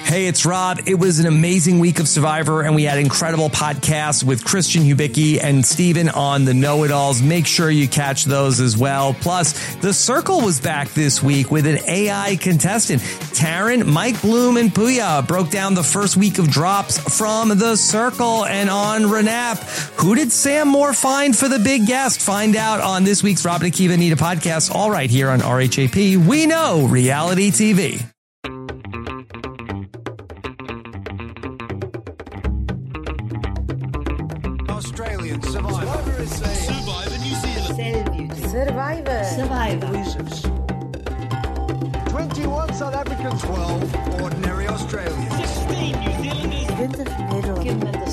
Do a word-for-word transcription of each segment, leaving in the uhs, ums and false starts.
Hey, it's Rob. It was an amazing week of Survivor, and we had incredible podcasts with Christian Hubicki and Steven on the Know-It-Alls. Make sure you catch those as well. Plus, The Circle was back this week with an A I contestant. Taryn, Mike Bloom, and Puya broke down the first week of drops from The Circle. And on Renap, who did Sam Moore find for the big guest? Find out on this week's Rob and Akiva Anita podcast, all right here on R H A P. We know reality T V. Australian Survivor. Survivor New Zealand. Survivor. Survivor. twenty-one South Africans. twelve ordinary Australians. sixteen New Zealanders.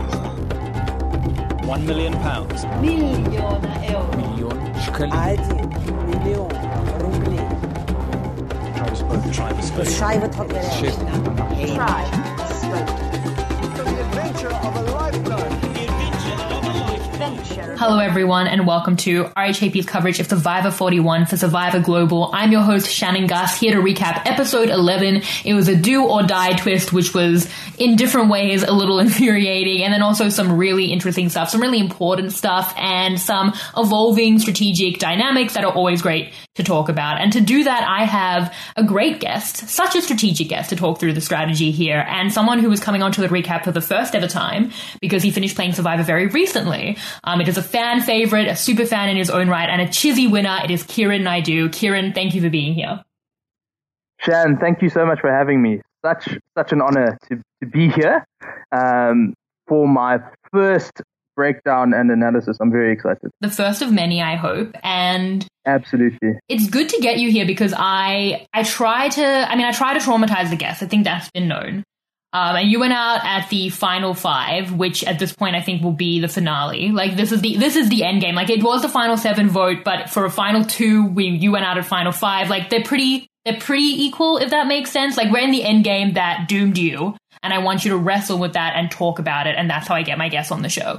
One million pounds. Miljoner euro. Million shkelling. Один миллион рублей. Try to spoke. Try to spoke. Schreibe Topgerecht. Shit. Try. For the adventure of a lifetime. Hello everyone and welcome to R H A P's coverage of Survivor forty-one for Survivor Global. I'm your host Shannon Gus, here to recap episode eleven. It was a do or die twist, which was in different ways a little infuriating, and then also some really interesting stuff, some really important stuff, and some evolving strategic dynamics that are always great to talk about. And to do that, I have a great guest, such a strategic guest to talk through the strategy here, and someone who is coming onto the recap for the first ever time because he finished playing Survivor very recently. Um, it is a fan favorite, a super fan in his own right, and a Chizzy winner. It is Kieran Naidu. Kieran, thank you for being here. Shan, thank you so much for having me. Such such an honor to, to be here um, for my first breakdown and analysis. I'm very excited. The first of many, I hope. And absolutely, it's good to get you here because I I try to, I mean, I try to traumatize the guests. I think that's been known. Um, and you went out at the final five, which at this point I think will be the finale. Like this is the this is the end game. Like it was the final seven vote, but for a final two, we you went out at final five. Like they're pretty they're pretty equal, if that makes sense. Like we're in the end game that doomed you, and I want you to wrestle with that and talk about it. And that's how I get my guests on the show.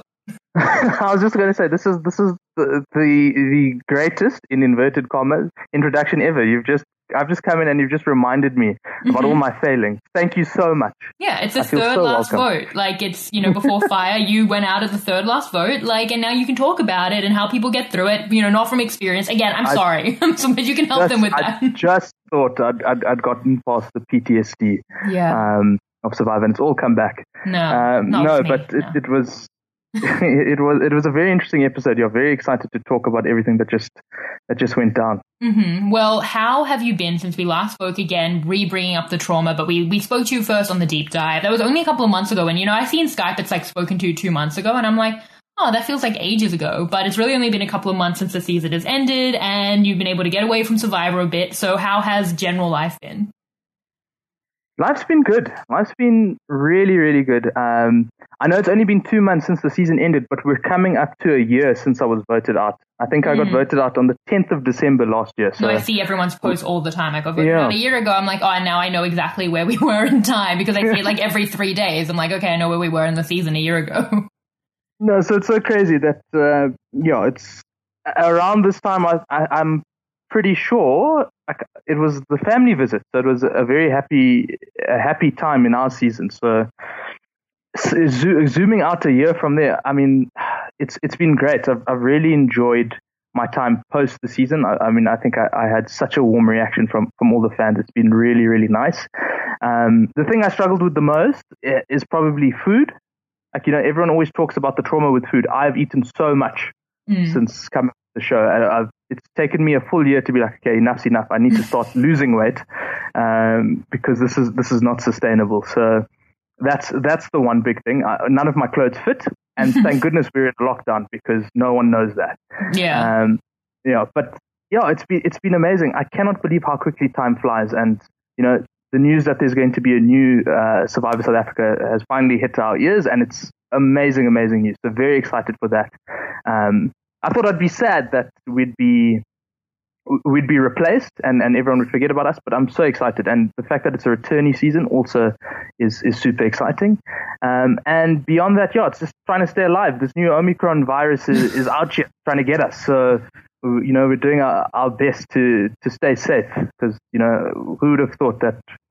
I was just going to say this is this is the, the the greatest in inverted commas introduction ever. You've just I've just come in and you've just reminded me mm-hmm. about all my failings. Thank you so much. Yeah, it's the third so last welcome. vote. Like it's, you know, before fire, you went out at the third last vote. Like, and now you can talk about it and how people get through it, you know, not from experience. Again, I'm I, sorry. so, but you can help just, them with I that. I just thought I'd, I'd, I'd gotten past the P T S D yeah. um, of Survivor and it's all come back. No, um, no, me. but no. It, it was... it was it was a very interesting episode. You're very excited to talk about everything that just that just went down. Mm-hmm. Well, how have you been since we last spoke again, re-bringing up the trauma, but we, we spoke to you first on the deep dive. That was only a couple of months ago, and, you know, I see in Skype it's, like, spoken to two months ago, and I'm like, oh, that feels like ages ago, but it's really only been a couple of months since the season has ended, and you've been able to get away from Survivor a bit, so how has general life been? Life's been good. Life's been really, really good. Um, I know it's only been two months since the season ended, but we're coming up to a year since I was voted out. I think I got mm. voted out on the tenth of December last year. So no, I see everyone's posts all the time. I got voted yeah. out a year ago. I'm like, oh, now I know exactly where we were in time because I see it like every three days. I'm like, okay, I know where we were in the season a year ago. No, so it's so crazy that, uh, yeah, it's around this time I, I, I'm pretty sure it was the family visit. So it was a very happy, a happy time in our season. So zo- zooming out a year from there, I mean, it's it's been great. I've I've really enjoyed my time post the season. I, I mean, I think I, I had such a warm reaction from, from all the fans. It's been really, really nice. Um, the thing I struggled with the most is probably food. Like, you know, everyone always talks about the trauma with food. I've eaten so much mm. since coming to the show. I, I've It's taken me a full year to be like, okay, enough's enough. I need to start losing weight um, because this is this is not sustainable. So that's that's the one big thing. I, none of my clothes fit, and thank goodness we're in lockdown because no one knows that. Yeah. Um, yeah, but yeah, it's been it's been amazing. I cannot believe how quickly time flies, and you know the news that there's going to be a new uh, Survivor South Africa has finally hit our ears, and it's amazing, amazing news. So very excited for that. Um, I thought I'd be sad that we'd be we'd be replaced and, and everyone would forget about us, but I'm so excited. And the fact that it's a returnee season also is, is super exciting. Um, and beyond that, yeah, it's just trying to stay alive. This new Omicron virus is, is out here trying to get us. So, you know, we're doing our, our best to, to stay safe because, you know, who would have thought that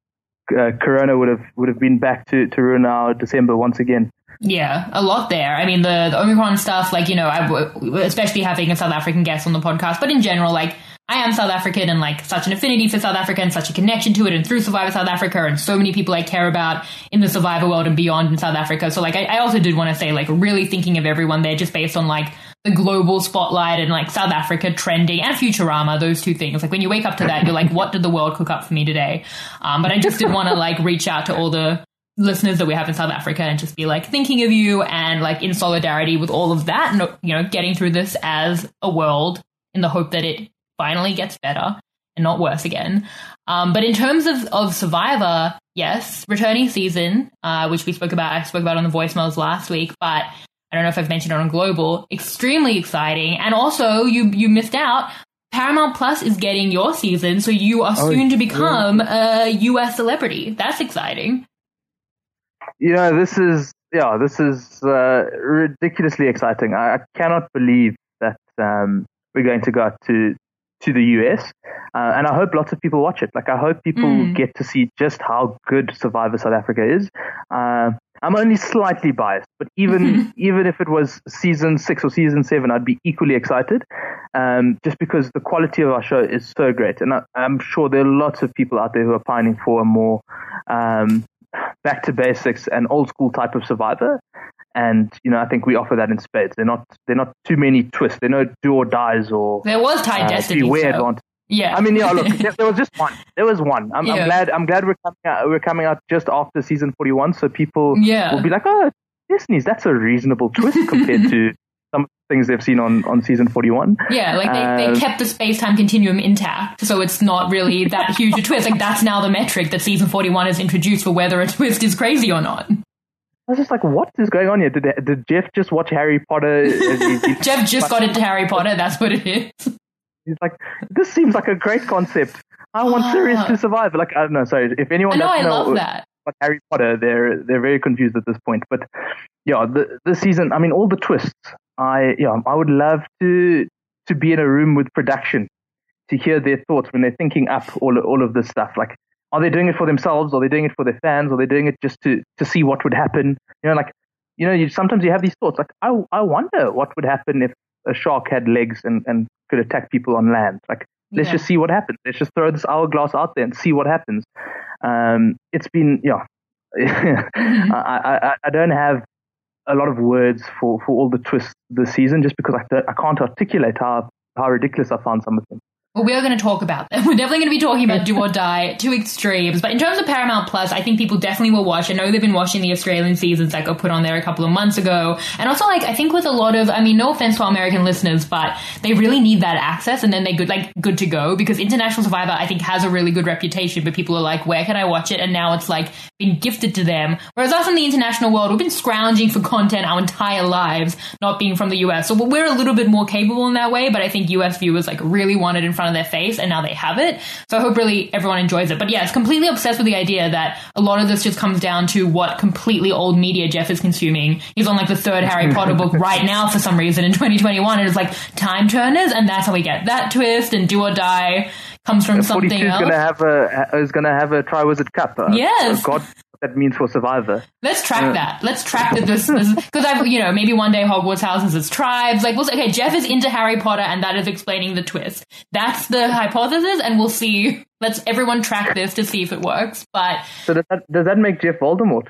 uh, Corona would have would have been back to, to ruin our December once again. Yeah, a lot there. I mean, the, the Omicron stuff, like, you know, I, especially having a South African guest on the podcast, but in general, like, I am South African and, like, such an affinity for South Africa and such a connection to it and through Survivor South Africa and so many people I care about in the Survivor world and beyond in South Africa. So, like, I, I also did want to say, like, really thinking of everyone there just based on, like, the global spotlight and, like, South Africa trending and Futurama, those two things. Like, when you wake up to that, you're like, what did the world cook up for me today? Um, but I just did want to, like, reach out to all the listeners that we have in South Africa and just be like thinking of you and like in solidarity with all of that and, you know, getting through this as a world in the hope that it finally gets better and not worse again. Um, but in terms of, of Survivor, yes, returning season, uh, which we spoke about, I spoke about on the voicemails last week, but I don't know if I've mentioned it on Global, extremely exciting. And also you, you missed out. Paramount Plus is getting your season, so you are oh, soon to become yeah. a U S celebrity. That's exciting. You know, this is, yeah, this is uh, ridiculously exciting. I, I cannot believe that um, we're going to go to to the U S, uh, and I hope lots of people watch it. Like, I hope people Mm. get to see just how good Survivor South Africa is. Uh, I'm only slightly biased, but even even if it was season six or season seven, I'd be equally excited, um, just because the quality of our show is so great. And I, I'm sure there are lots of people out there who are pining for a more um, back to basics and old school type of Survivor. And, you know, I think we offer that in spades. They're not, they're not too many twists. They're no do or dies or There was Tide uh, Destiny. beware So. advantage. Yeah. I mean, yeah, look, there, there was just one. There was one. I'm, Yeah. I'm glad. I'm glad we're coming out. We're coming out just after season forty-one, so people Yeah. will be like, "Oh, Destiny's. That's a reasonable twist compared to some things they've seen on, on season forty-one." Yeah, like they, Uh, they kept the space-time continuum intact, so it's not really that huge a twist. Like, that's now the metric that season forty-one has introduced for whether a twist is crazy or not. I was just like, "What is going on here? Did did Jeff just watch Harry Potter?" Jeff just got into Harry Potter, that's what it is. He's like, "This seems like a great concept. I want series Ah. to survive." Like, I don't know. Sorry, if anyone I know, doesn't I know love that. about Harry Potter, they're they're very confused at this point. But yeah, the the season. I mean, all the twists. I yeah, I would love to to be in a room with production to hear their thoughts when they're thinking up all all of this stuff. Like, are they doing it for themselves? Are they doing it for their fans? Are they doing it just to to see what would happen? You know, like, you know, you sometimes you have these thoughts. Like, I I wonder what would happen if a shark had legs and and could attack people on land. Like, let's Yeah. just see what happens. Let's just throw this hourglass out there and see what happens. Um, it's been, yeah, Mm-hmm. I, I, I don't have a lot of words for, for all the twists this season, just because I, don't, I can't articulate how, how ridiculous I found some of them. Well, we are going to talk about them. We're definitely going to be talking about Do or Die, two extremes. But in terms of Paramount Plus, I think people definitely will watch. I know they've been watching the Australian seasons that got put on there a couple of months ago. And also, like, I think with a lot of, I mean, no offense to our American listeners, but they really need that access and then they're good, like, good to go. Because International Survivor, I think, has a really good reputation, but people are like, where can I watch it? And now it's, like, been gifted to them. Whereas us in the international world, we've been scrounging for content our entire lives, not being from the U S. So we're a little bit more capable in that way, but I think U S viewers, like, really want it in front of their face, and now they have it. So I hope really everyone enjoys it. But yeah, it's completely obsessed with the idea that a lot of this just comes down to what completely old media Jeff is consuming. He's on like the third Harry Potter book right now for some reason in twenty twenty-one, and it's like Time Turners, and that's how we get that twist, and Do or Die comes from something forty-two is else. gonna have a is gonna have a Triwizard Cup. Uh, Yes. God, what that means for Survivor. Let's track that. Let's track that this because I've you know maybe one day Hogwarts houses its tribes. Like we'll say, okay, Jeff is into Harry Potter, and that is explaining the twist. That's the hypothesis, and we'll see. Let's everyone track this to see if it works. But So does that does that make Jeff Voldemort?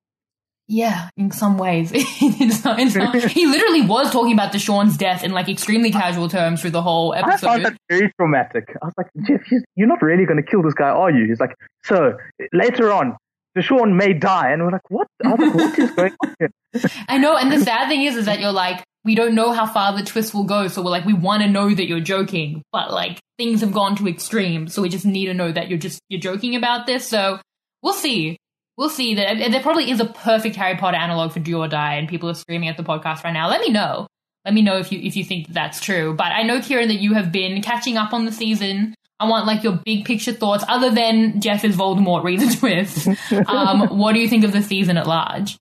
yeah, in some ways, in some, in some, he literally was talking about Deshaun's death in like extremely casual terms through the whole I found episode. that very traumatic. I was like, Jeff, he's, you're not really going to kill this guy, are you? He's like, so later on, Deshaun may die, and we're like, what? I was like, what is going on here? I know, and the sad thing is, is that you're like, we don't know how far the twist will go, so we're like, we want to know that you're joking, but like things have gone to extremes, so we just need to know that you're just you're joking about this. So we'll see, we'll see that and there probably is a perfect Harry Potter analog for Do or Die, and people are screaming at the podcast right now. Let me know, let me know if you if you think that that's true. But I know, Kieran, that you have been catching up on the season. I want like your big picture thoughts, other than Jeff is Voldemort, read the twist. Um, what do you think of the season at large?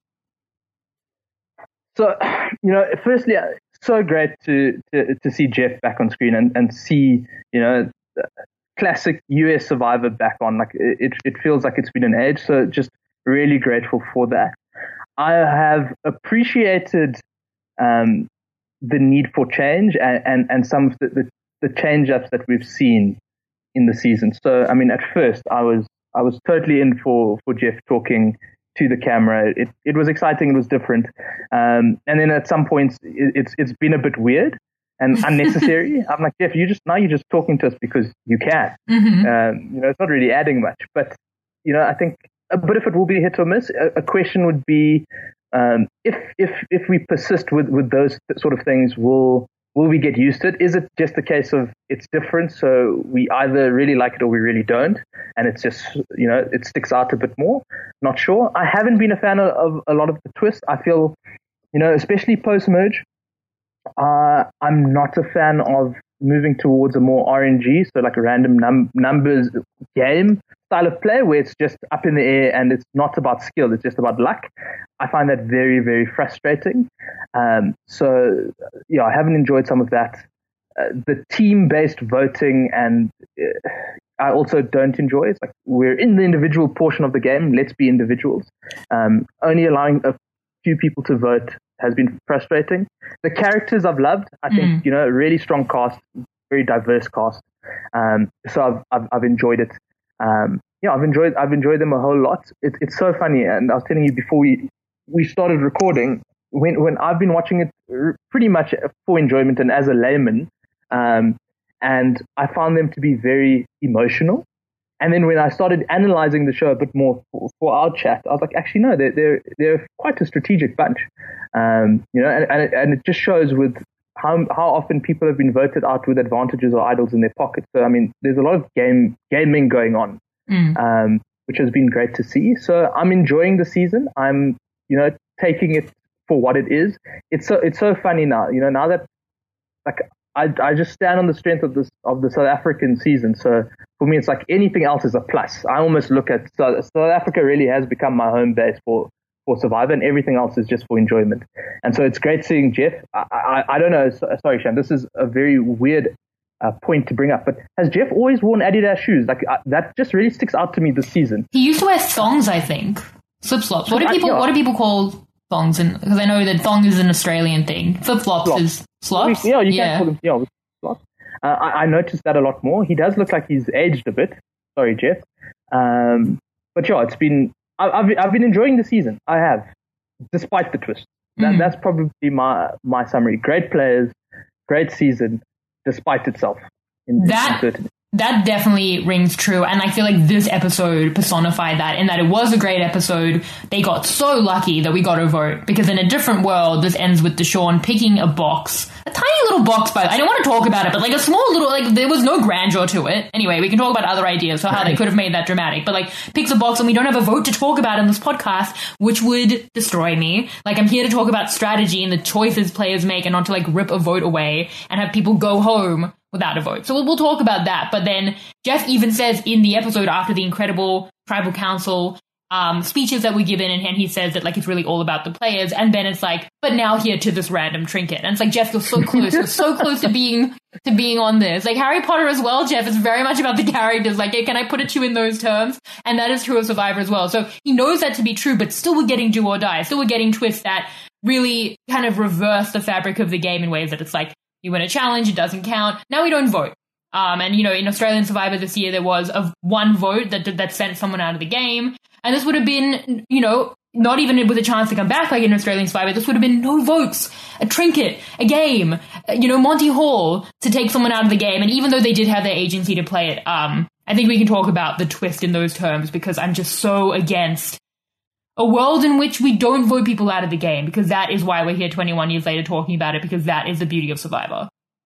So, you know, firstly, uh, so great to, to to see Jeff back on screen and, and see, you know, classic U S Survivor back on. Like it, it feels like it's been an age. So just really grateful for that. I have appreciated um, the need for change and, and, and some of the, the, the change-ups that we've seen in the season. So, I mean, at first I was I was totally in for, for Jeff talking to the camera. It it was exciting. It was different. Um, and then at some points it, it's it's been a bit weird and unnecessary. I'm like, Jeff, you just now you're just talking to us because you can. Mm-hmm. Um, you know, it's not really adding much. But you know, I think a bit of it will be hit or miss. A, a question would be um, if if if we persist with, with those sort of things, will will we get used to it? Is it just a case of it's different, so we either really like it or we really don't, and it's just, you know, it sticks out a bit more? Not sure. I haven't been a fan of, of a lot of the twists. I feel, you know, especially post-merge, uh, I'm not a fan of moving towards a more R N G, so like a random num- numbers game style of play where it's just up in the air and it's not about skill, it's just about luck. I find that very, very frustrating. Um, so, yeah, I haven't enjoyed some of that. Uh, the team-based voting, and uh, I also don't enjoy. It's like we're in the individual portion of the game. Let's be individuals. Um, only allowing a few people to vote has been frustrating. The characters I've loved. I think, Mm. you know, a really strong cast, very diverse cast. Um, so I've, I've I've enjoyed it. Um, yeah, I've enjoyed I've enjoyed them a whole lot. It, it's so funny, and I was telling you before we we started recording, when when I've been watching it r- pretty much for enjoyment and as a layman, um, and I found them to be very emotional. And then when I started analyzing the show a bit more for, for our chat, I was like, actually, no, they're they're, they're quite a strategic bunch, um, you know, and and it, and it just shows with how how often people have been voted out with advantages or idols in their pocket. So I mean, there's a lot of game gaming going on, Mm. um, which has been great to see. So I'm enjoying the season. I'm, you know, taking it for what it is. It's so it's so funny now, you know, now that like I I just stand on the strength of this of the South African season. So for me, it's like anything else is a plus. I almost look at South, South Africa really has become my home base for. for Survivor, and everything else is just for enjoyment. And so it's great seeing Jeff. I, I, I don't know, sorry, Shan, this is a very weird uh, point to bring up, but has Jeff always worn Adidas shoes? Like uh, that just really sticks out to me this season. He used to wear thongs, I think. Flip flops. What do people? Yeah. What do people call thongs? Because I know that thong is an Australian thing. Flip flops Slops. is slops. Yeah, you yeah. can call them, yeah, with slots. Uh, I, I noticed that a lot more. He does look like he's aged a bit. Sorry, Jeff. Um, but yeah, it's been, I, I've, I've been enjoying the season. I have. Despite the twist. That, Mm. That's probably my my summary. Great players, great season, despite itself. In, That- in certain- That definitely rings true, and I feel like this episode personified that in that it was a great episode. They got so lucky that we got a vote, because in a different world, this ends with Deshaun picking a box. A tiny little box, by the way. I don't want to talk about it, but like a small little, like, there was no grandeur to it. Anyway, we can talk about other ideas for how they could have made that dramatic, but like, picks a box and we don't have a vote to talk about in this podcast, which would destroy me. Like, I'm here to talk about strategy and the choices players make and not to like rip a vote away and have people go home without a vote. So we'll, we'll talk about that. But then Jeff even says in the episode after the incredible tribal council um, speeches that were given, and, and he says that like it's really all about the players. And then it's like, but now here to this random trinket. And it's like, Jeff, you're so close. You're so close to being to being on this. Like Harry Potter as well, Jeff, is very much about the characters. Like, hey, can I put it to you in those terms? And that is true of Survivor as well. So he knows that to be true, but still we're getting do or die. Still we're getting twists that really kind of reverse the fabric of the game in ways that it's like, you win a challenge, it doesn't count. Now we don't vote. Um, and, you know, in Australian Survivor this year, there was a one vote that that sent someone out of the game. And this would have been, you know, not even with a chance to come back like in Australian Survivor. This would have been no votes, a trinket, a game, uh, you know, Monty Hall to take someone out of the game. And even though they did have their agency to play it, um, I think we can talk about the twist in those terms, because I'm just so against a world in which we don't vote people out of the game, because that is why we're here twenty-one years later talking about it, because that is the beauty of Survivor.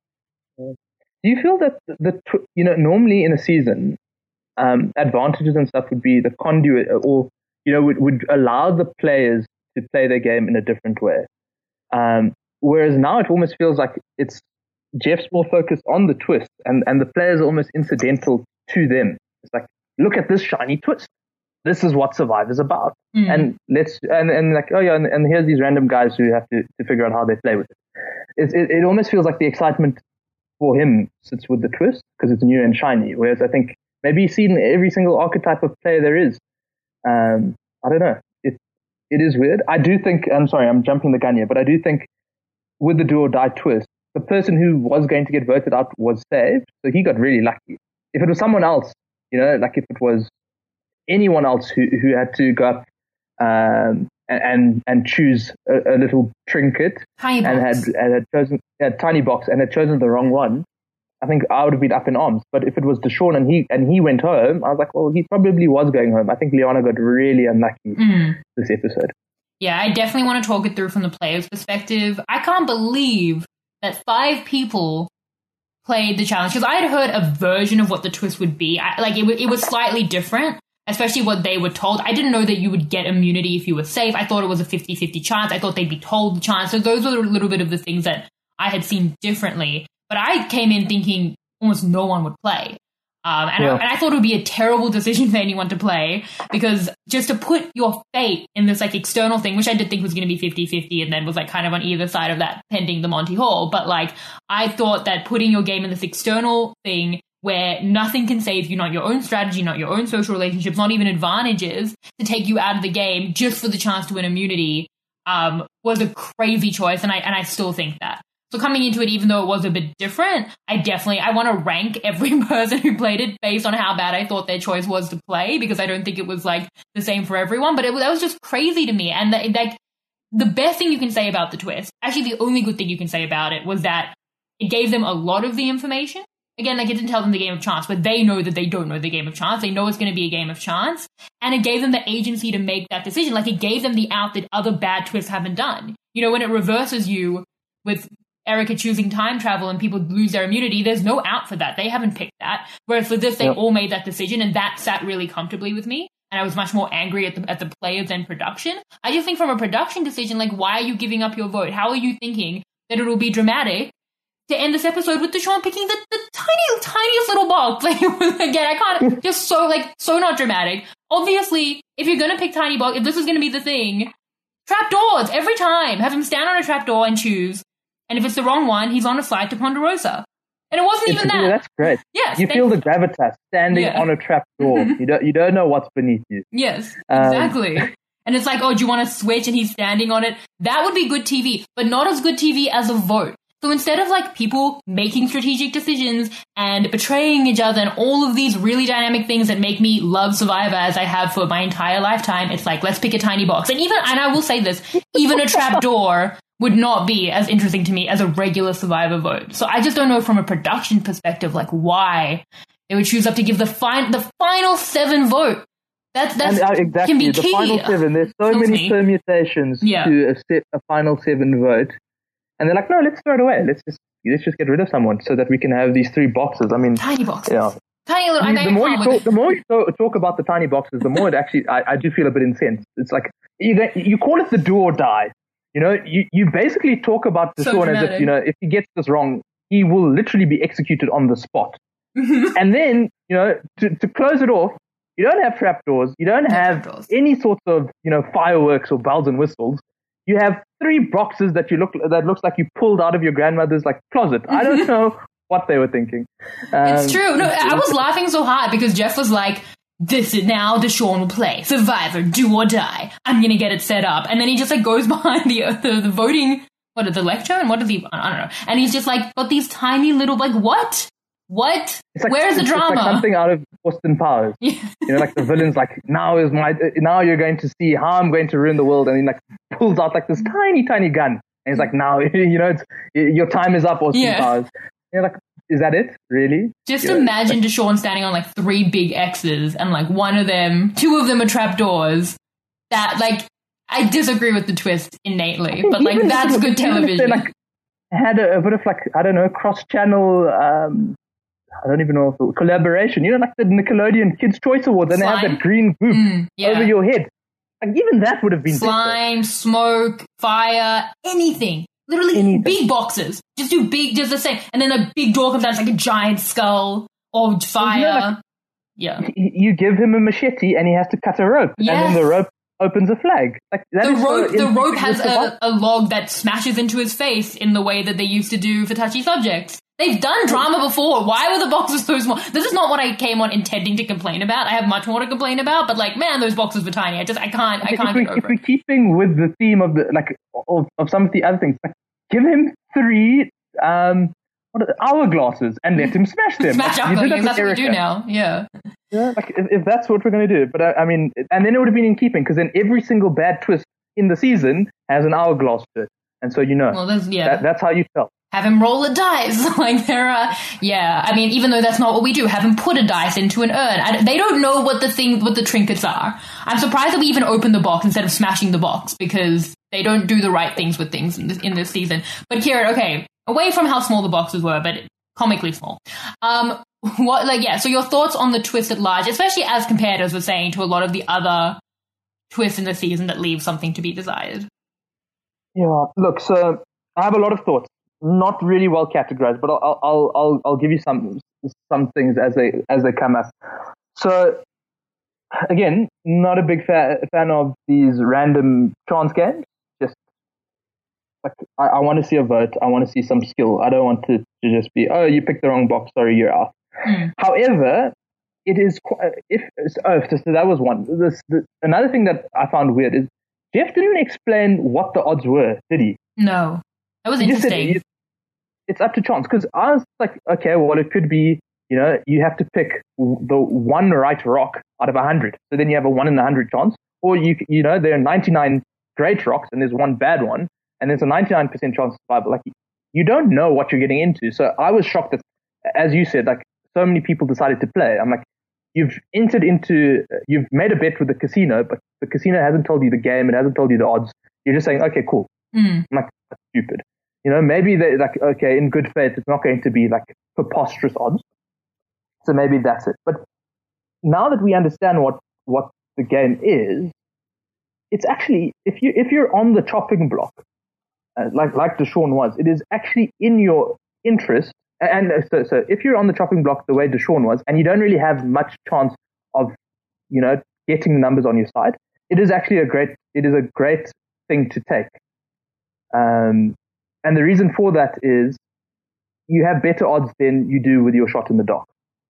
Do you feel that the tw- you know normally in a season, um, advantages and stuff would be the conduit, or you know would, would allow the players to play their game in a different way, um, whereas now it almost feels like it's Jeff's more focused on the twist, and and the players are almost incidental to them. It's like, look at this shiny twist. This is what Survivor's about. Mm. And let's and, and like, oh yeah, and, and here's these random guys who have to, to figure out how they play with it. It, it. It almost feels like the excitement for him sits with the twist because it's new and shiny. Whereas I think maybe he's seen every single archetype of player there is. Um, I don't know. It it is weird. I do think. I'm sorry, I'm jumping the gun here, but I do think with the do or die twist, the person who was going to get voted out was saved, so he got really lucky. If it was someone else, you know, like if it was anyone else who who had to go up um, and and choose a, a little trinket Tiny and box. had and had chosen a tiny box and had chosen the wrong one, I think I would have been up in arms. But if it was Deshaun and he and he went home, I was like, well, he probably was going home. I think Liana got really unlucky Mm. this episode. Yeah, I definitely want to talk it through from the player's perspective. I can't believe that five people played the challenge, because I had heard a version of what the twist would be. I, like, it, w- it was slightly different, especially what they were told. I didn't know that you would get immunity if you were safe. I thought it was a fifty-fifty chance. I thought they'd be told the chance. So those were a little bit of the things that I had seen differently. But I came in thinking almost no one would play. Um, and, Yeah. I, and I thought it would be a terrible decision for anyone to play, because just to put your fate in this like external thing, which I did think was going to be fifty-fifty and then was like kind of on either side of that pending the Monty Hall. But like, I thought that putting your game in this external thing where nothing can save you, not your own strategy, not your own social relationships, not even advantages, to take you out of the game just for the chance to win immunity, um, was a crazy choice. And I, and I still think that. So coming into it, even though it was a bit different, I definitely, I want to rank every person who played it based on how bad I thought their choice was to play, because I don't think it was like the same for everyone, but it, that was just crazy to me. And the, like, the best thing you can say about the twist, actually the only good thing you can say about it, was that it gave them a lot of the information. Again, like, it didn't tell them the game of chance, but they know that they don't know the game of chance. They know it's going to be a game of chance. And it gave them the agency to make that decision. Like, it gave them the out that other bad twists haven't done. You know, when it reverses you with Erica choosing time travel and people lose their immunity, there's no out for that. They haven't picked that. Whereas for this, they Yep. all made that decision, and that sat really comfortably with me. And I was much more angry at the at the players than production. I just think from a production decision, like, why are you giving up your vote? How are you thinking that it'll be dramatic to end this episode with Deshaun picking the, the tiny, tiniest little box? Like, again, I can't, just so, like, so not dramatic. Obviously, if you're going to pick tiny box, if this is going to be the thing, trapdoors every time. Have him stand on a trapdoor and choose. And if it's the wrong one, he's on a flight to Ponderosa. And it wasn't It's, even yeah, that. that's great. Yes, You they- feel the gravitas standing Yeah. on a trap door. you don't you don't know what's beneath you. Yes, Um, exactly. And it's like, oh, do you want to switch? And he's standing on it. That would be good T V, but not as good T V as a vote. So instead of like people making strategic decisions and betraying each other and all of these really dynamic things that make me love Survivor as I have for my entire lifetime, it's like, let's pick a tiny box. And even, and I will say this, even a trap door would not be as interesting to me as a regular Survivor vote. So I just don't know from a production perspective, like, why they would choose up to give the fin- the final seven vote. That's that's And, uh, exactly, can be the key. final seven. There's so Kills many me. permutations Yeah. to a, set, a final seven vote, and they're like, no, let's throw it away. Let's just let's just get rid of someone so that we can have these three boxes. I mean, Tiny boxes. yeah. Tiny little. I the know more you can't talk, with the more you talk, talk about the tiny boxes, the more it actually I, I do feel a bit incensed. It's like you don't- you call it the do or die. You know, you, you basically talk about So Deshaun as if, dramatic. you know, if he gets this wrong, he will literally be executed on the spot. And then, you know, to, to close it off, you don't have trapdoors, you don't No have trapdoors. any sorts of, you know, fireworks or bells and whistles. You have three boxes that you look that looks like you pulled out of your grandmother's like closet. I don't know what they were thinking. Um, It's true. No, I was laughing so hard because Jeff was like, this is now Deshaun will play Survivor, do or die. I'm going to get it set up. And then he just like goes behind the, the, the voting, what, the lecture? And what does he, I don't know. And he's just like, got these tiny little, like, what? What? It's like, Where's the it's, drama? It's like something out of Austin Powers. Yeah. You know, like the villain's like, now is my, now you're going to see how I'm going to ruin the world. And he like pulls out like this tiny, tiny gun. And he's like, now, you know, it's, your time is up, Austin Yeah. Powers. And you're like, is that it? Really? Just Yeah. imagine Deshaun standing on like three big X's and like one of them, two of them are trapdoors. That, like, I disagree with the twist innately, but like Even that's if- good even if they, television. like, had a, a bit of like, I don't know, cross-channel, um, I don't even know, if it, collaboration. You know, like the Nickelodeon Kids' Choice Awards, and they have Slime? that green goop Mm, yeah. over your head. Like, even that would have been better. Slime, smoke, fire, anything. Literally Anything. big boxes. Just do big, just the same. And then a big door comes out, it's like a giant skull or fire. you know, like- yeah. Y- You give him a machete, and he has to cut a rope, and Yes. then the rope opens a flag. Like that The is so rope, the rope has insignificant. a, a log that smashes into his face in the way that they used to do for touchy subjects. They've done drama before. Why were the boxes so small? This is not what I came on intending to complain about. I have much more to complain about, but like, man, those boxes were tiny. I just, I can't, I can't if get we, over if we're it. keeping with the theme of the like of, of some of the other things, like give him three um what are, hourglasses and let him smash them. Smash Like, up you did games. that That's with what we do Erica. now. Yeah. Yeah, like if, if that's what we're going to do. But I, I mean, and then it would have been in keeping because then every single bad twist in the season has an hourglass to it, and so you know Well, there's, yeah. that, that's how you tell. Have him roll a dice. Like, there are, yeah. I mean, even though that's not what we do, have him put a dice into an urn. I, they don't know what the thing, what the trinkets are. I'm surprised that we even opened the box instead of smashing the box because they don't do the right things with things in this, in this season. But Kieran, okay, away from how small the boxes were, but comically small. Um, what, like, yeah, so your thoughts on the twist at large, especially as compared, as we're saying, to a lot of the other twists in the season that leave something to be desired. Yeah, look, so I have a lot of thoughts. Not really well categorized, but I'll I'll I'll I'll give you some some things as they as they come up. So again, not a big fa- fan of these random chance games. Just like I, I want to see a vote. I want to see some skill. I don't want to, to just be, oh, you picked the wrong box. Sorry, you're out. Mm. However, it is quite, if oh so that was one. This the, another thing that I found weird is Jeff didn't explain what the odds were, did he? No, that was He just said interesting. it- it's up to chance because I was like, okay, well, it could be, you know, you have to pick w- the one right rock out of a hundred, so then you have a one in a hundred chance, or you c- you know there are ninety-nine great rocks and there's one bad one, and there's a ninety-nine percent chance of survival. Like you don't know what you're getting into. So I was shocked that, as you said, like so many people decided to play. I'm like, you've entered into, you've made a bet with the casino, but the casino hasn't told you the game, it hasn't told you the odds. You're just saying, okay, cool. Mm. I'm like, that's stupid. You know, maybe they like, okay, in good faith, it's not going to be like preposterous odds. So maybe that's it. But now that we understand what, what the game is, it's actually, if you, if you're on the chopping block, uh, like, like Deshaun was, it is actually in your interest. And uh, so, so if you're on the chopping block the way Deshaun was, and you don't really have much chance of, you know, getting the numbers on your side, it is actually a great, it is a great thing to take. Um, And the reason for that is you have better odds than you do with your shot in the dark.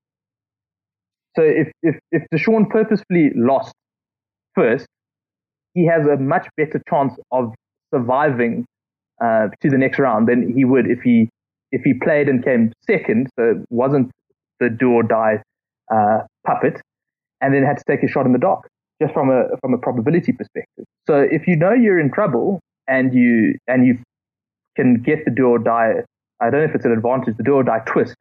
So if, if, if Deshaun purposefully lost first, he has a much better chance of surviving uh, to the next round than he would if he if he played and came second, so it wasn't the do or die uh, puppet, and then had to take a shot in the dark, just from a from a probability perspective. So if you know you're in trouble and you and you can get the do or die, I don't know if it's an advantage, the do or die twist.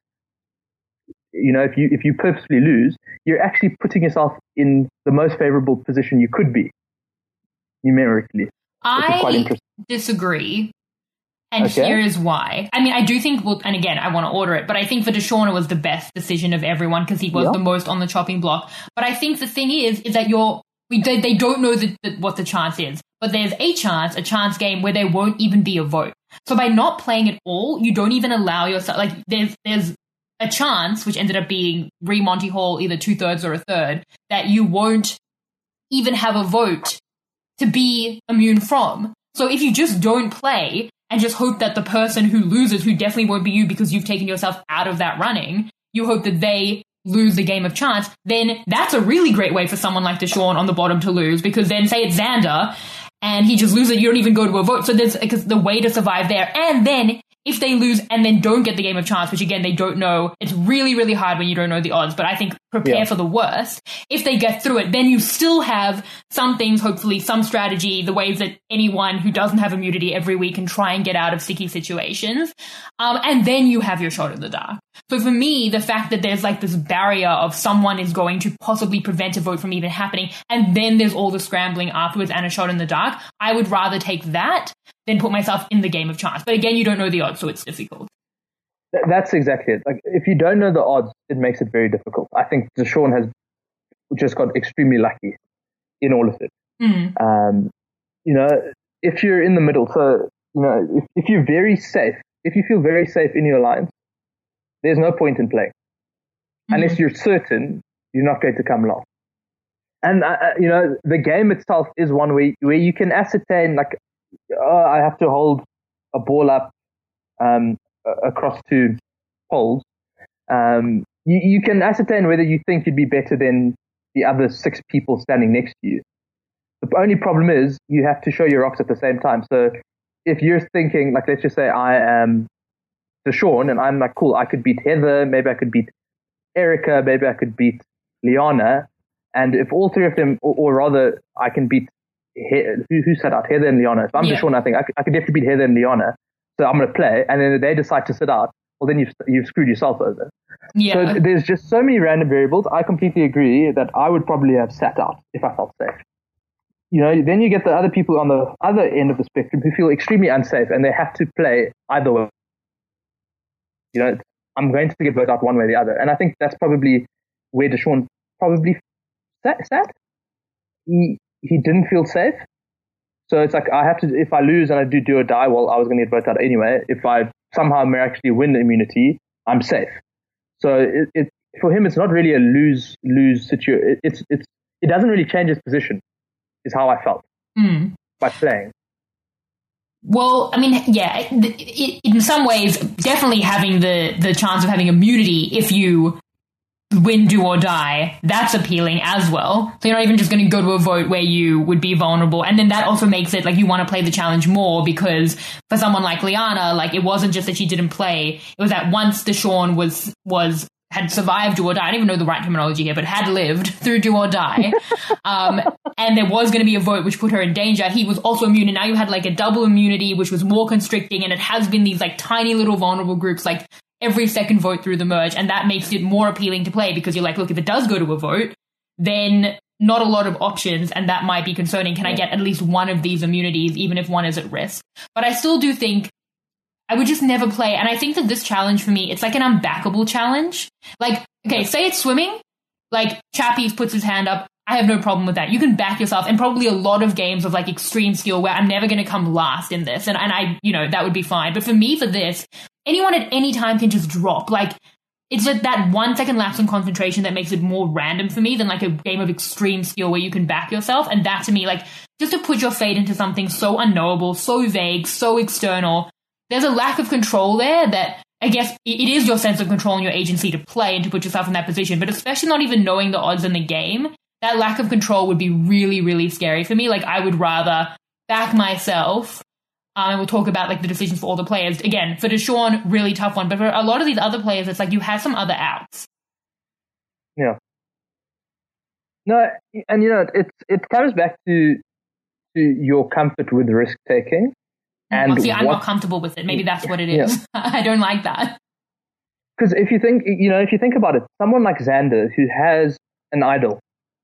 You know, if you if you purposely lose, you're actually putting yourself in the most favorable position you could be, numerically. Which is quite I interesting. disagree. And Okay. here is why. I mean, I do think, well, and again, I want to order it, but I think for Deshaun it was the best decision of everyone because he was Yeah. the most on the chopping block. But I think the thing is, is that you're, we, they, they don't know the, the, what the chance is. But there's a chance, a chance game where there won't even be a vote. So by not playing at all, you don't even allow yourself, like, there's, there's a chance, which ended up being re Monty Hall, either two thirds or a third, that you won't even have a vote to be immune from. So if you just don't play and just hope that the person who loses, who definitely won't be you because you've taken yourself out of that running, you hope that they lose the game of chance, then that's a really great way for someone like Deshaun on the bottom to lose, because then say it's Xander and he just loses, you don't even go to a vote. So there's because the way to survive there. And then if they lose and then don't get the game of chance, which again, they don't know, it's really, really hard when you don't know the odds, but I think prepare Yeah. for the worst. If they get through it, then you still have some things, hopefully some strategy, the ways that anyone who doesn't have immunity every week can try and get out of sticky situations. Um, and then you have your shot in the dark. So for me, the fact that there's like this barrier of someone is going to possibly prevent a vote from even happening, and then there's all the scrambling afterwards and a shot in the dark, I would rather take that than put myself in the game of chance. But again, you don't know the odds, so it's difficult. Th- That's exactly it. Like, if you don't know the odds, it makes it very difficult. I think Deshaun has just got extremely lucky in all of it. Mm. Um, you know, if you're in the middle, so, you know, if, if you're very safe, if you feel very safe in your alliance, there's no point in playing. Mm. Unless you're certain you're not going to come last. And, uh, you know, the game itself is one where, where you can ascertain, like, oh, I have to hold a ball up um, a- across to polls, um, you, you can ascertain whether you think you'd be better than the other six people standing next to you. The only problem is you have to show your rocks at the same time. So if you're thinking, like, let's just say I am Deshawn, and I'm like, cool, I could beat Heather, maybe I could beat Erica, maybe I could beat Liana, and if all three of them, or, or rather, I can beat, he, who, who sat out? Heather and Liana. If I'm Yeah. Deshawn, I think I could, I could definitely beat Heather and Liana, so I'm going to play, and then they decide to sit out, well, then you've, you've screwed yourself over. Yeah. So th- there's just so many random variables. I completely agree that I would probably have sat out if I felt safe. You know, then you get the other people on the other end of the spectrum who feel extremely unsafe and they have to play either way. You know, I'm going to get voted out one way or the other. And I think that's probably where Deshawn probably sat. sat. He, he didn't feel safe. So it's like, I have to, if I lose and I do do or die, well, I was going to get voted out anyway. If I somehow may actually win the immunity, I'm safe. So it, it for him, it's not really a lose lose situation. It, it's it's it doesn't really change his position, is how I felt Mm. by playing. Well, I mean, yeah, it, it, in some ways, definitely having the, the chance of having immunity if you win, do or die, that's appealing as well. So you're not even just going to go to a vote where you would be vulnerable. And then that also makes it like you want to play the challenge more, because for someone like Liana, like it wasn't just that she didn't play. It was that once Deshawn was, was, had survived do or die, I don't even know the right terminology here, but had lived through do or die. um, and there was going to be a vote which put her in danger. He was also immune, and now you had like a double immunity, which was more constricting, and it has been these like tiny little vulnerable groups, like every second vote through the merge, and that makes it more appealing to play, because you're like, look, if it does go to a vote, then not a lot of options, and that might be concerning. Can I get at least one of these immunities, even if one is at risk? But I still do think I would just never play. And I think that this challenge for me, it's like an unbackable challenge. Like, okay, say it's swimming. Like, Chappies puts his hand up. I have no problem with that. You can back yourself, and probably a lot of games of like extreme skill where I'm never going to come last in this. And, and I, you know, that would be fine. But for me, for this, anyone at any time can just drop. Like, it's just that one second lapse in concentration that makes it more random for me than like a game of extreme skill where you can back yourself. And that to me, like, just to put your fate into something so unknowable, so vague, so external, there's a lack of control there that I guess it is your sense of control and your agency to play and to put yourself in that position. But especially not even knowing the odds in the game, that lack of control would be really, really scary for me. Like, I would rather back myself. Um, and we'll talk about like the decisions for all the players. Again, for Deshawn, really tough one. But for a lot of these other players, it's like you have some other outs. Yeah. No, and you know, it it comes back to to your comfort with risk taking. And well, see, I'm what, not comfortable with it. Maybe that's what it is. Yeah. I don't like that. Because if you think, you know, if you think about it, someone like Xander who has an idol,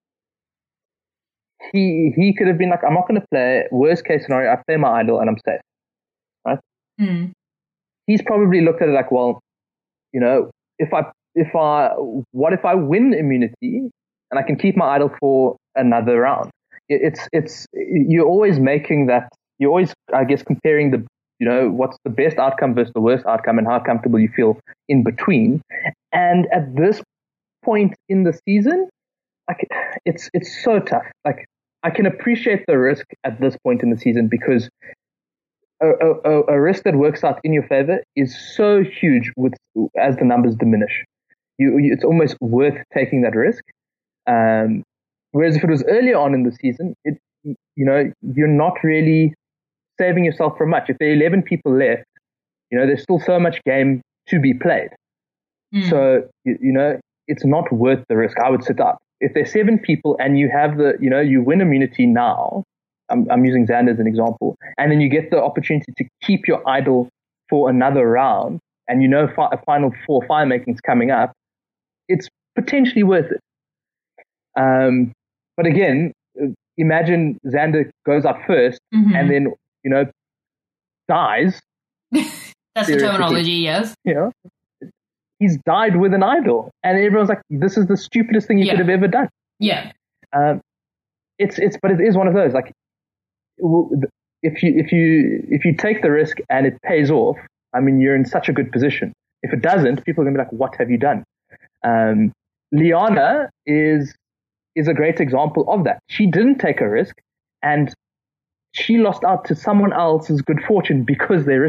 he he could have been like, I'm not going to play. Worst case scenario, I play my idol and I'm safe, right? Mm. He's probably looked at it like, well, you know, if I if I what if I win immunity and I can keep my idol for another round? It, it's it's you're always making that. You're always, I guess, comparing the, you know, what's the best outcome versus the worst outcome and how comfortable you feel in between. And at this point in the season, like, it's it's so tough. Like, I can appreciate the risk at this point in the season because a, a, a risk that works out in your favor is so huge with as the numbers diminish. You, you it's almost worth taking that risk. Um, whereas if it was earlier on in the season, it you know, you're not really saving yourself from much. If there are eleven people left, you know, there's still so much game to be played. Mm. So, you, you know, it's not worth the risk. I would sit up. If there's seven people and you have the, you know, you win immunity now, I'm, I'm using Xander as an example, and then you get the opportunity to keep your idol for another round, and you know fi- a final four fire makings coming up, it's potentially worth it. Um, but again, imagine Xander goes up first mm-hmm. and then, you know, dies. That's the terminology, yes. You know, he's died with an idol, and everyone's like, "This is the stupidest thing you yeah. could have ever done." Yeah. Um, it's it's, but it is one of those. Like, if you if you if you take the risk and it pays off, I mean, you're in such a good position. If it doesn't, people are gonna be like, "What have you done?" Um, Liana is. is a great example of that. She didn't take a risk, and she lost out to someone else's good fortune because they risked it.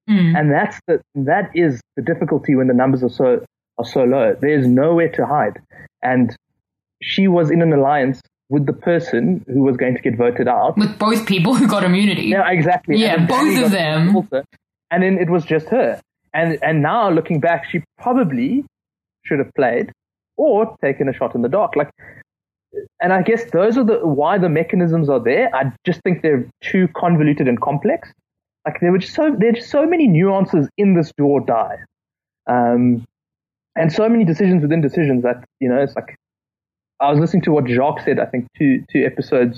Mm. And that's the that is the difficulty when the numbers are so are so low. There's nowhere to hide. And she was in an alliance with the person who was going to get voted out. With both people who got immunity. Yeah, exactly. Yeah, and both Danny of got them. Also, and then it was just her. And and now looking back, she probably should have played or taken a shot in the dark. Like, and I guess those are the why the mechanisms are there. I just think they're too convoluted and complex. Like there were just so there's so many nuances in this do or die, um, and so many decisions within decisions that you know it's like I was listening to what Jacques said I think two two episodes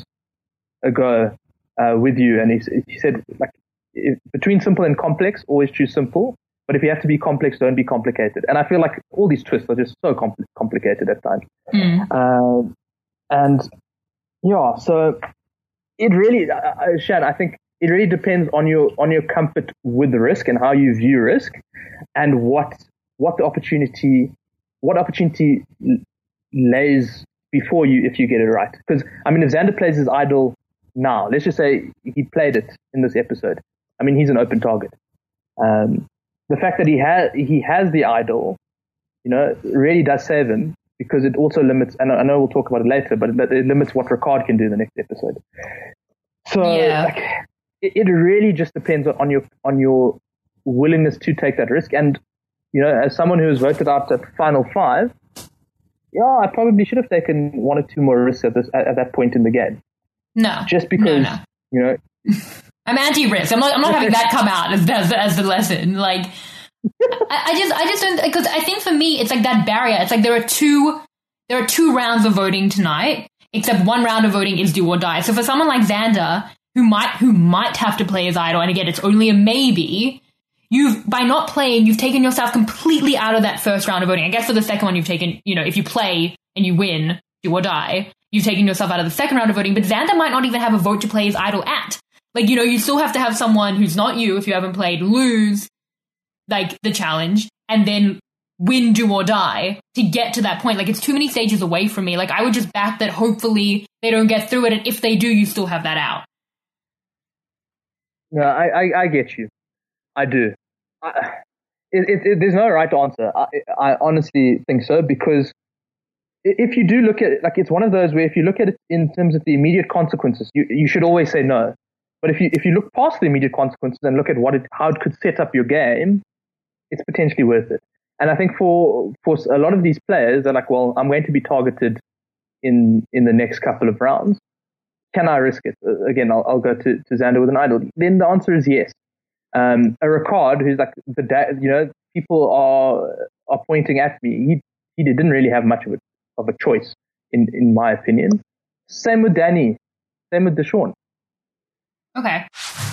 ago uh, with you, and he he said like if, between simple and complex, always choose simple. But if you have to be complex, don't be complicated. And I feel like all these twists are just so compl- complicated at times. Mm. Uh, and yeah, so it really, uh, Shan, I think it really depends on your on your comfort with the risk and how you view risk, and what what the opportunity what opportunity lays before you if you get it right. Because I mean, if Xander plays his idol now, let's just say he played it in this episode. I mean, he's an open target. Um, the fact that he has he has the idol, you know, really does save him, because it also limits, and I know we'll talk about it later, but it limits what Ricard can do in the next episode. So yeah. like, it, it really just depends on your on your willingness to take that risk. And you know, as someone who was voted out at final five, yeah, I probably should have taken one or two more risks at this at, at that point in the game. No, just because no, no. you know. I'm anti-risk. I'm not. I'm not having that come out as as, as the lesson. Like, I, I just, I just don't, because I think for me, it's like that barrier. It's like there are two, there are two rounds of voting tonight. Except one round of voting is do or die. So for someone like Xander, who might, who might have to play his idol, and again, it's only a maybe. You've by not playing, you've taken yourself completely out of that first round of voting. I guess for the second one, you've taken, you know, if you play and you win, do or die, you've taken yourself out of the second round of voting. But Xander might not even have a vote to play his idol at. Like, you know, you still have to have someone who's not you, if you haven't played, lose, like, the challenge, and then win, do or die to get to that point. Like, it's too many stages away from me. Like, I would just back that hopefully they don't get through it, and if they do, you still have that out. No, I, I, I get you. I do. I, it, it, it, there's no right answer. I, I honestly think so, because if you do look at it, like, it's one of those where if you look at it in terms of the immediate consequences, you, you should always say no. But if you if you look past the immediate consequences and look at what it how it could set up your game, it's potentially worth it. And I think for for a lot of these players, they're like, well, I'm going to be targeted in in the next couple of rounds. Can I risk it? Uh, again, I'll, I'll go to, to Xander with an idol. Then the answer is yes. Um, a Ricard, who's like the da- you know people are are pointing at me. He he didn't really have much of a of a choice in in my opinion. Same with Danny. Same with Deshaun. Okay.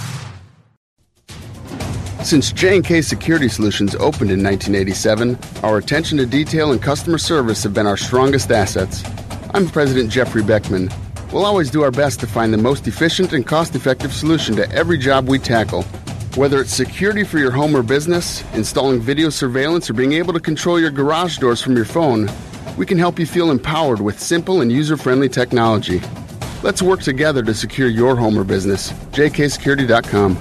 Since J and K Security Solutions opened in nineteen eighty-seven, our attention to detail and customer service have been our strongest assets. I'm President Jeffrey Beckman. We'll always do our best to find the most efficient and cost-effective solution to every job we tackle. Whether it's security for your home or business, installing video surveillance, or being able to control your garage doors from your phone, we can help you feel empowered with simple and user-friendly technology. Let's work together to secure your home or business. J K security dot com.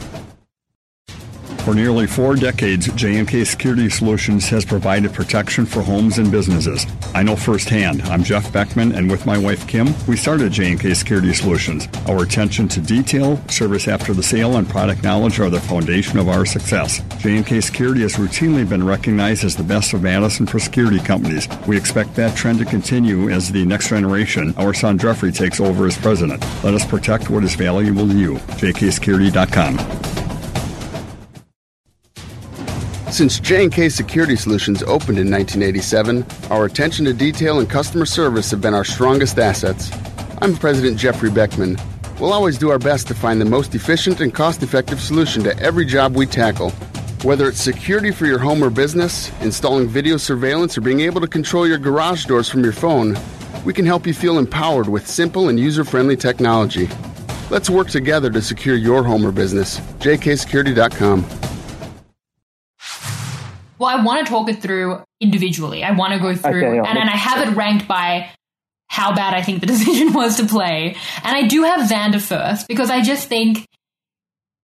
For nearly four decades, J and K Security Solutions has provided protection for homes and businesses. I know firsthand. I'm Jeff Beckman, and with my wife, Kim, we started J and K Security Solutions. Our attention to detail, service after the sale, and product knowledge are the foundation of our success. J and K Security has routinely been recognized as the best of Madison for security companies. We expect that trend to continue as the next generation, our son Jeffrey, takes over as president. Let us protect what is valuable to you. J K security dot com. Since J and K Security Solutions opened in nineteen eighty-seven, our attention to detail and customer service have been our strongest assets. I'm President Jeffrey Beckman. We'll always do our best to find the most efficient and cost-effective solution to every job we tackle. Whether it's security for your home or business, installing video surveillance, or being able to control your garage doors from your phone, we can help you feel empowered with simple and user-friendly technology. Let's work together to secure your home or business. J K security dot com. Well, I want to talk it through individually. I want to go through, okay, yeah. and, and I have it ranked by how bad I think the decision was to play. And I do have Xander first, because I just think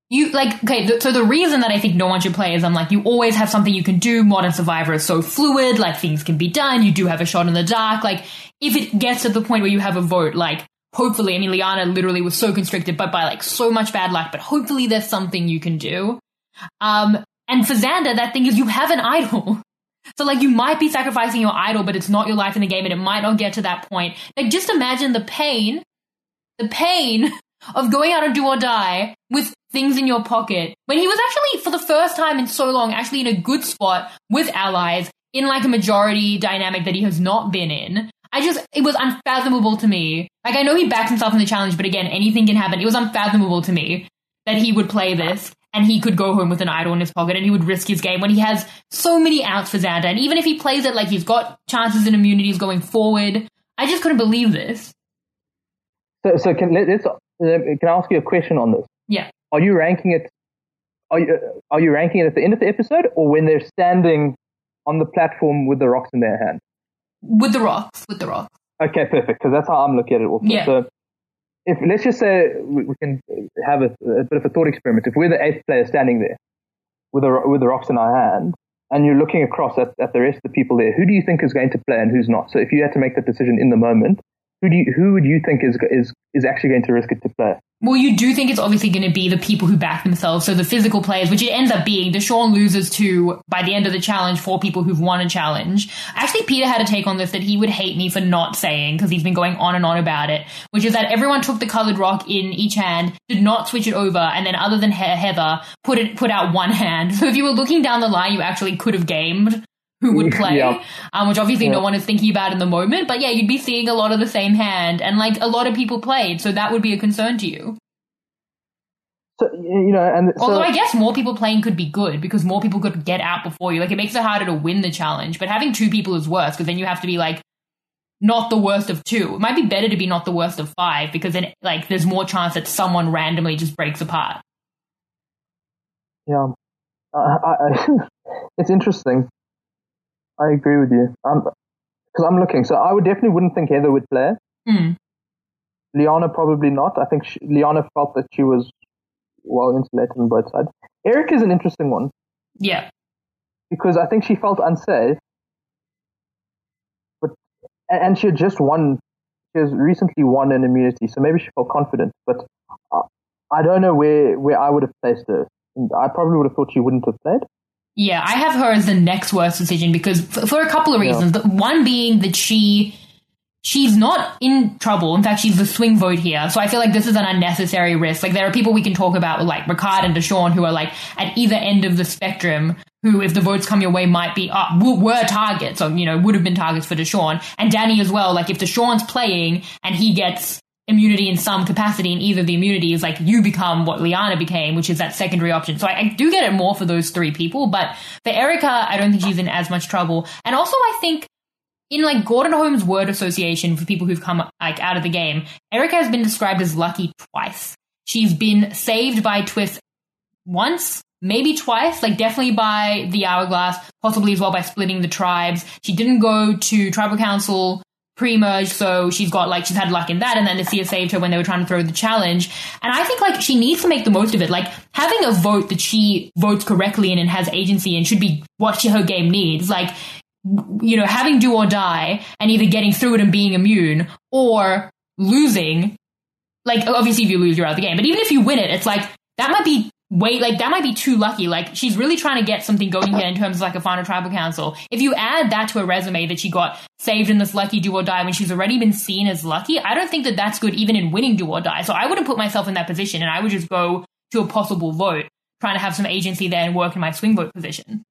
You like okay, th- so the reason that I think no one should play is I'm like you always have something you can do. Modern Survivor is so fluid, like things can be done. You do have a shot in the dark. Like if it gets to the point where you have a vote, like hopefully, I mean Liana literally was so constricted, but by like so much bad luck. But hopefully there's something you can do. Um, and for Xander, that thing is you have an idol. So like you might be sacrificing your idol, but it's not your life in the game, and it might not get to that point. Like just imagine the pain, the pain of going out and do or die with things in your pocket when he was actually, for the first time in so long, actually in a good spot with allies in like a majority dynamic that he has not been in. I just, it was unfathomable to me. Like I know he backed himself in the challenge, but again, anything can happen. It was unfathomable to me that he would play this and he could go home with an idol in his pocket and he would risk his game when he has so many outs for Xander. And even if he plays it like he's got chances and immunities going forward, I just couldn't believe this. So, so can, let's, uh, can I ask you a question on this? Yeah. Are you ranking it? Are you uh, are you ranking it at the end of the episode, or when they're standing on the platform with the rocks in their hand? With the rocks. With the rocks. Okay, perfect. Because that's how I'm looking at it. Also. Yeah. So, if let's just say we, we can have a, a bit of a thought experiment. If we're the eighth player standing there with the with the rocks in our hand, and you're looking across at, at the rest of the people there, who do you think is going to play and who's not? So, if you had to make that decision in the moment, who do you, who would you think is is is actually going to risk it to play? Well, you do think it's obviously going to be the people who back themselves, so the physical players, which it ends up being. Deshaun loses to, by the end of the challenge, four people who've won a challenge. Actually, Peter had a take on this that he would hate me for not saying, because he's been going on and on about it, which is that everyone took the colored rock in each hand, did not switch it over, and then other than he- Heather, put it put out one hand. So if you were looking down the line, you actually could have gamed who would play, yeah. um, which obviously yeah. no one is thinking about in the moment. But yeah, you'd be seeing a lot of the same hand, and like a lot of people played, so that would be a concern to you. So, you know, and so, although I guess more people playing could be good because more people could get out before you. Like it makes it harder to win the challenge, but having two people is worse because then you have to be like not the worst of two. It might be better to be not the worst of five because then like there's more chance that someone randomly just breaks apart. Yeah, uh, I, I, it's interesting. I agree with you. Um, because I'm looking, so I would definitely wouldn't think Heather would play. Mm. Liana probably not. I think she, Liana felt that she was well insulated on both sides. Eric is an interesting one. Yeah. Because I think she felt unsafe. But and she had just won. She has recently won an immunity, so maybe she felt confident. But uh, I don't know where, where I would have placed her. I probably would have thought she wouldn't have played. Yeah, I have her as the next worst decision because for, for a couple of reasons. Yeah. The one being that she she's not in trouble. In fact, she's the swing vote here. So I feel like this is an unnecessary risk. Like there are people we can talk about like Ricard and Deshaun who are like at either end of the spectrum who, if the votes come your way, might be uh, were targets or, you know, would have been targets for Deshaun. And Danny as well. Like if Deshaun's playing and he gets immunity in some capacity in either of the immunities, like you become what Liana became, which is that secondary option. So I, I do get it more for those three people, but for Erica, I don't think she's in as much trouble. And also I think in like Gordon Holmes' word association for people who've come like out of the game, Erica has been described as lucky twice. She's been saved by Twist once, maybe twice, like definitely by the Hourglass, possibly as well by splitting the tribes. She didn't go to Tribal Council pre-merge, so she's got like she's had luck in that, and then Nasia saved her when they were trying to throw the challenge. And I think like she needs to make the most of it. Like having a vote that she votes correctly in and has agency in should be what she, her game needs. Like, you know, having do or die and either getting through it and being immune or losing. Like obviously if you lose you're out of the game, but even if you win it, it's like that might be Wait, like that might be too lucky. Like she's really trying to get something going here in terms of like a final tribal council. If you add that to a resume that she got saved in this lucky do or die when she's already been seen as lucky, I don't think that that's good even in winning do or die. So I wouldn't put myself in that position and I would just go to a possible vote, trying to have some agency there and work in my swing vote position.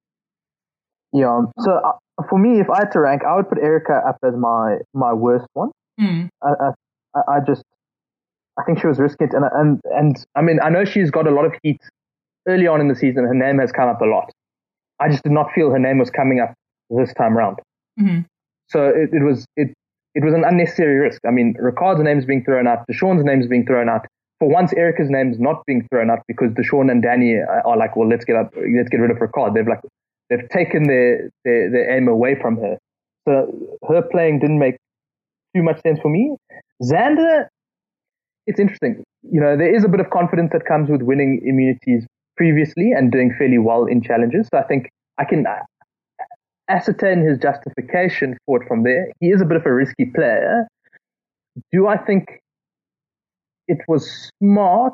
Yeah. So uh, for me, if I had to rank, I would put Erica up as my, my worst one. Mm. I, I, I just, I think she was risking it, and and and I mean, I know she's got a lot of heat early on in the season. Her name has come up a lot. I just did not feel her name was coming up this time round. Mm-hmm. So it, it was it it was an unnecessary risk. I mean, Ricard's name is being thrown out. Deshaun's name is being thrown out. For once, Erica's name is not being thrown out because Deshaun and Danny are, are like, well, let's get up, let's get rid of Ricard. They've like they've taken their, their their aim away from her. So her playing didn't make too much sense for me. Xander. it's interesting. You know, there is a bit of confidence that comes with winning immunities previously and doing fairly well in challenges. So I think I can ascertain his justification for it from there. He is a bit of a risky player. Do I think it was smart?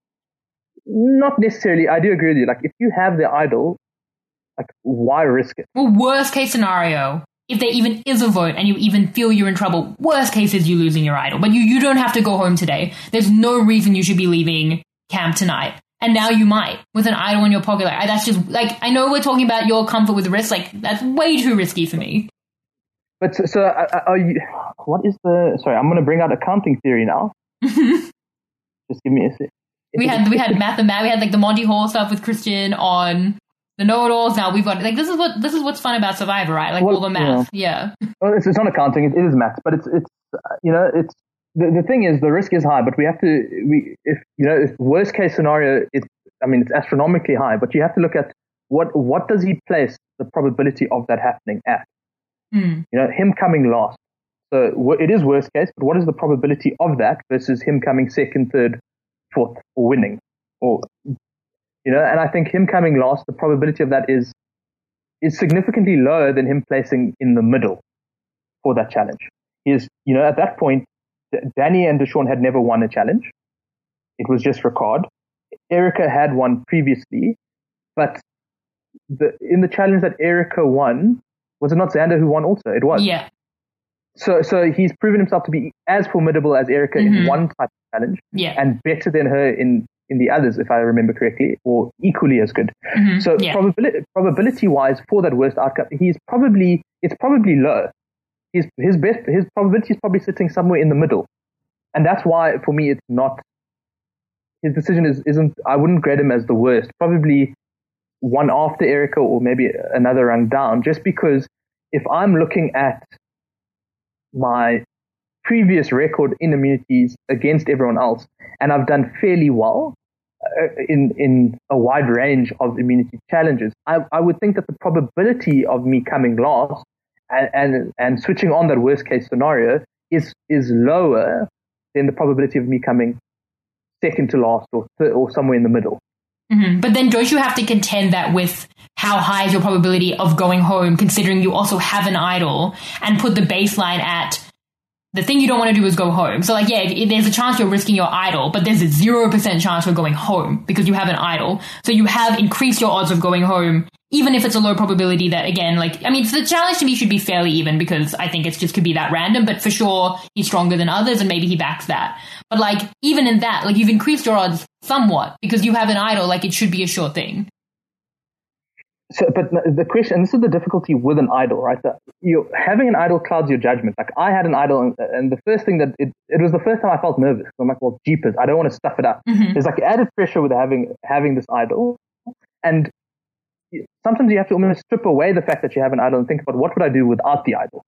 Not necessarily. I do agree with you. Like, if you have the idol, like, why risk it? Well, worst case scenario, if there even is a vote and you even feel you're in trouble, worst case is you losing your idol. But you, you don't have to go home today. There's no reason you should be leaving camp tonight. And now you might, with an idol in your pocket. Like, that's just, like, I know we're talking about your comfort with risk. Like, that's way too risky for me. But so, so uh, are you, what is the, sorry, I'm going to bring out accounting theory now. Just give me a sec. We had, we had math and math. We had, like, the Monty Hall stuff with Christian on the know-it-alls. Now we've got, like, this is what, this is what's fun about Survivor, right? Like, well, all the math. Yeah. yeah. Well, it's, it's not accounting. It, it is math. But it's, it's, uh, you know, it's, the, the thing is, the risk is high, but we have to, we, if, you know, if worst case scenario, it's, I mean, it's astronomically high, but you have to look at what, what does he place the probability of that happening at? Mm. You know, him coming last. So it is worst case, but what is the probability of that versus him coming second, third, fourth, or winning? Or, you know, and I think him coming last, the probability of that is, is significantly lower than him placing in the middle for that challenge. He is, you know, at that point, Danny and Deshaun had never won a challenge. It was just Ricard. Erica had won previously, but the, in the challenge that Erica won, was it not Xander who won also? It was. Yeah. So so he's proven himself to be as formidable as Erica mm-hmm. in one type of challenge, yeah. and better than her in, in the others, if I remember correctly, or equally as good. Mm-hmm. So yeah. probability probability wise for that worst outcome, he's probably it's probably low. His his best his probability is probably sitting somewhere in the middle, and that's why for me it's not. His decision is isn't. I wouldn't grade him as the worst. Probably one after Erica, or maybe another rung down. Just because if I'm looking at my previous record in immunities against everyone else, and I've done fairly well uh, in in a wide range of immunity challenges, I, I would think that the probability of me coming last and, and and switching on that worst case scenario is is lower than the probability of me coming second to last or th- or somewhere in the middle. Mm-hmm. But then don't you have to contend that with how high is your probability of going home, considering you also have an idol, and put the baseline at the thing you don't want to do is go home. So, like, yeah, if, if there's a chance you're risking your idol, but there's a zero percent chance you're going home because you have an idol. So you have increased your odds of going home, even if it's a low probability that, again, like, I mean, the challenge to me should be fairly even because I think it's just could be that random, but for sure he's stronger than others and maybe he backs that. But, like, even in that, like, you've increased your odds somewhat because you have an idol, like, it should be a sure thing. So, but the question, and this is the difficulty with an idol, right? That you having an idol clouds your judgment. Like, I had an idol, and, and the first thing that it, it was the first time I felt nervous. I'm like, well, jeepers, I don't want to stuff it up. Mm-hmm. There's like added pressure with having having this idol, and sometimes you have to almost strip away the fact that you have an idol and think about what would I do without the idol.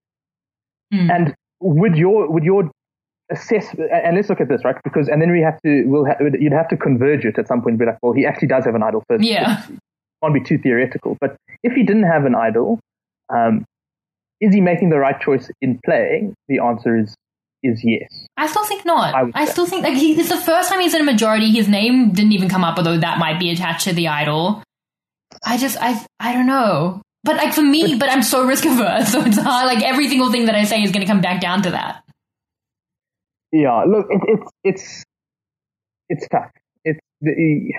Mm. And would your would your assess, and let's look at this, right? Because and then we have to we'll ha, you'd have to converge it at some point and be like, well, he actually does have an idol first. Yeah. Can't be too theoretical, but if he didn't have an idol, um, is he making the right choice in playing? The answer is is yes. I still think not. I, I still think like he, it's the first time he's in a majority. His name didn't even come up, although that might be attached to the idol. I just I I don't know, but like for me, but, but I'm so risk averse, so it's hard. Like every single thing that I say is going to come back down to that. Yeah, look, it, it's it's it's tough. It's the.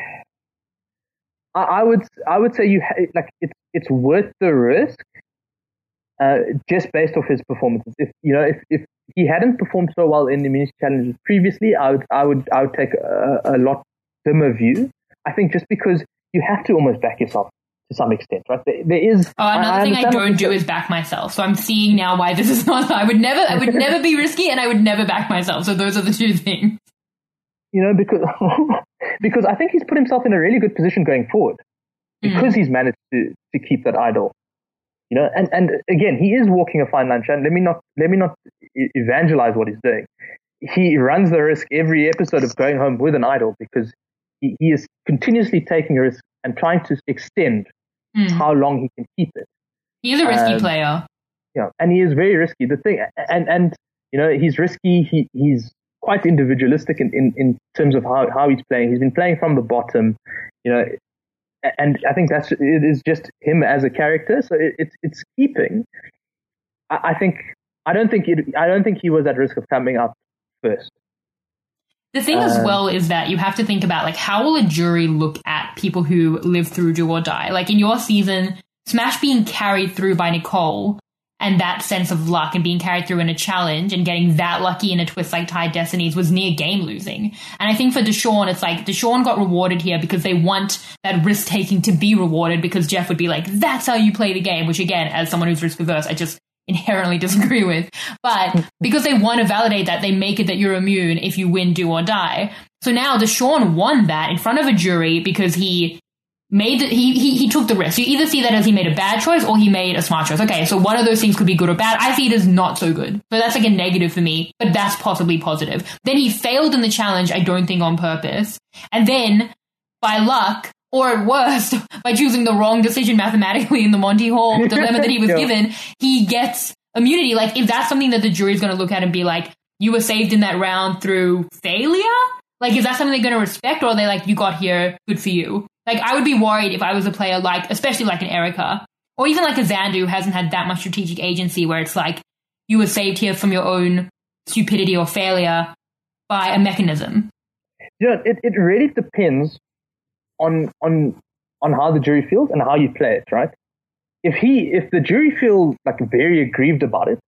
I would I would say you ha- like it's it's worth the risk, uh, just based off his performances. If you know if, if he hadn't performed so well in the immunity challenges previously, I would I would I would take a, a lot dimmer view. I think just because you have to almost back yourself to some extent, right? There, there is. Oh, another I, I thing I don't do is back myself. So I'm seeing now why this is not. I would never I would never be risky, and I would never back myself. So those are the two things. You know, because. Because I think he's put himself in a really good position going forward because mm. he's managed to, to keep that idol, you know, and, and again, he is walking a fine line. Let me not, let me not evangelize what he's doing. He runs the risk every episode of going home with an idol because he, he is continuously taking a risk and trying to extend mm. how long he can keep it. He's a risky um, player. Yeah. And he is very risky. The thing, and, and, you know, he's risky. He, he's, quite individualistic in, in, in terms of how, how he's playing. He's been playing from the bottom, you know, and I think that's it is just him as a character. So it, it's it's keeping. I, I think I don't think it, I don't think he was at risk of coming up first. The thing as Um, well is that you have to think about, like, how will a jury look at people who live through Do or Die? Like, in your season, Smash being carried through by Nicole and that sense of luck and being carried through in a challenge and getting that lucky in a twist like Tide Destinies was near game losing. And I think for Deshawn, it's like Deshawn got rewarded here because they want that risk taking to be rewarded, because Jeff would be like, that's how you play the game, which again, as someone who's risk averse, I just inherently disagree with. But because they want to validate that, they make it that you're immune if you win Do or Die. So now Deshawn won that in front of a jury because he made the, he, he he took the risk. You either see that as he made a bad choice or he made a smart choice. Okay, so one of those things could be good or bad. I see it as not so good. So that's like a negative for me, but that's possibly positive. Then he failed in the challenge, I don't think on purpose. And then, by luck, or at worst, by choosing the wrong decision mathematically in the Monty Hall dilemma that he was Yeah. given, he gets immunity. Like, if that's something that the jury's going to look at and be like, you were saved in that round through failure? Like, is that something they're going to respect, or are they like, you got here, good for you? Like, I would be worried if I was a player like, especially like an Erica, or even like a Xandu who hasn't had that much strategic agency, where it's like, you were saved here from your own stupidity or failure by a mechanism. Yeah, it, it really depends on on on how the jury feels and how you play it, right? If he if the jury feels like very aggrieved about it,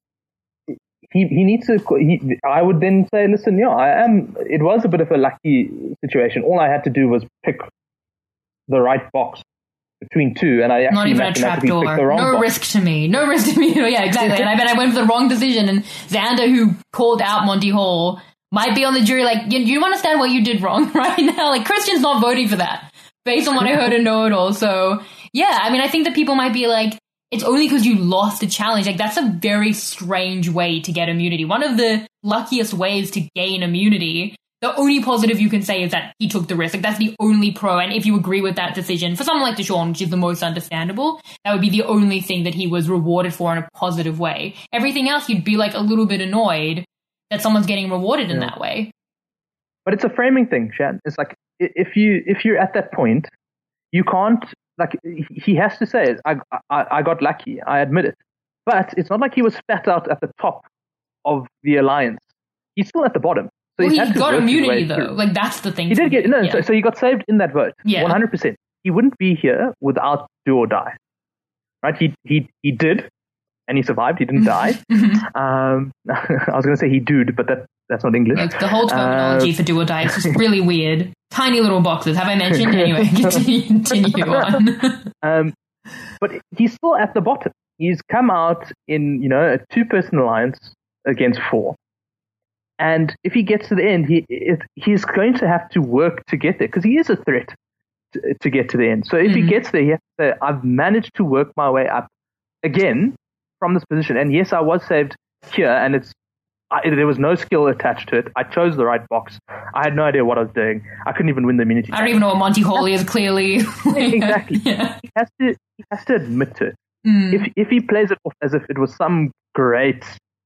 he he needs to. He, I would then say, listen, yeah, I am. It was a bit of a lucky situation. All I had to do was pick the right box between two, and I actually Not even a mathematically trapdoor. picked the wrong No box. risk to me. No risk to me. Yeah, exactly. And I bet I went for the wrong decision. And Xander, who called out Monty Hall, might be on the jury like, you, you understand what you did wrong right now? Like, Christian's not voting for that, based on what I heard and know it all. So, yeah, I mean, I think that people might be like, it's only because you lost a challenge. Like, that's a very strange way to get immunity. One of the luckiest ways to gain immunity, the only positive you can say is that he took the risk. Like, that's the only pro. And if you agree with that decision, for someone like Deshawn, which is the most understandable, that would be the only thing that he was rewarded for in a positive way. Everything else, you'd be like a little bit annoyed that someone's getting rewarded in Yeah. that way. But it's a framing thing, Shan. It's like, i- if you if you're at that point, you can't, like, he has to say, I, I, I got lucky, I admit it. But it's not like he was spat out at the top of the alliance. He's still at the bottom. So Well, he's he had to got work his immunity, way though. through. Like, that's the thing. He for did me. get, no, Yeah. so, so he got saved in that vote, Yeah. one hundred percent. He wouldn't be here without Do or Die. Right? He, he, he did, and he survived, he didn't die. Mhm. Um, I was going to say he dude, but that that's not English. Like, the whole terminology Uh, for do or die is just really weird. Tiny little boxes. Have I mentioned? Anyway, continue, continue on. Um, but he's still at the bottom. He's come out in, you know, a two-person alliance against four. And if he gets to the end, he it, he's going to have to work to get there, because he is a threat to, to get to the end. So if he Mhm. gets there, he has to say, I've managed to work my way up again from this position. And yes, I was saved here, and it's I, there was no skill attached to it. I chose the right box. I had no idea what I was doing. I couldn't even win the immunity. I don't even know what Monty Hall is, clearly. Exactly. Yeah. He has to he has to admit to it. Mm. If if he plays it off as if it was some great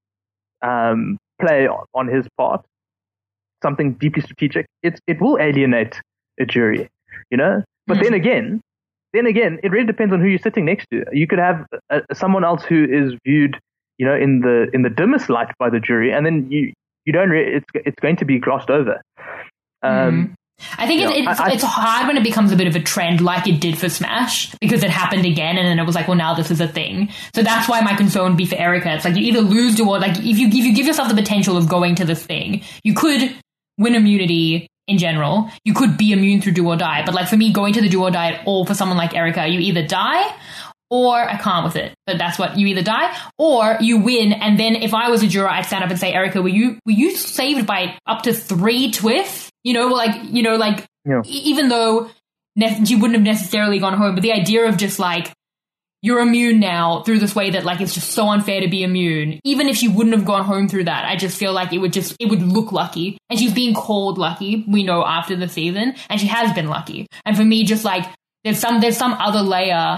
um, play on, on his part, something deeply strategic, it it will alienate a jury, you know. But Mm. then again, then again, it really depends on who you're sitting next to. You could have uh someone else who is viewed, you know, in the in the dimmest light by the jury, and then you you don't. Re- it's it's going to be glossed over. Um, I think Yeah, it's, it's, I- I- it's hard when it becomes a bit of a trend like it did for Smash, because it happened again and then it was like, well, now this is a thing. So that's why my concern would be for Erica. It's like you either lose to, or like if you, if you give yourself the potential of going to this thing, you could win immunity in general. You could be immune through Do or Die. But like for me, going to the Do or Die at all for someone like Erica, you either die or I can't with it. But that's what you either die or you win. And then if I was a juror, I'd stand up and say, Erica, were you were you saved by up to three twists? You know, like you know, like Yeah. e- even though ne- she wouldn't have necessarily gone home, but the idea of just like you're immune now through this way that like it's just so unfair to be immune. Even if she wouldn't have gone home through that, I just feel like it would just it would look lucky. And she's being called lucky, we know, after the season, and she has been lucky. And for me, just like there's some there's some other layer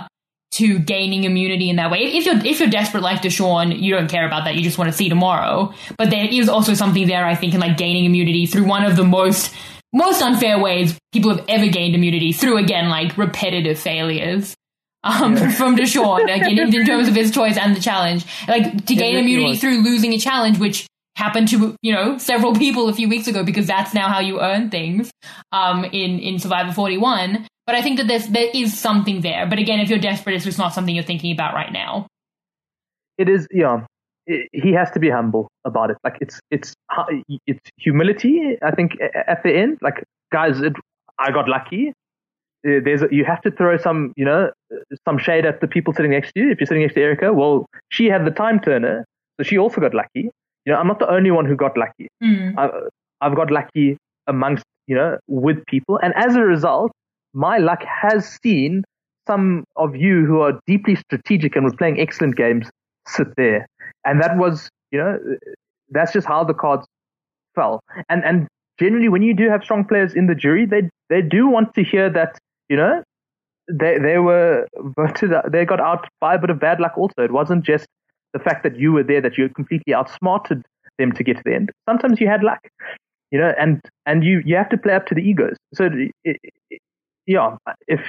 to gaining immunity in that way. If you're if you're desperate like Deshaun, you don't care about that. You just want to see tomorrow. But there is also something there, I think, in like gaining immunity through one of the most most unfair ways people have ever gained immunity, through again like repetitive failures um, yeah. from Deshaun, like in, in terms of his choice and the challenge, like to gain yeah, immunity through losing a challenge, which happened to, you know, several people a few weeks ago, because that's now how you earn things um, in in Survivor forty-one. But I think that there's, there is something there. But again, if you're desperate, it's just not something you're thinking about right now. It is, yeah. It, he has to be humble about it. Like it's it's it's humility. I think at the end, like guys, it, I got lucky. There's a, you have to throw some, you know, some shade at the people sitting next to you. If you're sitting next to Erica, well, she had the time turner, so she also got lucky. You know, I'm not the only one who got lucky. Mm. I, I've got lucky amongst, you know, with people, and as a result, my luck has seen some of you who are deeply strategic and were playing excellent games sit there. And that was, you know, that's just how the cards fell. And and generally, when you do have strong players in the jury, they they do want to hear that, you know, they they were voted, they got out by a bit of bad luck also. It wasn't just the fact that you were there, that you completely outsmarted them to get to the end. Sometimes you had luck, you know, and, and you, you have to play up to the egos. So, it, it, yeah, if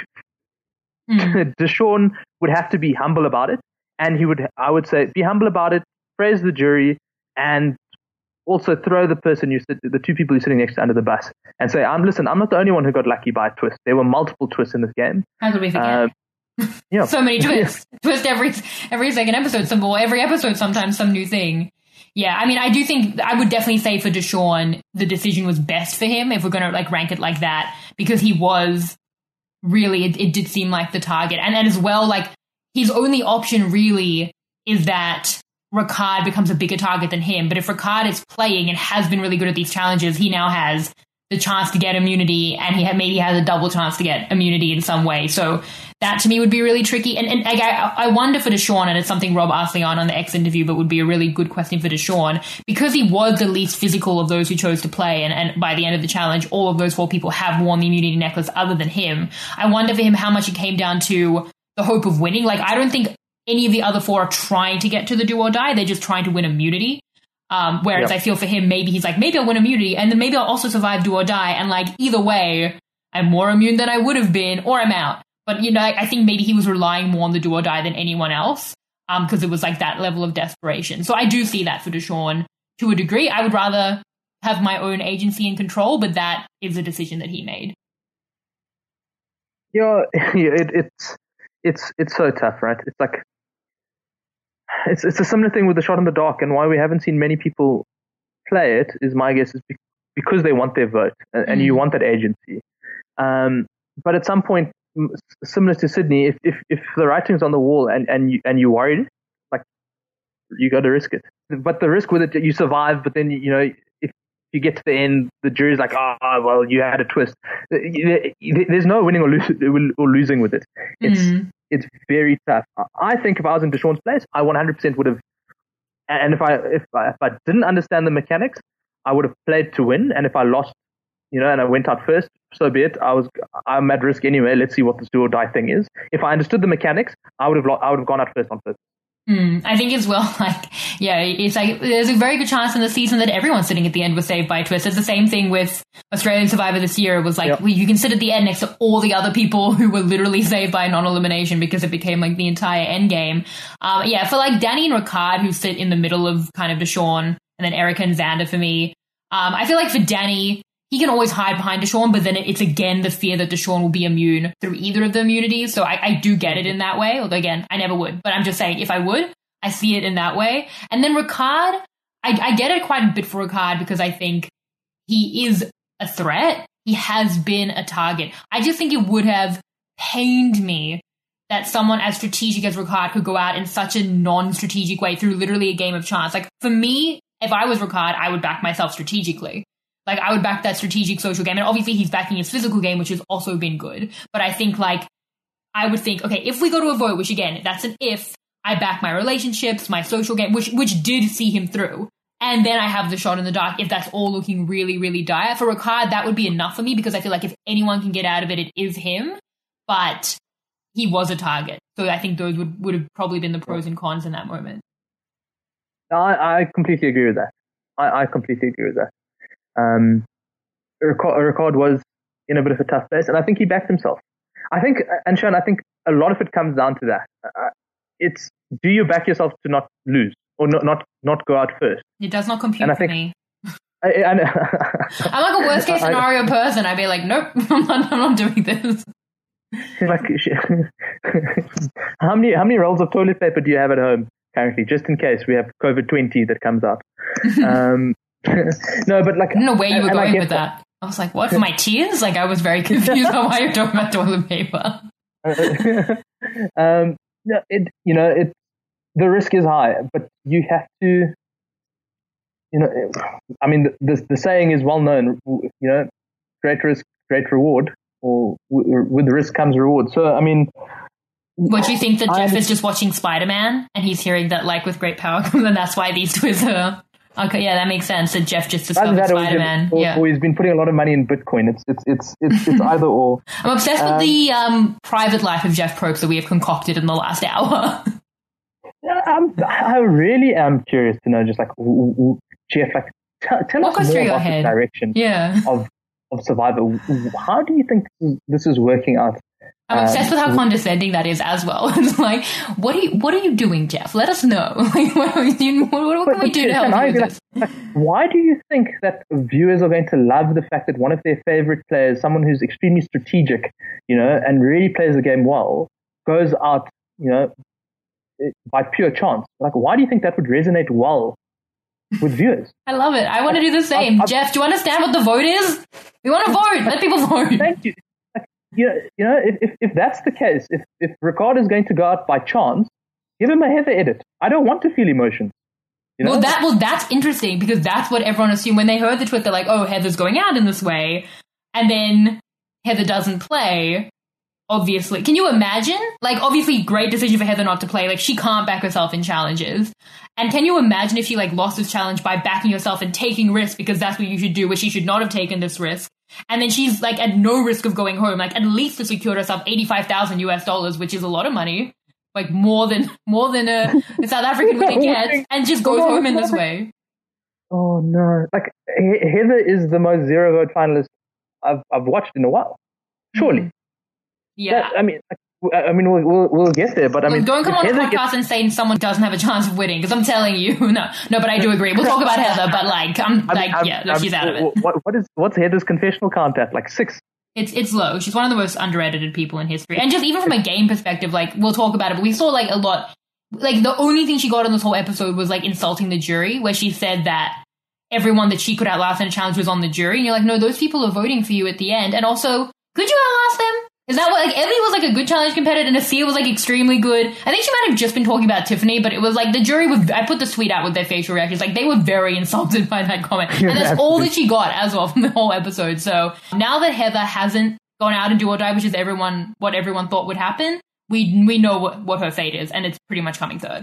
mm. Deshaun would have to be humble about it, and he would, I would say, be humble about it, praise the jury, and also throw the person you sit, the two people you're sitting next to under the bus, and say, "I'm listen, I'm not the only one who got lucky by a twist. There were multiple twists in this game." How could we forget? Uh, yeah. So many twists. Twist every every second episode, some more. Every episode, sometimes some new thing. Yeah, I mean, I do think I would definitely say for Deshaun, the decision was best for him if we're going to like rank it like that, because he was really, it, it did seem like the target. And, and as well, like his only option really is that Ricard becomes a bigger target than him. But if Ricard is playing and has been really good at these challenges, he now has the chance to get immunity, and he ha- maybe has a double chance to get immunity in some way. So that to me would be really tricky. And, and like, I, I wonder for Deshaun, and it's something Rob asked Leon on the X interview, but would be a really good question for Deshaun, because he was the least physical of those who chose to play. And, and by the end of the challenge, all of those four people have worn the immunity necklace other than him. I wonder for him how much it came down to the hope of winning. Like, I don't think any of the other four are trying to get to the do or die. They're just trying to win immunity. Um, whereas yep. I feel for him, maybe he's like, maybe I'll win immunity, and then maybe I'll also survive do or die. And like, either way, I'm more immune than I would have been, or I'm out. But, you know, I, I think maybe he was relying more on the do or die than anyone else, um, because it was like that level of desperation. So I do see that for Deshaun to a degree. I would rather have my own agency and control, but that is a decision that he made. Yeah, it, it's it's it's so tough, right? It's like it's it's a similar thing with the shot in the dark, and why we haven't seen many people play it is, my guess, is because they want their vote, and, and mm. you want that agency. Um, but at some point, similar to Sydney, if if, if the writing's on the wall and and you and you're worried, like, you got to risk it. But the risk with it, you survive, but then you know, if you get to the end, the jury's like, ah, oh, well, you had a twist. There's no winning or, lose, or losing with it. It's mm. it's very tough. I think if I was in Deshaun's place, I one hundred percent would have. And if I if I, if I didn't understand the mechanics, I would have played to win. And if I lost, you know, and I went out first, so be it. I was I'm at risk anyway. Let's see what this do or die thing is. If I understood the mechanics, I would have I would have gone out first on first. Mm, I think as well, like, yeah, it's like there's a very good chance in the season that everyone sitting at the end was saved by a twist. It's the same thing with Australian Survivor this year. It was like, yep. well, you can sit at the end next to all the other people who were literally saved by non-elimination because it became like the entire end game. Um, yeah, for like Danny and Ricard, who sit in the middle of kind of Deshaun, and then Erica and Xander for me. Um, I feel like for Danny, he can always hide behind Deshaun, but then it's again the fear that Deshaun will be immune through either of the immunities. So I, I do get it in that way. Although again, I never would. But I'm just saying, if I would, I see it in that way. And then Ricard, I, I get it quite a bit for Ricard because I think he is a threat. He has been a target. I just think it would have pained me that someone as strategic as Ricard could go out in such a non-strategic way through literally a game of chance. Like, for me, if I was Ricard, I would back myself strategically. Like, I would back that strategic social game. And obviously he's backing his physical game, which has also been good. But I think, like, I would think, okay, if we go to a vote, which again, that's an if, I back my relationships, my social game, which which did see him through. And then I have the shot in the dark if that's all looking really, really dire. For Ricard, that would be enough for me because I feel like if anyone can get out of it, it is him. But he was a target. So I think those would, would have probably been the pros and cons in that moment. I, I completely agree with that. I, I completely agree with that. Um, Ricard, Ricard was in a bit of a tough place, and I think he backed himself. I think, and Sean, I think a lot of it comes down to that. Uh, it's, do you back yourself to not lose or not not, not go out first? It does not compute and I for think, me. I, I, I'm like a worst case scenario I, person. I'd be like, nope, I'm not, I'm not doing this. Like, how many how many rolls of toilet paper do you have at home currently, just in case we have COVID twenty that comes out? Um, no, but like, I don't know where you were going with that. that. I was like, what, for my tears? Like, I was very confused on why you're talking about toilet paper. um, no, it, you know, it, the risk is high, but you have to, you know, I mean, the, the saying is well known, you know, great risk, great reward, or with risk comes reward. So, I mean, Would you think that Jeff I'm, is just watching Spider-Man and he's hearing that, like, with great power comes, and that's why these two are... Okay, yeah, that makes sense. That Jeff just discovered that Spider-Man. Or, yeah. or he's been putting a lot of money in Bitcoin. It's it's it's it's, it's either or. I'm obsessed um, with the um, private life of Jeff Probst that we have concocted in the last hour. I'm, I really am curious to know, just like, Jeff, like, t- tell what us goes more through your about head? the direction yeah. of of Survivor. How do you think this is working out? I'm obsessed um, with how condescending that is as well. It's like, what are you, what are you doing, Jeff? Let us know. Like, what, what, what but, can we do to help can I you be with like, this? like, why do you think that viewers are going to love the fact that one of their favorite players, someone who's extremely strategic, you know, and really plays the game well, goes out, you know, by pure chance? Like, why do you think that would resonate well with viewers? I love it. I want to do the same. I've, Jeff, do you understand what the vote is? We want to vote. Let people vote. Thank you. You know, you know if, if, if that's the case, if, if Ricard is going to go out by chance, give him a Heather edit. I don't want to feel emotions. You know? Well, that well, that's interesting because that's what everyone assumed when they heard the tweet. They're like, "Oh, Heather's going out in this way," and then Heather doesn't play. Obviously, can you imagine? Like, obviously, great decision for Heather not to play. Like, she can't back herself in challenges. And can you imagine if she like lost this challenge by backing herself and taking risks because that's what you should do, which she should not have taken this risk. And then she's like at no risk of going home, like at least to secure herself eighty-five thousand U S dollars, which is a lot of money, like more than more than a, a South African would get, and just goes home in this way. Oh no! Like He- Heather is the most zero vote finalist I've I've watched in a while. Surely, Mm-hmm. yeah. That, I mean, like, I mean, we'll, we'll we'll get there, but I mean, Look, don't come if on a Heather podcast gets- and say someone doesn't have a chance of winning, because I'm telling you, no, no, but I do agree. We'll talk about Heather, but like, I'm I mean, like, I'm- yeah, no, I'm- she's out of it. What what is what's Heather's confessional count at? Like six. It's it's low. She's one of the most underedited people in history. And just even from a game perspective, like, we'll talk about it, but we saw like a lot, like the only thing she got in this whole episode was like insulting the jury, where she said that everyone that she could outlast in a challenge was on the jury. And you're like, no, those people are voting for you at the end. And also, could you outlast them? Is that what, like, Emily was like a good challenge competitor and Asia was like extremely good. I think she might have just been talking about Tiffany, but it was like the jury was, I put the tweet out with their facial reactions, like they were very insulted by that comment. And that's all that she got as well from the whole episode. So now that Heather hasn't gone out and do or die, which is everyone, what everyone thought would happen, we we know what, what her fate is, and it's pretty much coming third.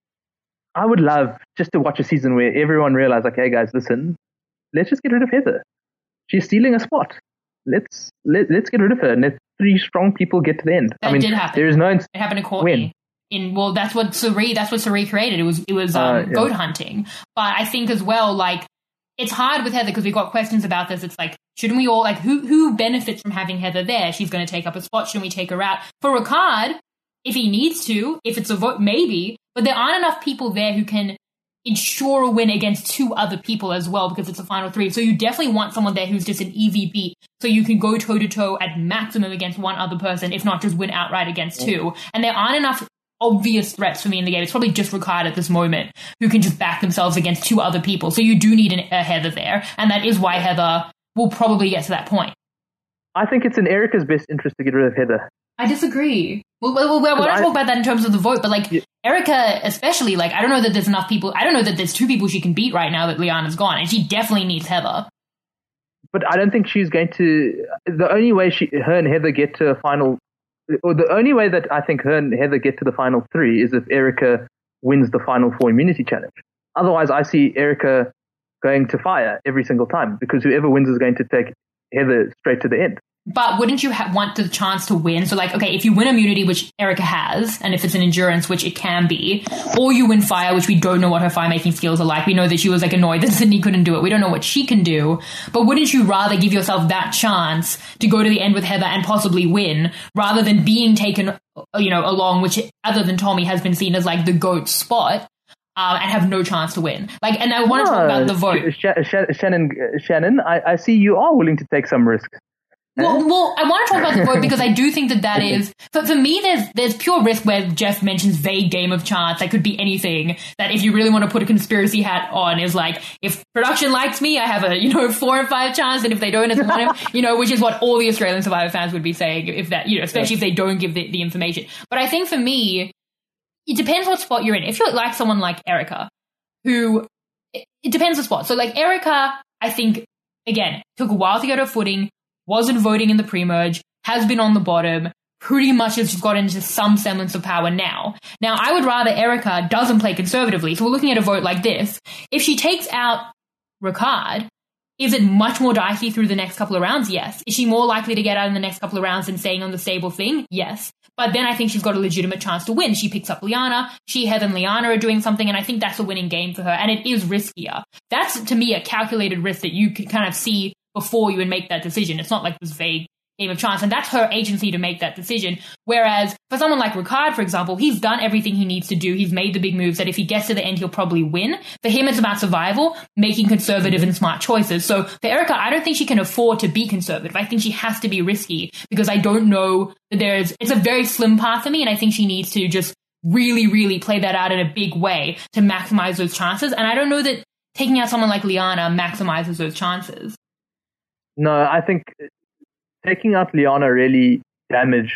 I would love just to watch a season where everyone realized, like, hey guys, listen, let's just get rid of Heather. She's stealing a spot. Let's let, let's get rid of her and let three strong people get to the end. That I mean, did happen. there is no ins- It happened to Courtney. When? In well, that's what Suri. That's what Suri created. It was it was um, Uh, yeah. goat hunting. But I think as well, like it's hard with Heather because we've got questions about this. It's like, shouldn't we all like who who benefits from having Heather there? She's going to take up a spot. Shouldn't we take her out for Ricard? If he needs to, if it's a vote, maybe. But there aren't enough people there who can ensure a win against two other people as well because it's a final three. So you definitely want someone there who's just an easy beat so you can go toe to toe at maximum against one other person, if not just win outright against two. And there aren't enough obvious threats for me in the game. It's probably just Ricard at this moment who can just back themselves against two other people. So you do need an, a Heather there. And that is why Heather will probably get to that point. I think it's in Erica's best interest to get rid of Heather. I disagree. Well, well, well, I want to I- talk about that in terms of the vote, but like Yeah. Erica, especially, like I don't know that there's enough people. I don't know that there's two people she can beat right now that Liana's gone, and she definitely needs Heather. But I don't think she's going to. The only way she, her and Heather get to a final, or the only way that I think her and Heather get to the final three is if Erica wins the final four immunity challenge. Otherwise, I see Erica going to fire every single time because whoever wins is going to take Heather straight to the end. But wouldn't you ha- want the chance to win? So like, okay, if you win immunity, which Erica has, and if it's an endurance, which it can be, or you win fire, which we don't know what her fire making skills are like. We know that she was like annoyed that Sydney couldn't do it. We don't know what she can do. But wouldn't you rather give yourself that chance to go to the end with Heather and possibly win, rather than being taken, you know, along, which other than Tommy has been seen as like the GOAT spot? Uh, and have no chance to win. Like, and I want to talk about the vote. Sh- Sh- Shannon, Shannon, I, I see you are willing to take some risks. Well, well, I want to talk about the vote because I do think that that is, for, for me, there's there's pure risk where Jeff mentions vague game of chance. That could be anything. That if you really want to put a conspiracy hat on, is like, if production likes me, I have a, you know, four or five chance, and if they don't, it's one of, you know, which is what all the Australian Survivor fans would be saying, if that, you know, especially yeah. if they don't give the, the information. But I think for me, it depends what spot you're in. If you're like someone like Erica, who, it, it depends the spot. So like Erica, I think, again, took a while to get her footing, wasn't voting in the pre-merge, has been on the bottom, pretty much has got into some semblance of power now. Now, I would rather Erica doesn't play conservatively. So we're looking at a vote like this. If she takes out Ricard, is it much more dicey through the next couple of rounds? Yes. Is she more likely to get out in the next couple of rounds than staying on the stable thing? Yes. But then I think she's got a legitimate chance to win. She picks up Liana. She, Heather, and Liana are doing something, and I think that's a winning game for her. And it is riskier. That's, to me, a calculated risk that you can kind of see before you would make that decision. It's not like this vague game of chance. And that's her agency to make that decision. Whereas for someone like Ricard, for example, he's done everything he needs to do. He's made the big moves that if he gets to the end, he'll probably win. For him, it's about survival, making conservative and smart choices. So for Erica, I don't think she can afford to be conservative. I think she has to be risky because I don't know that there's, it's a very slim path for me. And I think she needs to just really, really play that out in a big way to maximize those chances. And I don't know that taking out someone like Liana maximizes those chances. No, I think taking out Liana really damaged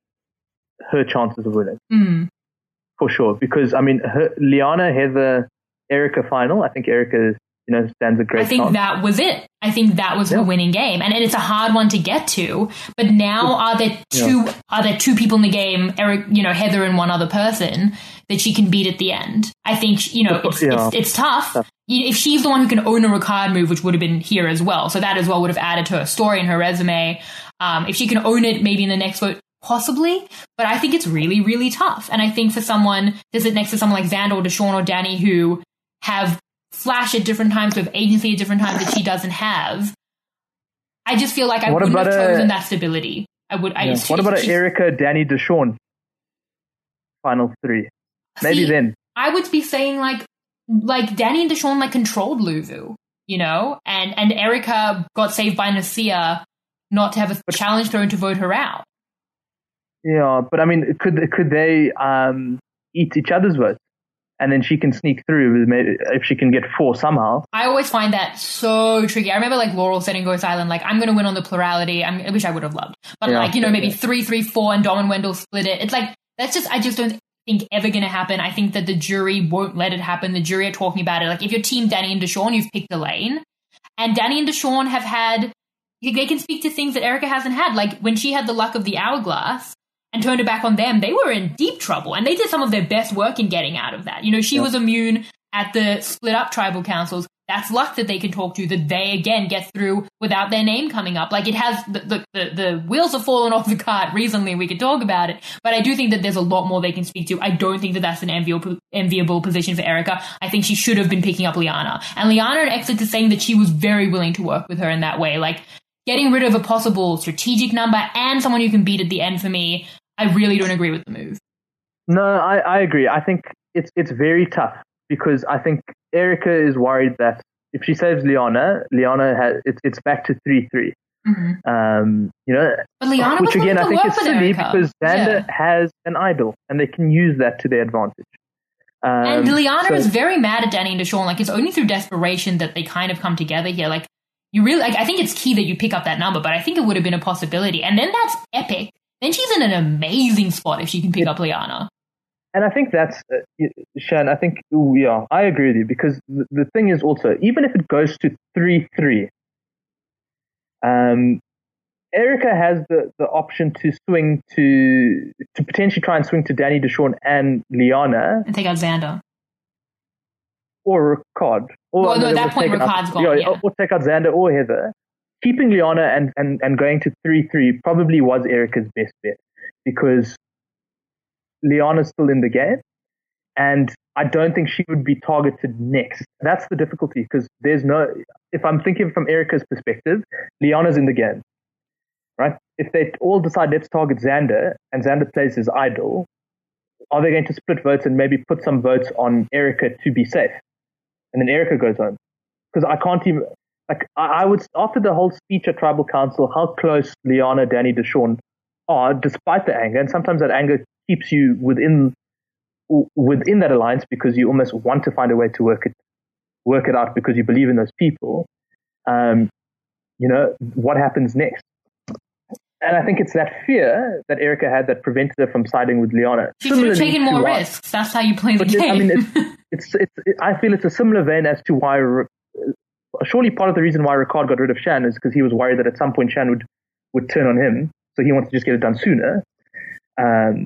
her chances of winning. Mm. For sure. Because, I mean, her, Liana, Heather, Erica final, I think Erica, you know, stands a great I think chance. that was it. I think that was yeah. her winning game. And, and it's a hard one to get to. But now are there two yeah. are there two people in the game, Eric, you know, Heather and one other person, that she can beat at the end? I think, you know, it's, yeah. it's, it's tough. tough. If she's the one who can own a Ricard move, which would have been here as well. So that as well would have added to her story and her resume. Um, if she can own it, maybe in the next vote, possibly. But I think it's really, really tough. And I think for someone to sit next to someone like Xander or Deshawn or Danny who have flash at different times, who have agency at different times that she doesn't have, I just feel like I what wouldn't have a, chosen that stability. I would. I yeah. just, what about an Erica, Danny, Deshawn final three? Maybe See, then. I would be saying like, like Danny and Deshawn like controlled Luvu, you know, and and Erica got saved by Nasia not to have a but, challenge thrown to vote her out. Yeah, but I mean, could could they um, eat each other's votes, and then she can sneak through if she can get four somehow? I always find that so tricky. I remember like Laurel said in Ghost Island, like I'm going to win on the plurality. I'm, I wish I would have loved, but yeah, like you know maybe yeah. three, three, four, and Dom and Wendell split it. It's like that's just I just don't think ever going to happen. I think that the jury won't let it happen. The jury are talking about it. Like if you're team Danny and Deshawn, you've picked a lane, and Danny and Deshawn have had they can speak to things that Erica hasn't had. Like when she had the luck of the hourglass and turned it back on them, they were in deep trouble, and they did some of their best work in getting out of that. You know, she yeah. was immune at the split up tribal councils. That's luck that they can talk to, that they again get through without their name coming up. Like it has the the, the, the wheels have fallen off the cart recently. We could talk about it, but I do think that there's a lot more they can speak to. I don't think that that's an enviable enviable position for Erica. I think she should have been picking up Liana, and Liana and Exit is saying that she was very willing to work with her in that way, like getting rid of a possible strategic number and someone you can beat at the end. For me, I really don't agree with the move. No, I, I agree. I think it's it's very tough because I think Erica is worried that if she saves Liana, Liana has it's it's back to three three. Mm-hmm. Um, you know, but Liana which again I think is silly Erica. because Xander yeah. has an idol and they can use that to their advantage. Um, and Liana so, is very mad at Danny and Deshawn. Like it's only through desperation that they kind of come together here. Like you really, like I think it's key that you pick up that number, but I think it would have been a possibility. And then that's epic. Then she's in an amazing spot if she can pick up Liana. And I think that's, uh, Shan, I think, ooh, yeah, I agree with you because the, the thing is also, even if it goes to three three, um, Erica has the, the option to swing to, to potentially try and swing to Danny, Deshawn, and Liana. And take out Xander. Or Ricard. Or well, no, at that point, Ricard's out, gone, yeah, yeah. Or take out Xander or Heather. keeping Liana and, and, and going to three three probably was Erica's best bet, because Liana's still in the game, and I don't think she would be targeted next. That's the difficulty, because there's no, if I'm thinking from Erica's perspective, Liana's in the game, right? If they all decide let's target Xander, and Xander plays his idol, are they going to split votes and maybe put some votes on Erica to be safe? And then Erica goes home. Because I can't even, like, I, I would, after the whole speech at Tribal Council, how close Liana, Danny, Deshawn are, despite the anger, and sometimes that anger keeps you within within that alliance because you almost want to find a way to work it work it out because you believe in those people. Um, you know, what happens next? And I think it's that fear that Erica had that prevented her from siding with Liana. She should have taken more risks. That's how you play the but game. It, I mean, it's, it's, it's, it, I feel it's a similar vein as to why, surely part of the reason why Ricard got rid of Shan is because he was worried that at some point Shan would, would turn on him. So he wanted to just get it done sooner. Um,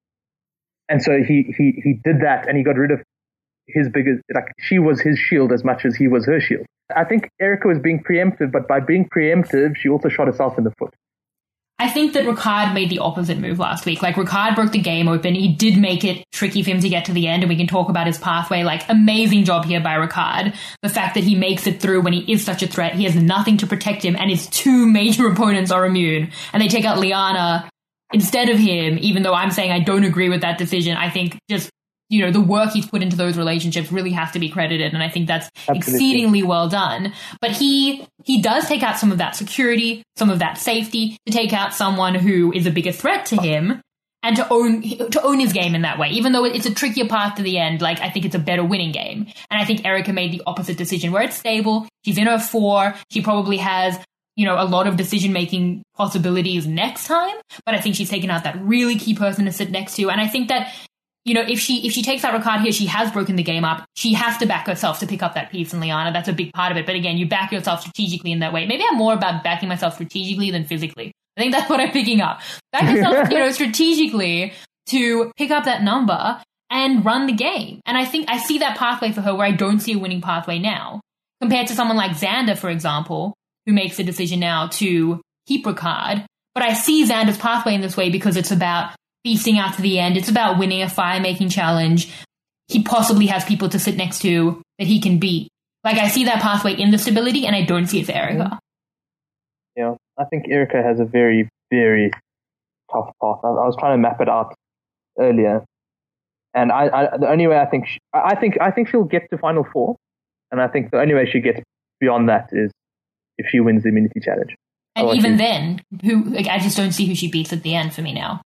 and so he, he, he did that, and he got rid of his biggest, like, she was his shield as much as he was her shield. I think Erica was being preemptive, but by being preemptive, she also shot herself in the foot. I think that Ricard made the opposite move last week. Like, Ricard broke the game open. He did make it tricky for him to get to the end, and we can talk about his pathway. Like, amazing job here by Ricard. The fact that he makes it through when he is such a threat. He has nothing to protect him, and his two major opponents are immune. And they take out Liana instead of him, even though I'm saying I don't agree with that decision. I think just, you know, the work he's put into those relationships really has to be credited, and I think that's Absolutely. exceedingly well done. But he he does take out some of that security, some of that safety, to take out someone who is a bigger threat to him, and to own to own his game in that way. Even though it's a trickier path to the end, like, I think it's a better winning game. And I think Erica made the opposite decision, where it's stable. She's in her four. She probably has, you know, a lot of decision-making possibilities next time, but I think she's taken out that really key person to sit next to. And I think that, you know, if she if she takes out Ricard here, she has broken the game up. She has to back herself to pick up that piece in Liana. That's a big part of it. But again, you back yourself strategically in that way. Maybe I'm more about backing myself strategically than physically. I think that's what I'm picking up. Back yourself, you know, strategically to pick up that number and run the game. And I think I see that pathway for her where I don't see a winning pathway now, compared to someone like Xander, for example, who makes the decision now to keep Ricard. But I see Xander's pathway in this way because it's about beasting out to the end. It's about winning a fire-making challenge. He possibly has people to sit next to that he can beat. Like, I see that pathway in the stability, and I don't see it for Erica. Yeah, I think Erica has a very, very tough path. I, I was trying to map it out earlier, and I, I the only way I think she, I think I think she'll get to Final Four, and I think the only way she gets beyond that is if she wins the immunity challenge. And oh, even then, who like, I just don't see who she beats at the end for me now.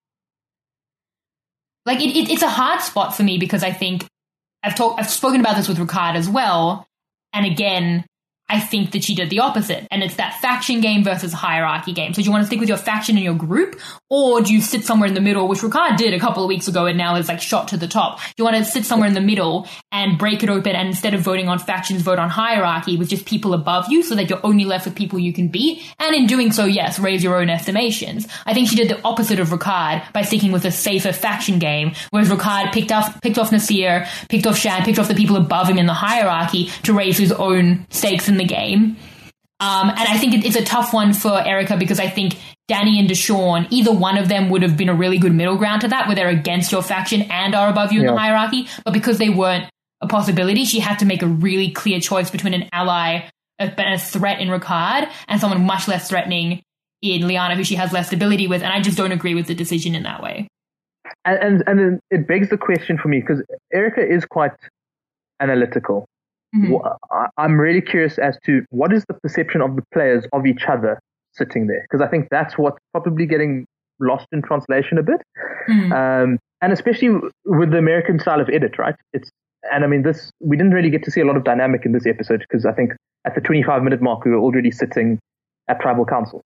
Like, it, it, it's a hard spot for me because I think I've talked, I've spoken about this with Ricard as well. And again, I think that she did the opposite. And it's that faction game versus hierarchy game. So do you want to stick with your faction and your group? Or do you sit somewhere in the middle, which Ricard did a couple of weeks ago and now is like shot to the top? Do you want to sit somewhere in the middle and break it open and instead of voting on factions, vote on hierarchy with just people above you so that you're only left with people you can beat? And in doing so, yes, raise your own estimations. I think she did the opposite of Ricard by sticking with a safer faction game, whereas Ricard picked off, picked off Nasir, picked off Shan, picked off the people above him in the hierarchy to raise his own stakes in the game. Um, and I think it, it's a tough one for Erica because I think Danny and Deshawn, either one of them would have been a really good middle ground to that, where they're against your faction and are above you yeah. in the hierarchy. But because they weren't a possibility, she had to make a really clear choice between an ally, a, a threat in Ricard, and someone much less threatening in Liana, who she has less stability with. And I just don't agree with the decision in that way. And and, and then it begs the question for me, because Erica is quite analytical. Mm-hmm. I'm really curious as to what is the perception of the players of each other sitting there, because I think that's what's probably getting lost in translation a bit. Mm-hmm. Um, and especially with the American style of edit, right? It's and I mean this we didn't really get to see a lot of dynamic in this episode because I think at the twenty-five minute mark we were already sitting at Tribal Council.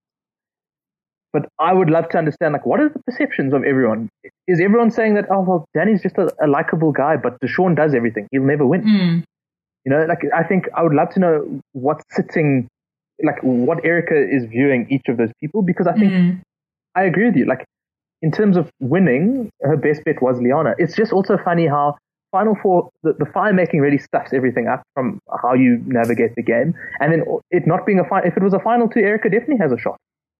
But I would love to understand, like, what are the perceptions of everyone? Is everyone saying that, oh well, Danny's just a, a likable guy, but Deshawn does everything, he'll never win? Mm. You know, like, I think I would love to know what's sitting, like, what Erica is viewing each of those people, because I think mm. I agree with you. Like, in terms of winning, her best bet was Liana. It's just also funny how Final Four, the, the fire making really stuffs everything up from how you navigate the game. And then it not being a final, if it was a final two, Erica definitely has a shot.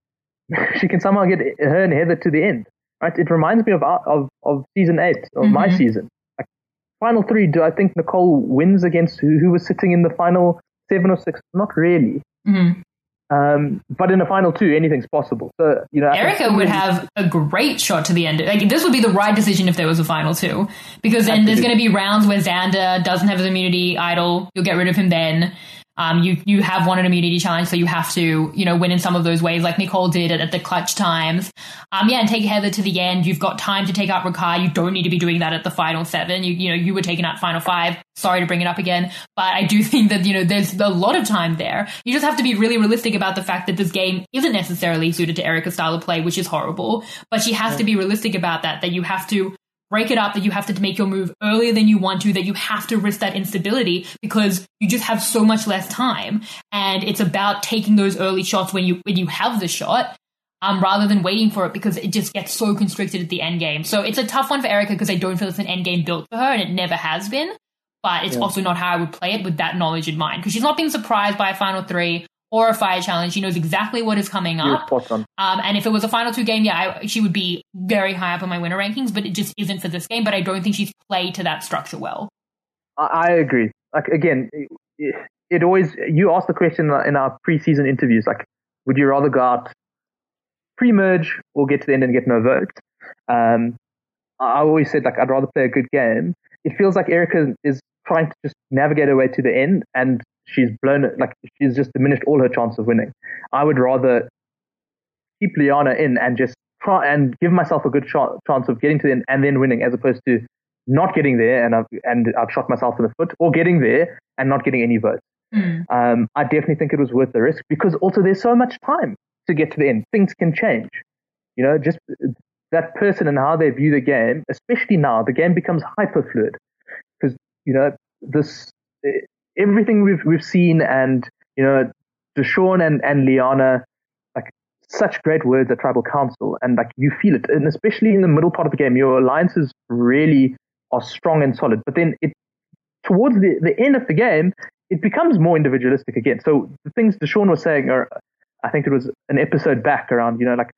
She can somehow get her and Heather to the end. Right? It reminds me of of, of season eight, of mm-hmm. my season. Like, final three, do I think Nicole wins against who, who was sitting in the final seven or six? Not really. Mm-hmm. Um, but in a final two, anything's possible. So, you know, Erica would have a great shot to the end. Like, this would be the right decision if there was a final two, because then Absolutely. There's going to be rounds where Xander doesn't have his immunity idol. You'll get rid of him then. Um, you, you have won an immunity challenge, so you have to, you know, win in some of those ways, like Nicole did at, at the clutch times. Um, yeah, and take Heather to the end. You've got time to take out Rakai. You don't need to be doing that at the final seven. You, you know, you were taking out final five. Sorry to bring it up again, but I do think that, you know, there's a lot of time there. You just have to be really realistic about the fact that this game isn't necessarily suited to Erica's style of play, which is horrible, but she has yeah. to be realistic about that, that you have to break it up, that you have to make your move earlier than you want to, that you have to risk that instability because you just have so much less time. And it's about taking those early shots when you when you have the shot, um, rather than waiting for it, because it just gets so constricted at the end game. So it's a tough one for Erica because I don't feel it's an end game built for her, and it never has been. But it's yeah. also not how I would play it with that knowledge in mind, because she's not being surprised by a final three or a fire challenge. She knows exactly what is coming up. Um, and if it was a final two game, yeah, I, she would be very high up on my winner rankings, but it just isn't for this game. But I don't think she's played to that structure well. I, I agree. Like, again, it, it always, you asked the question in our preseason interviews, like, would you rather go out pre-merge or get to the end and get no vote? Um, I always said, like, I'd rather play a good game. It feels like Erica is trying to just navigate her way to the end, and she's blown it, like she's just diminished all her chance of winning. I would rather keep Liana in and just try and give myself a good shot, chance of getting to the end and then winning, as opposed to not getting there and I've, and I've shot myself in the foot, or getting there and not getting any votes. Mm. Um, I definitely think it was worth the risk, because also there's so much time to get to the end. Things can change. You know, just that person and how they view the game, especially now, the game becomes hyper fluid, because, you know, this everything we've we've seen, and, you know, Deshawn and, and Liana, like, such great words at Tribal Council, and like you feel it, and especially in the middle part of the game, your alliances really are strong and solid. But then it towards the, the end of the game, it becomes more individualistic again. So the things Deshawn was saying, or I think it was an episode back around, you know, like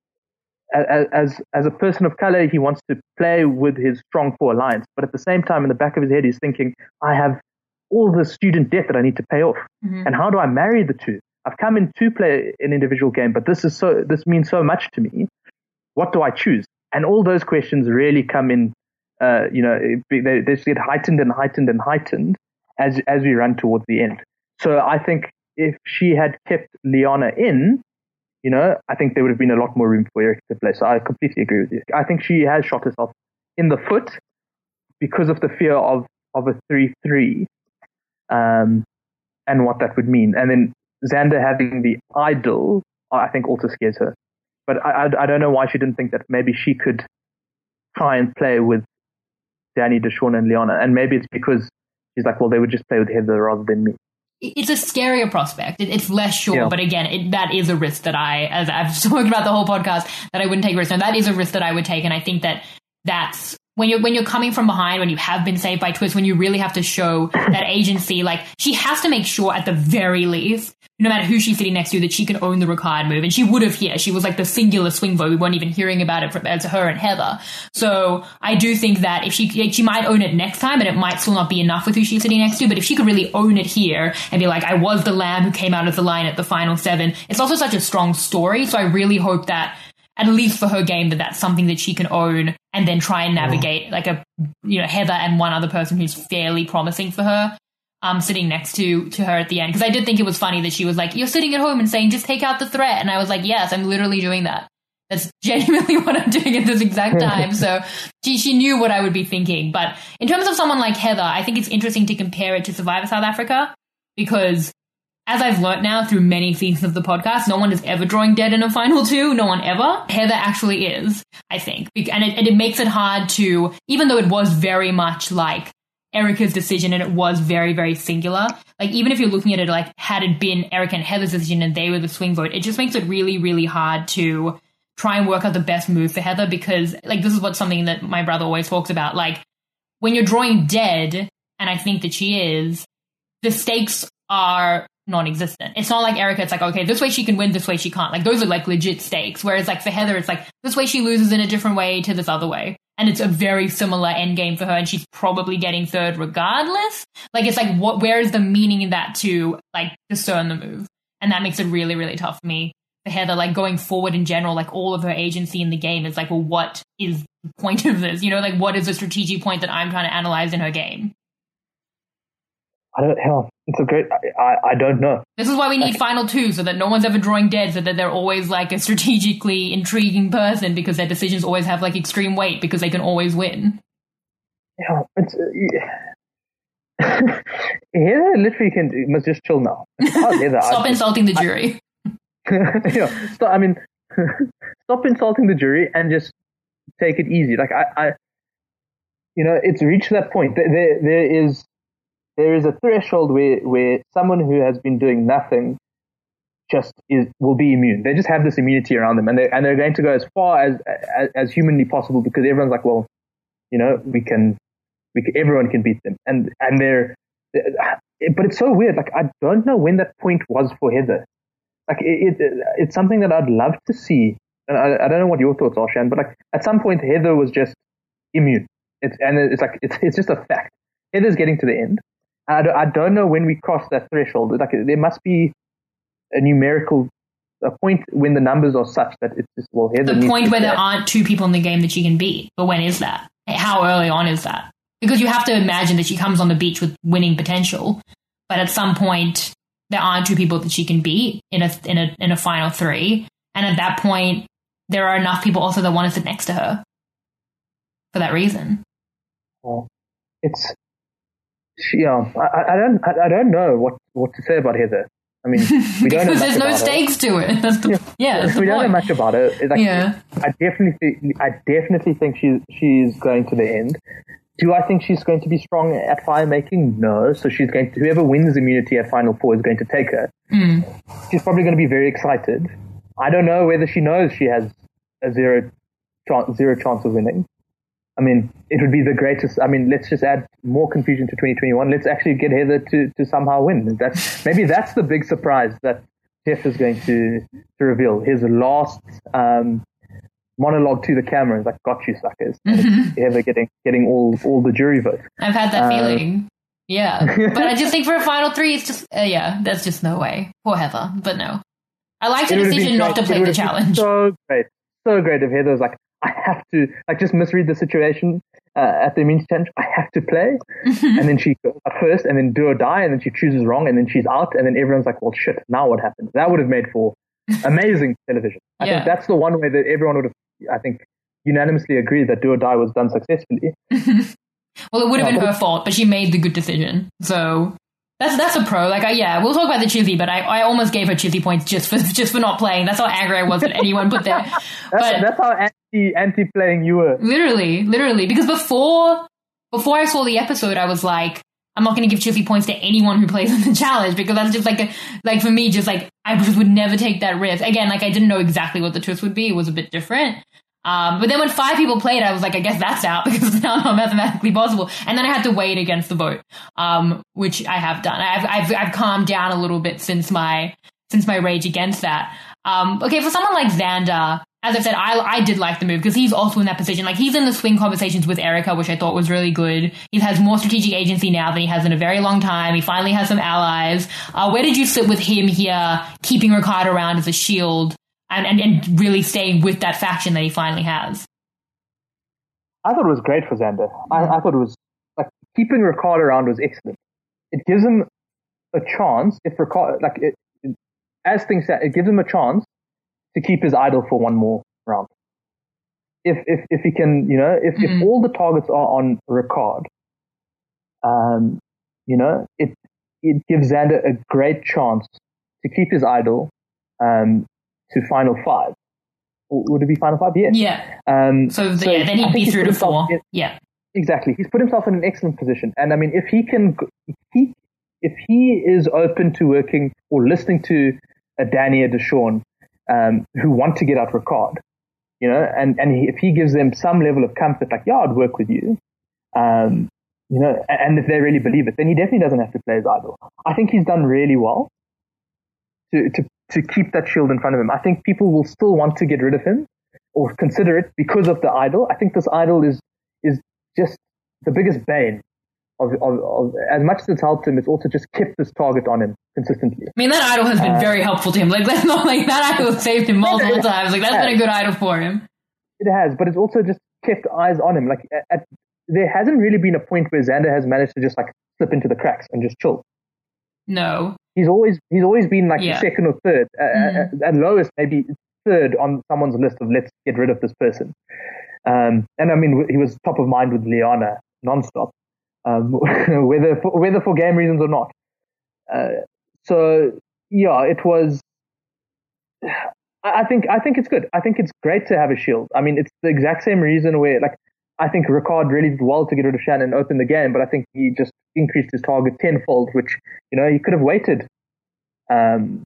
as as as a person of color, he wants to play with his strong four alliance, but at the same time, in the back of his head, he's thinking, I have all the student debt that I need to pay off. Mm-hmm. And how do I marry the two? I've come in to play an individual game, but this is so, this means so much to me. What do I choose? And all those questions really come in, uh, you know, they, they just get heightened and heightened and heightened as, as we run towards the end. So I think if she had kept Liana in, you know, I think there would have been a lot more room for Eric to play. So I completely agree with you. I think she has shot herself in the foot because of the fear of, of a three three. Um, and what that would mean. And then Xander having the idol, I think also scares her. But I, I, I don't know why she didn't think that maybe she could try and play with Danny, Deshawn, and Liana. And maybe it's because she's like, well, they would just play with Heather rather than me. It's a scarier prospect. It, it's less sure, yeah. but again, it, that is a risk that I, as I've spoken about the whole podcast, that I wouldn't take a risk. And that is a risk that I would take. And I think that that's, When you're, when you're coming from behind, when you have been saved by Twist, when you really have to show that agency, like, she has to make sure at the very least, no matter who she's sitting next to, that she can own the required move. And she would have here. She was like the singular swing vote. We weren't even hearing about it from, as her and Heather. So I do think that if she, she might own it next time, and it might still not be enough with who she's sitting next to, but if she could really own it here and be like, I was the lamb who came out of the line at the final seven, it's also such a strong story. So I really hope that, at least for her game, that that's something that she can own and then try and navigate, like a, you know, Heather and one other person who's fairly promising for her, um, sitting next to, to her at the end. Because I did think it was funny that she was like, you're sitting at home and saying, just take out the threat. And I was like, yes, I'm literally doing that. That's genuinely what I'm doing at this exact time. So she, she knew what I would be thinking. But in terms of someone like Heather, I think it's interesting to compare it to Survivor South Africa, because as I've learnt now through many seasons of the podcast, no one is ever drawing dead in a final two. No one ever. Heather actually is, I think. And it, and it makes it hard to, even though it was very much like Erica's decision and it was very, very singular, like even if you're looking at it like, had it been Erica and Heather's decision and they were the swing vote, it just makes it really, really hard to try and work out the best move for Heather, because like this is what something that my brother always talks about. Like, when you're drawing dead, and I think that she is, the stakes are non-existent. It's not like Erica, it's like, okay, this way she can win, this way she can't. Like, those are like legit stakes. Whereas like for Heather, it's like, this way she loses in a different way to this other way. And it's a very similar end game for her, and she's probably getting third regardless. Like, it's like, what? Where is the meaning in that to like discern the move? And that makes it really, really tough for me. For Heather, like going forward in general, like all of her agency in the game is like, well, what is the point of this? You know, like what is the strategic point that I'm trying to analyze in her game? I don't hell. It's a great. I, I, I don't know. This is why we need Final Two, so that no one's ever drawing dead, so that they're always like a strategically intriguing person, because their decisions always have like extreme weight because they can always win. Yeah, it's. Uh, yeah. Heather literally can must just chill now. Oh, Heather, Stop I, insulting the jury. yeah, stop, I mean, stop insulting the jury and just take it easy. Like I, I you know, it's reached that point. There, there, there is. There is a threshold where, where someone who has been doing nothing just is will be immune. They just have this immunity around them, and they and they're going to go as far as as, as humanly possible, because everyone's like, well, you know, we can, we can, everyone can beat them, and and they're, but it's so weird. Like I don't know when that point was for Heather. Like it, it it's something that I'd love to see, and I, I don't know what your thoughts are, Shan, but like at some point Heather was just immune. It's and it's like it's it's just a fact. Heather's getting to the end. I don't, I don't know when we cross that threshold. Like there must be a numerical a point when the numbers are such that it's just, well, Heather the point where there aren't two people in the game that she can beat. But when is that? How early on is that? Because you have to imagine that she comes on the beach with winning potential, but at some point there aren't two people that she can beat in a in a in a final three, and at that point there are enough people also that want to sit next to her for that reason. Well, it's. Yeah, I, I don't, I, I don't know what, what to say about Heather. I mean, we don't know because much there's no about stakes her. to it. That's the, yeah, yeah that's we the don't point. know much about her. Like, yeah, I definitely, I definitely think she's she's going to the end. Do I think she's going to be strong at fire making? No. So she's going to, whoever wins immunity at Final Four is going to take her. Mm. She's probably going to be very excited. I don't know whether she knows she has a zero chance, zero chance of winning. I mean, it would be the greatest. I mean, let's just add more confusion to twenty twenty-one. Let's actually get Heather to, to somehow win. That's maybe that's the big surprise that Jeff is going to to reveal. His last um, monologue to the camera is like, "Got you, suckers." Mm-hmm. Heather getting getting all all the jury votes. I've had that um, feeling. Yeah, but I just think for a final three, it's just uh, yeah, that's just no way. Poor Heather, but no. I like the decision not to play the challenge. So great, so great if Heather was like, I have to, like, just misread the situation uh, at the immunity challenge. I have to play. And then she goes out first and then do or die, and then she chooses wrong, and then she's out, and then everyone's like, well, shit, now what happens? That would have made for amazing television. I yeah. think that's the one way that everyone would have, I think, unanimously agreed that do or die was done successfully. Well, it would have yeah, been her fault, but she made the good decision. So that's that's a pro. Like, I, yeah, we'll talk about the Chizzy, but I, I almost gave her Chizzy points just for just for not playing. That's how angry I was that anyone put there. that's, but that's how anti anti playing you were. Literally, literally, because before before I saw the episode, I was like, I'm not going to give Chizzy points to anyone who plays in the challenge, because that's just like a, like for me, just like I just would never take that risk. Again, like I didn't know exactly what the twist would be. It was a bit different. Um, but then when five people played, I was like, I guess that's out because it's now not mathematically possible. And then I had to wait against the vote, um, which I have done. I've, I've, I've calmed down a little bit since my, since my rage against that. Um, okay, for someone like Xander, as I said, I, I did like the move because he's also in that position. Like, he's in the swing conversations with Erica, which I thought was really good. He has more strategic agency now than he has in a very long time. He finally has some allies. Uh, where did you sit with him here, keeping Ricard around as a shield? And, and and really staying with that faction that he finally has. I thought it was great for Xander. I, I thought it was like keeping Ricard around was excellent. It gives him a chance if Ricard, like it, it, as things stand, it gives him a chance to keep his idol for one more round. If if if he can, you know, if, mm-hmm. if all the targets are on Ricard, um, you know, it it gives Xander a great chance to keep his idol. Um, to final five. Or would it be final five? Yes. Yeah. Um, so, the, so yeah, then he'd be through to four. In, yeah. Exactly. He's put himself in an excellent position. And I mean, if he can, if he, if he is open to working or listening to a Danny or Deshawn, um, who want to get out Ricard, you know, and, and he, if he gives them some level of comfort, like, yeah, I'd work with you, um, you know, and if they really believe it, then he definitely doesn't have to play his idol. I think he's done really well to, to, to keep that shield in front of him. I think people will still want to get rid of him or consider it because of the idol. I think this idol is is just the biggest bane of, of, of as much as it's helped him, it's also just kept this target on him consistently. I mean, that idol has been uh, very helpful to him. Like, that's not like that idol saved him multiple times. Like, that's been a good idol for him. It has, but it's also just kept eyes on him. Like, at, at, there hasn't really been a point where Xander has managed to just like slip into the cracks and just chill. No. He's always he's always been like Yeah. second or third, uh, Mm. at, at lowest maybe third on someone's list of let's get rid of this person. Um, and I mean, he was top of mind with Liana nonstop, um, whether for, whether for game reasons or not. Uh, so yeah, it was. I I think I think it's good. I think it's great to have a shield. I mean, it's the exact same reason where like I think Ricard really did well to get rid of Shannon and open the game, but I think he just increased his target tenfold, which you know he could have waited. Um,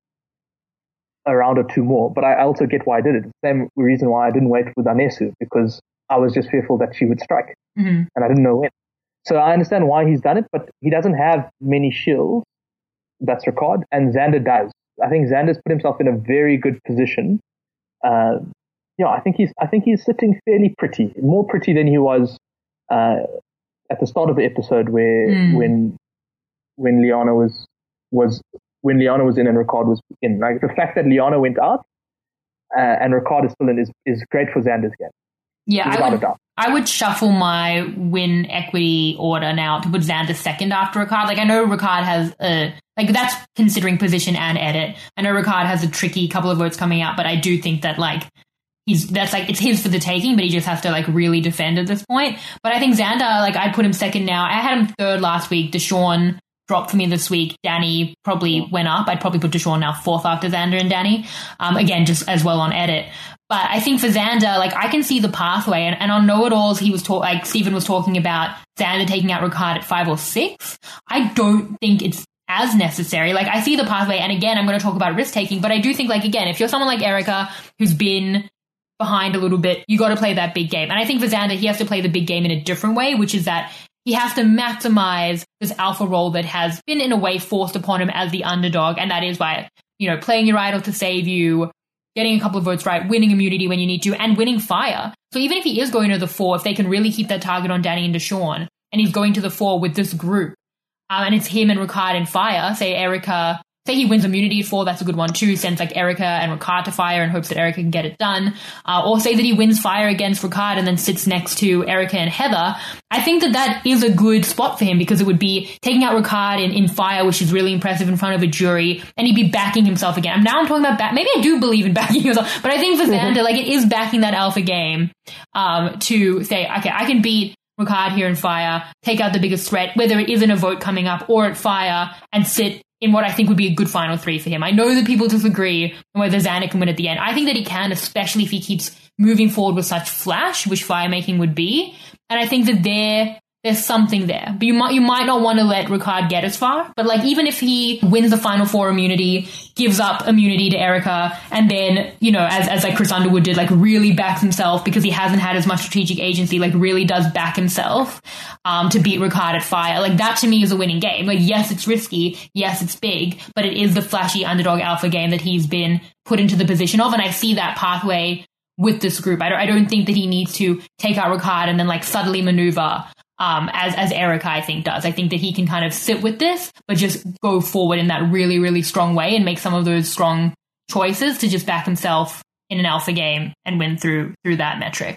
a round or two more, but I also get why I did it. The same reason why I didn't wait with Anesu, because I was just fearful that she would strike, Mm-hmm. and I didn't know when. So I understand why he's done it, but he doesn't have many shields. That's Ricard, and Xander does. I think Xander's put himself in a very good position. Uh, yeah, I think he's. I think he's sitting fairly pretty, more pretty than he was uh, at the start of the episode, where Mm. when when Liana was was. when Liana was in and Ricard was in. Like the fact that Liana went out uh, and Ricard is still in is, is great for Xander's game. Yeah, Without I a would, doubt. I would shuffle my win equity order now to put Xander second after Ricard. Like, I know Ricard has a, like, that's considering position and edit. I know Ricard has a tricky couple of votes coming out, but I do think that, like, he's, that's like, it's his for the taking, but he just has to, like, really defend at this point. But I think Xander, like, I'd put him second now. I had him third last week. Deshaun dropped for me this week. Danny probably went up. I'd probably put Deshaun now fourth after Xander and Danny. Um, again, just as well on edit. But I think for Xander, like, I can see the pathway. And, and on Know-It-Alls, he was talking, like, Stephen was talking about Xander taking out Ricard at five or six. I don't think it's as necessary. Like, I see the pathway. And again, I'm going to talk about risk taking. But I do think, like, again, if you're someone like Erica who's been behind a little bit, you got to play that big game. And I think for Xander, he has to play the big game in a different way, which is that he has to maximize this alpha role that has been in a way forced upon him as the underdog. And that is by, you know, playing your idol to save you, getting a couple of votes right, winning immunity when you need to, and winning fire. So even if he is going to the four, if they can really keep that target on Danny and Deshaun, and he's going to the four with this group, um, and it's him and Ricard in fire, say Erica, say he wins immunity at four, that's a good one too, sends like Erica and Ricard to fire and hopes that Erica can get it done. Uh, or say that he wins fire against Ricard and then sits next to Erica and Heather. I think that that is a good spot for him because it would be taking out Ricard in, in fire, which is really impressive in front of a jury, and he'd be backing himself again. I'm now I'm talking about back. Maybe I do believe in backing himself, but I think for Xander, like, it is backing that alpha game um, to say, okay, I can beat Ricard here in fire, take out the biggest threat, whether it isn't a vote coming up or at fire, and sit in what I think would be a good final three for him. I know that people disagree on whether Xander can win at the end. I think that he can, especially if he keeps moving forward with such flash, which fire making would be. And I think that there, there's something there. But you might you might not want to let Ricard get as far. But like, even if he wins the final four immunity, gives up immunity to Erica, and then, you know, as as like Chris Underwood did, like really backs himself because he hasn't had as much strategic agency, like really does back himself um to beat Ricard at fire. Like, that to me is a winning game. Like, yes, it's risky, yes, it's big, but it is the flashy underdog alpha game that he's been put into the position of, and I see that pathway with this group. I don't I don't think that he needs to take out Ricard and then like subtly maneuver Um, as as Erica, I think, does. I think that he can kind of sit with this, but just go forward in that really, really strong way and make some of those strong choices to just back himself in an alpha game and win through through that metric.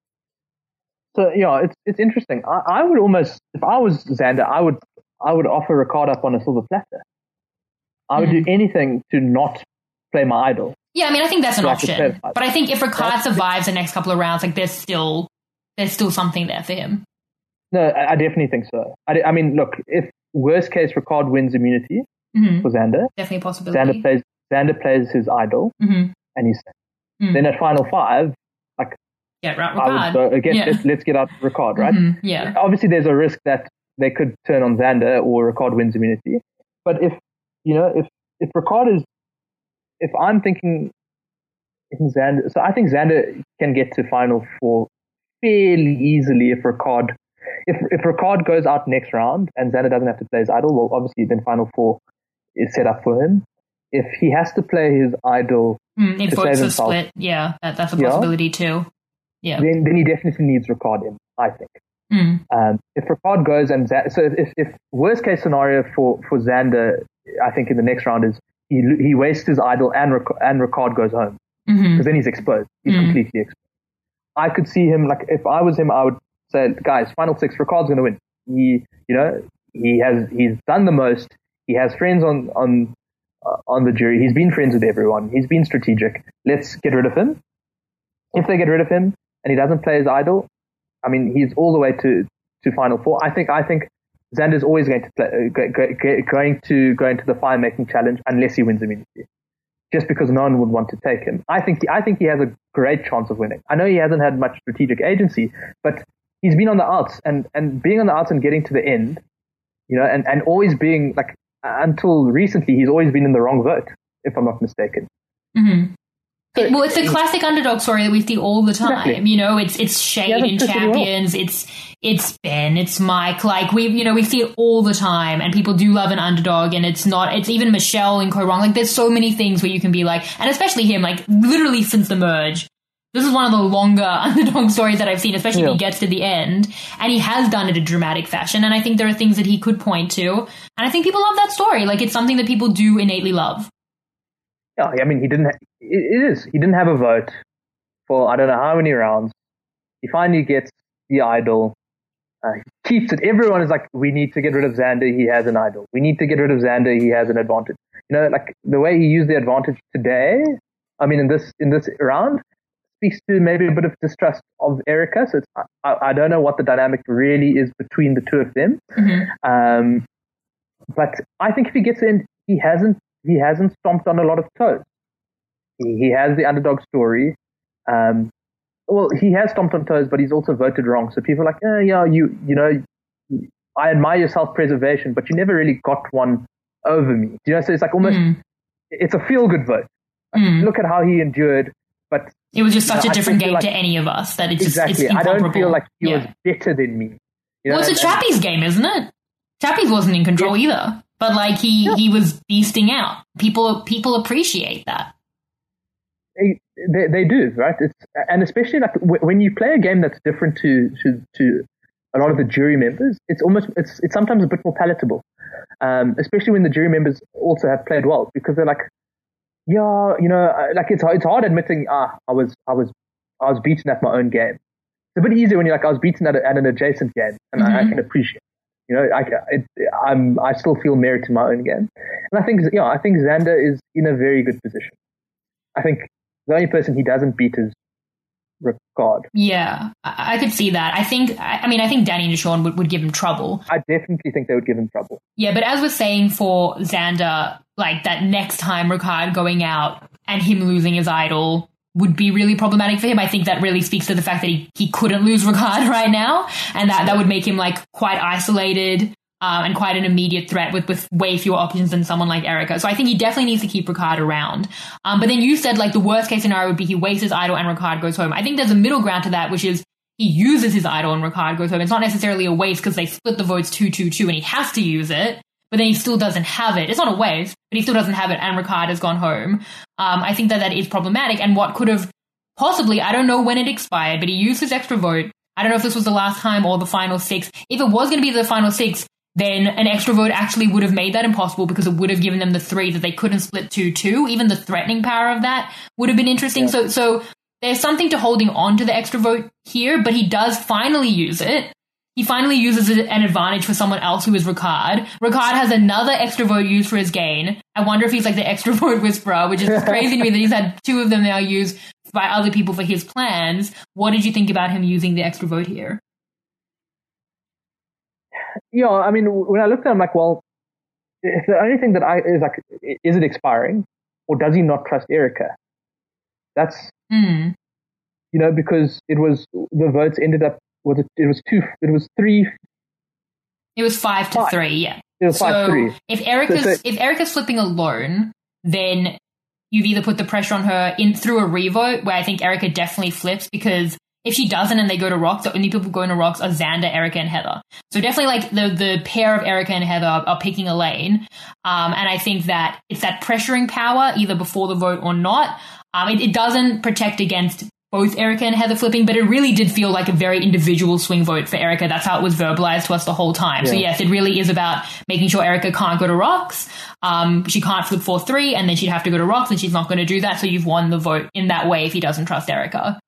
So yeah, it's it's interesting. I, I would almost, if I was Xander, I would I would offer Ricard up on a silver platter. I would Mm. do anything to not play my idol. Yeah, I mean, I think that's an So I could option. play- But I think if Ricard That's- survives the next couple of rounds, like, there's still there's still something there for him. No, I, I definitely think so. I, I mean, look, if worst case Ricard wins immunity Mm-hmm. for Xander, Definitely a possibility. Xander plays Xander plays his idol, Mm-hmm. and he's Mm. then at final five, like Get right, I would Ricard. go again. Yeah. Let's, let's get out Ricard, right? Mhm, yeah. Obviously, there's a risk that they could turn on Xander or Ricard wins immunity. But if you know, if if Ricard is, if I'm thinking in Xander, so I think Xander can get to final four fairly easily if Ricard if if Ricard goes out next round and Xander doesn't have to play his idol, well, obviously then final four is set up for him. If he has to play his idol mm, if to votes save are himself, split, yeah, that, that's a Yeah. possibility too. Yeah. then then he definitely needs Ricard in, I think. Mm. Um, if Ricard goes and Z- so if, if worst case scenario for, for Xander, I think in the next round is he he wastes his idol and Ric- and Ricard goes home because Mm-hmm. then he's exposed. He's Mm. completely exposed. I could see him like if I was him, I would say, guys, final six, Ricard's going to win. He you know he has he's done the most. He has friends on on uh, on the jury. He's been friends with everyone. He's been strategic. Let's get rid of him. If they get rid of him and he doesn't play his idol, I mean, he's all the way to, to final four. I think I think Xander's always going to play, uh, go, go, go, going to go into the fire making challenge unless he wins immunity, just because no one would want to take him. I think I think he has a great chance of winning. I know he hasn't had much strategic agency, but he's been on the outs and, and being on the outs and getting to the end, you know, and, and always being like until recently he's always been in the wrong vote, if I'm not mistaken. Mm-hmm. It, well, it's the classic underdog story that we see all the time. Exactly. You know, it's it's Shade Yeah, in that's pretty well. Champions. It's it's Ben. It's Mike. Like we, you know, we see it all the time, and people do love an underdog. And it's not. It's even Michelle in Co Wrong. Like there's so many things where you can be like, and especially him. Like literally since the merge, this is one of the longer underdog stories that I've seen. Especially Yeah. if he gets to the end, and he has done it in a dramatic fashion. And I think there are things that he could point to, and I think people love that story. Like it's something that people do innately love. Yeah, I mean, he didn't. Ha- it, it is. He didn't have a vote for I don't know how many rounds. He finally gets the idol. Uh, he keeps it. Everyone is like, we need to get rid of Xander. He has an idol. We need to get rid of Xander. He has an advantage. You know, like the way he used the advantage today. I mean, in this in this round, speaks to maybe a bit of distrust of Erica. So it's, I, I don't know what the dynamic really is between the two of them. Mm-hmm. Um, but I think if he gets in, he hasn't. He hasn't stomped on a lot of toes. He, he has the underdog story. Um, well, he has stomped on toes, but he's also voted wrong. So people are like, eh, yeah, you, you know, I admire your self-preservation, but you never really got one over me. You know, so it's like almost, Mm. it's a feel-good vote. Like, Mm. Look at how he endured, but It was just such you know, a I different feel game like, to any of us that it's just exactly. it's I don't feel incomparable. like he Yeah. was better than me. You know, Well, it's a and- and- Chappie's game, isn't it? Chappie's wasn't in control either, but like he, he was beasting out. People people appreciate that. They, they, they do, right? It's, and especially like w- when you play a game that's different to, to to a lot of the jury members, it's almost it's it's sometimes a bit more palatable, um, especially when the jury members also have played well because they're like, yeah, you know, uh, like it's it's hard admitting ah I was I was I was beaten at my own game. It's a bit easier when you're like I was beaten at, a, at an adjacent game, and I, I Mhm. can appreciate. You know, I, it, I'm, I still feel merit in my own game. And I think, yeah, I think Xander is in a very good position. I think the only person he doesn't beat is Ricard. Yeah, I, I could see that. I think, I, I mean, I think Danny and Deshaun would, would give him trouble. I definitely think they would give him trouble. Yeah, but as we're saying for Xander, like that next time Ricard going out and him losing his idol would be really problematic for him. I think that really speaks to the fact that he, he couldn't lose Ricard right now, and that, that would make him like quite isolated uh, and quite an immediate threat with, with way fewer options than someone like Erica. So I think he definitely needs to keep Ricard around. Um, but then you said like the worst case scenario would be he wastes his idol and Ricard goes home. I think there's a middle ground to that, which is he uses his idol and Ricard goes home. It's not necessarily a waste because they split the votes two two two and he has to use it. But then he still doesn't have it. It's not a waste, but he still doesn't have it, and Ricard has gone home. Um, I think that that is problematic, and what could have possibly, I don't know when it expired, but he used his extra vote. I don't know if this was the last time or the final six. If it was going to be the final six, then an extra vote actually would have made that impossible because it would have given them the three that they couldn't split two two. Even the threatening power of that would have been interesting. Yeah. So, so there's something to holding on to the extra vote here, but he does finally use it. He finally uses it an advantage for someone else who is Ricard. Ricard has another extra vote used for his gain. I wonder if he's like the extra vote whisperer, which is crazy to me that he's had two of them now used by other people for his plans. What did you think about him using the extra vote here? Yeah, I mean, when I looked at it, I'm like, well, if the only thing that I is like, is it expiring, or does he not trust Erica? That's Mm. you know because it was the votes ended up was it, it was two it was three It was five to Five. three, yeah. it was So five three. if Erica's So- so- if Erica's flipping alone, then you've either put the pressure on her in through a revote, where I think Erica definitely flips because if she doesn't and they go to Rocks, the only people going to Rocks are Xander, Erica, and Heather. So definitely like the the pair of Erica and Heather are, are picking a lane. Um, and I think that it's that pressuring power either before the vote or not. Um, it, it doesn't protect against both Erica and Heather flipping, but it really did feel like a very individual swing vote for Erica. That's how it was verbalized to us the whole time. Yeah. So yes, it really is about making sure Erica can't go to Rocks. Um, she can't flip four three and then she'd have to go to Rocks and she's not going to do that. So you've won the vote in that way if he doesn't trust Erica.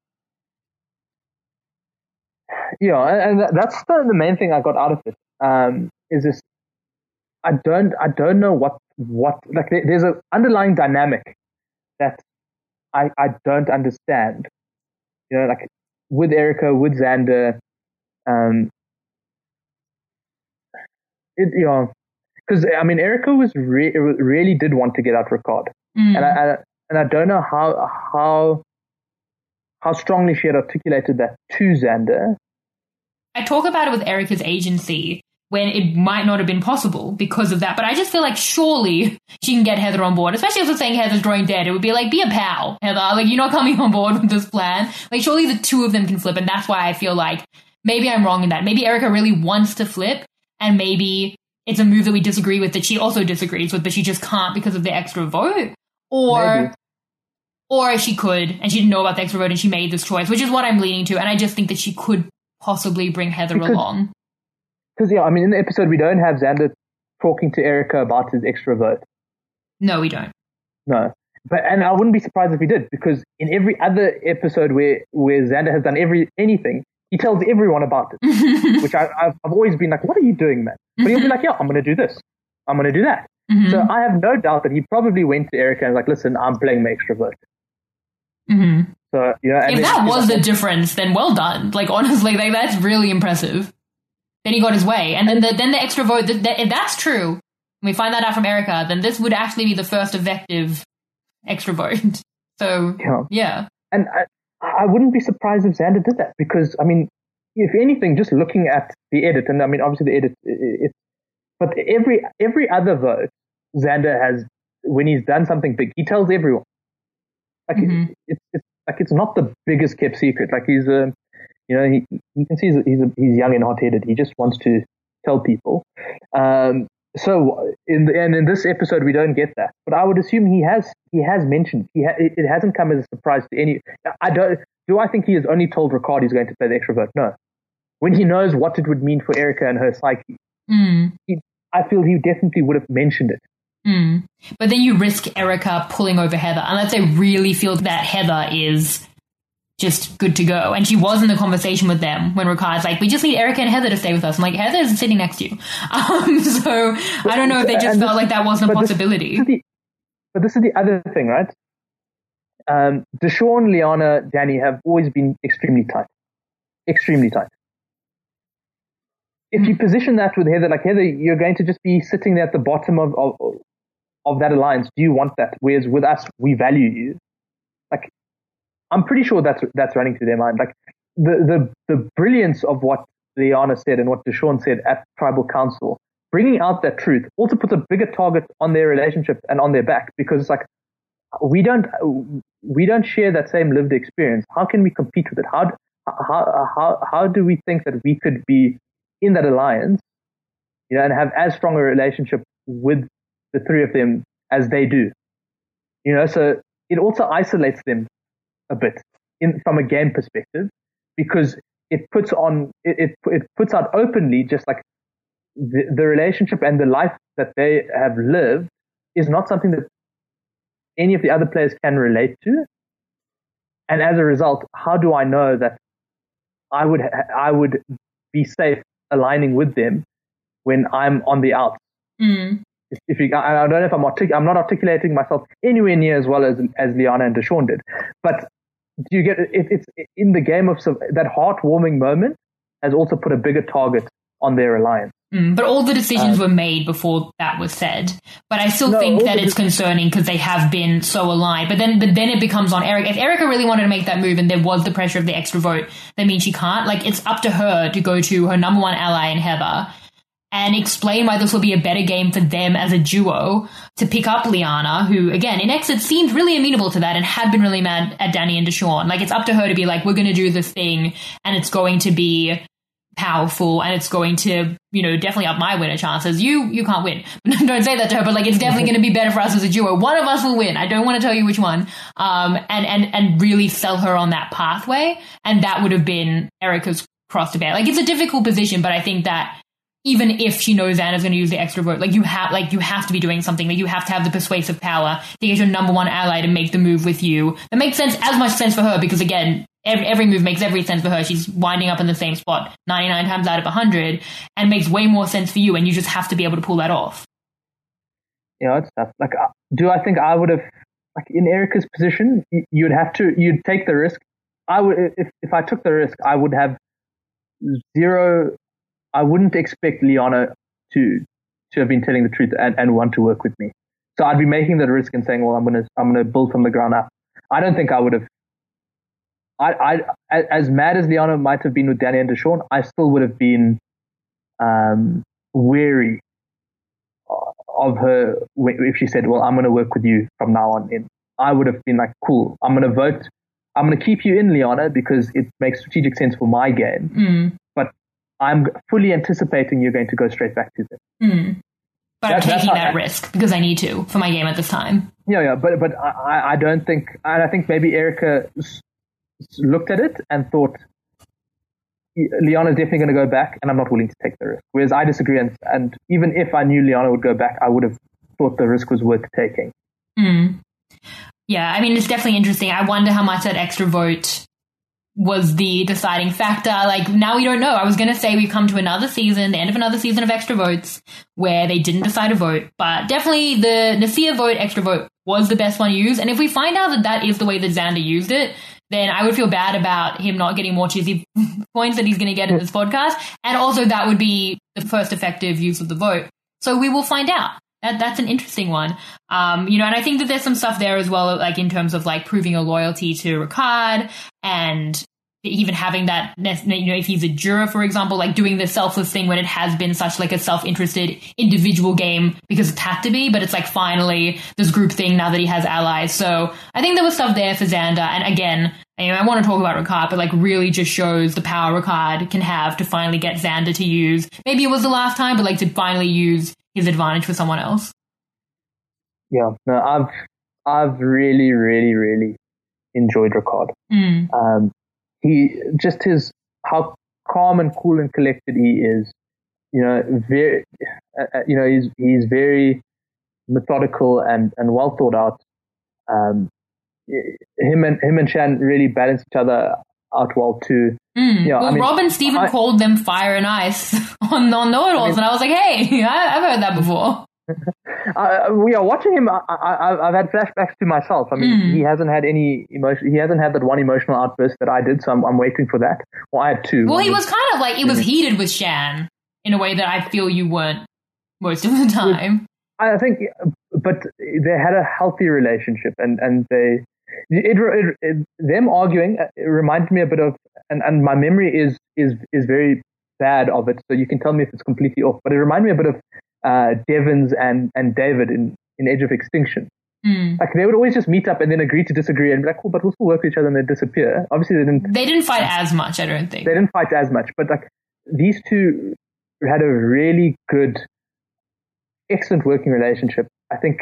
Yeah, and that's the, the main thing I got out of it. Um, is this? I don't, I don't know what, what like. There's an underlying dynamic that I, I don't understand. You know, like with Erica, with Xander, um, it, you know, because I mean, Erica was re- really did want to get out Ricard, mm. and I, I and I don't know how how how strongly she had articulated that to Xander. I talk about it with Erica's agency when it might not have been possible because of that. But I just feel like surely she can get Heather on board, especially if we're saying Heather's drawing dead. It would be like, be a pal, Heather. Like, you're not coming on board with this plan. Like, surely the two of them can flip. And that's why I feel like maybe I'm wrong in that. Maybe Erica really wants to flip and maybe it's a move that we disagree with that she also disagrees with, but she just can't because of the extra vote. Or... Maybe. Or she could, and she didn't know about the extra vote and she made this choice, which is what I'm leaning to. And I just think that she could possibly bring Heather because, along. Because, yeah, I mean, in the episode, we don't have Xander talking to Erica about his extra vote. No, we don't. No. But and I wouldn't be surprised if he did, because in every other episode where, where Xander has done every anything, he tells everyone about it, which I, I've, I've always been like, what are you doing, man? But he'll be like, yeah, I'm going to do this. I'm going to do that. Mm-hmm. So I have no doubt that he probably went to Erica and was like, listen, I'm playing my extra vote. Mm-hmm. So, you know, and if that was the difference, then well done. Like, honestly, like that's really impressive. Then he got his way, and then the then the extra vote. That, that, if that's true, and we find that out from Erica, then this would actually be the first effective extra vote. So yeah, yeah. And I, I wouldn't be surprised if Xander did that, because I mean, if anything, just looking at the edit, and I mean, obviously the edit, it, it, but every every other vote, Xander has, when he's done something big, he tells everyone. Like mm-hmm. it, it's it's like it's not the biggest kept secret. Like he's a, you know, he you can see he's a, he's, a, he's young and hot headed. He just wants to tell people. Um, so in the, and in this episode we don't get that. But I would assume he has he has mentioned he ha, it, it hasn't come as a surprise to any. I don't. Do I think he has only told Ricard he's going to play the extra vote? No. When he knows what it would mean for Erica and her psyche, mm. he, I feel he definitely would have mentioned it. Mm. But then you risk Erica pulling over Heather unless they really feel that Heather is just good to go. And she was in the conversation with them when Ricard's like, we just need Erica and Heather to stay with us. I'm like, Heather's sitting next to you. Um, so I don't know if they just and felt this, like that wasn't a possibility. This the, but this is the other thing, right? Um, Deshawn, Liana, Danny have always been extremely tight. Extremely tight. If mm-hmm. you position that with Heather, like Heather, you're going to just be sitting there at the bottom of, of of that alliance. Do you want that? Whereas with us, we value you. Like, I'm pretty sure that's that's running through their mind. Like the the the brilliance of what Liana said and what Deshawn said at Tribal Council, bringing out that truth, also puts a bigger target on their relationship and on their back, because it's like we don't we don't share that same lived experience. How can we compete with it? How how how how do we think that we could be in that alliance, you know, and have as strong a relationship with the three of them as they do, you know? So it also isolates them a bit in from a game perspective, because it puts on it it, it puts out openly just like the, the relationship and the life that they have lived is not something that any of the other players can relate to. And as a result, how do I know that I would I would be safe aligning with them when I'm on the outs? Mm. If, if you, I, I don't know if I'm artic- I'm not articulating myself anywhere near as well as as Liana and Deshawn did, but do you get it? It's in the game of that heartwarming moment has also put a bigger target on their alliance. Mm, but all the decisions um, were made before that was said. But I still no, think that it's concerning because they have been so aligned. But then, but then it becomes on Erica. If Erica really wanted to make that move and there was the pressure of the extra vote, that means she can't. Like, it's up to her to go to her number one ally in Heather and explain why this will be a better game for them as a duo to pick up Liana, who, again, in Exit seemed really amenable to that and had been really mad at Danny and Deshawn. Like, it's up to her to be like, we're going to do this thing, and it's going to be powerful, and it's going to, you know, definitely up my winner chances. You you can't win. Don't say that to her, but like, it's definitely going to be better for us as a duo. One of us will win. I don't want to tell you which one. Um, and, and, and really sell her on that pathway. And that would have been Erica's cross to bear. Like, it's a difficult position, but I think that even if she knows Xander's going to use the extra vote, like you have, like you have to be doing something. Like you have to have the persuasive power to get your number one ally to make the move with you. That makes sense, as much sense for her, because again, every, every move makes every sense for her. She's winding up in the same spot ninety-nine times out of one hundred, and makes way more sense for you. And you just have to be able to pull that off. Yeah, it's tough. Like, uh, do I think I would have, like in Erica's position, y- you'd have to, you'd take the risk. I would, if if I took the risk, I would have zero. I wouldn't expect Liana to to have been telling the truth and, and want to work with me. So I'd be making the risk and saying, well, I'm gonna I'm gonna build from the ground up. I don't think I would have. I I as mad as Liana might have been with Danny and Deshawn, I still would have been um, wary of her if she said, well, I'm gonna work with you from now on in. I would have been like, cool, I'm gonna vote. I'm gonna keep you in, Liana, because it makes strategic sense for my game. Mm. But I'm fully anticipating you're going to go straight back to them. Mm. But That- I'm that's taking how- that risk because I need to for my game at this time. Yeah, yeah, but but I, I don't think, and I think maybe Erica s- s- looked at it and thought, Liana's definitely going to go back, and I'm not willing to take the risk. Whereas I disagree, and, and even if I knew Liana would go back, I would have thought the risk was worth taking. Mm. Yeah, I mean, it's definitely interesting. I wonder how much that extra vote was the deciding factor. Like, now we don't know. I was going to say we've come to another season, the end of another season of extra votes, where they didn't decide a vote. But definitely the Nasia vote, extra vote, was the best one used. And if we find out that that is the way that Xander used it, then I would feel bad about him not getting more cheesy points that he's going to get in this podcast. And also that would be the first effective use of the vote. So we will find out. That That's an interesting one. Um, you know, and I think that there's some stuff there as well, like in terms of like proving a loyalty to Ricard and even having that, you know, if he's a juror, for example, like doing the selfless thing when it has been such like a self-interested individual game because it's had to be, but it's like finally this group thing now that he has allies. So I think there was stuff there for Xander. And again, you know, I want to talk about Ricard, but like really just shows the power Ricard can have to finally get Xander to use. Maybe it was the last time, but like to finally use his advantage for someone else. Yeah, no, I've I've really, really, really enjoyed Ricard. Mm. Um, he just his how calm and cool and collected he is. You know, very. Uh, you know, he's he's very methodical and, and well thought out. Um, him and him and Shan really balance each other out well too. Mm. Yeah, well, I mean, Rob and Steven I, called them fire and ice on, on Know-It-Alls, I mean, and I was like, hey, I, I've heard that before. uh, we are watching him. I, I, I've had flashbacks to myself. I mean, Mm. he hasn't had any emotion. He hasn't had that one emotional outburst that I did, so I'm, I'm waiting for that. Well, I had two. Well, he One was kind of like, it was heated with Shan in a way that I feel you weren't most of the time. I think, but they had a healthy relationship, and, and they, it, it, it, them arguing, it reminded me a bit of, and, and my memory is, is, is very bad of it, so you can tell me if it's completely off, but it reminded me a bit of uh, Devons and, and David in, in Edge of Extinction. Mm. Like, they would always just meet up and then agree to disagree and be like, cool, but we'll still work with each other, and they'd disappear. Obviously, they didn't. They didn't fight as much, I don't think. They didn't fight as much, but like, these two had a really good, excellent working relationship. I think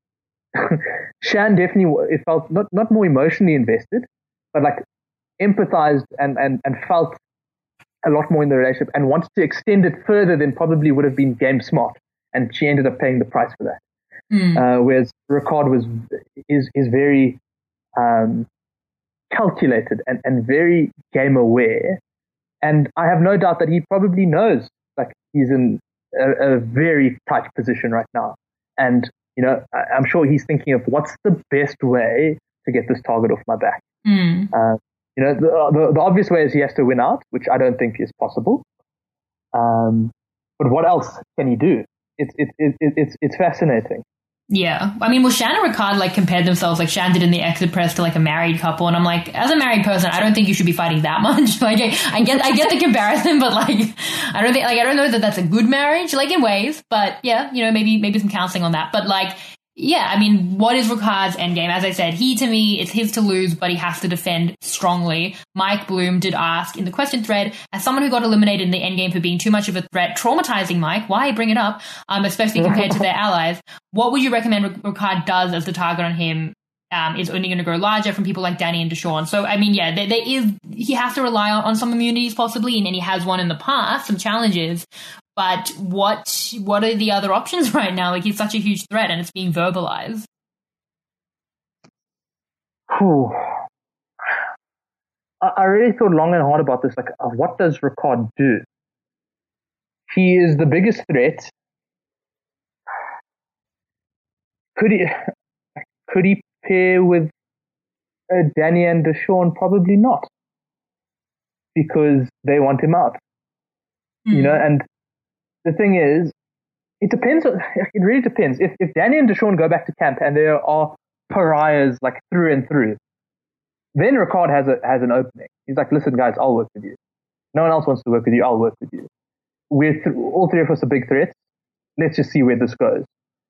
Shan definitely, it felt not, not more emotionally invested, but like empathized and, and, and felt a lot more in the relationship and wanted to extend it further than probably would have been game smart. And she ended up paying the price for that. Mm. Uh, whereas Ricard was, is, is very um, calculated and, and very game aware. And I have no doubt that he probably knows, like, he's in a, a very tight position right now. And, you know, I, I'm sure he's thinking of what's the best way to get this target off my back. Mm. Uh, you know, the, the, the obvious way is he has to win out, which I don't think is possible. Um, but what else can he do? It's, it, it, it, it's, it's fascinating. Yeah. I mean, well, Shan and Ricard, like, compared themselves, like, Shan did in the exit press to, like, a married couple. And I'm like, as a married person, I don't think you should be fighting that much. Like, I, I get I get the comparison, but, like, I don't think, like, I don't know that that's a good marriage, like, in ways. But, yeah, you know, maybe maybe some counseling on that. But, like, yeah, I mean, what is Ricard's endgame? As I said, he, to me, it's his to lose, but he has to defend strongly. Mike Bloom did ask in the question thread, as someone who got eliminated in the endgame for being too much of a threat, traumatizing Mike, why bring it up, um, especially compared to their allies, what would you recommend Ricard does as the target on him um, is only going to grow larger from people like Danny and Deshawn? So, I mean, yeah, there, there is, he has to rely on, on some immunities possibly, and he has one in the past, some challenges. But what what are the other options right now? Like, he's such a huge threat, and it's being verbalized. Whew. I, I really thought long and hard about this. Like, uh, what does Ricard do? He is the biggest threat. Could he could he pair with uh, Danny and Deshawn? Probably not, because they want him out. Mm. You know, and the thing is, it depends. On, it really depends. If if Danny and Deshawn go back to camp and there are pariahs like through and through, then Ricard has a has an opening. He's like, listen, guys, I'll work with you. No one else wants to work with you. I'll work with you. We're th- all three of us are big threats. Let's just see where this goes.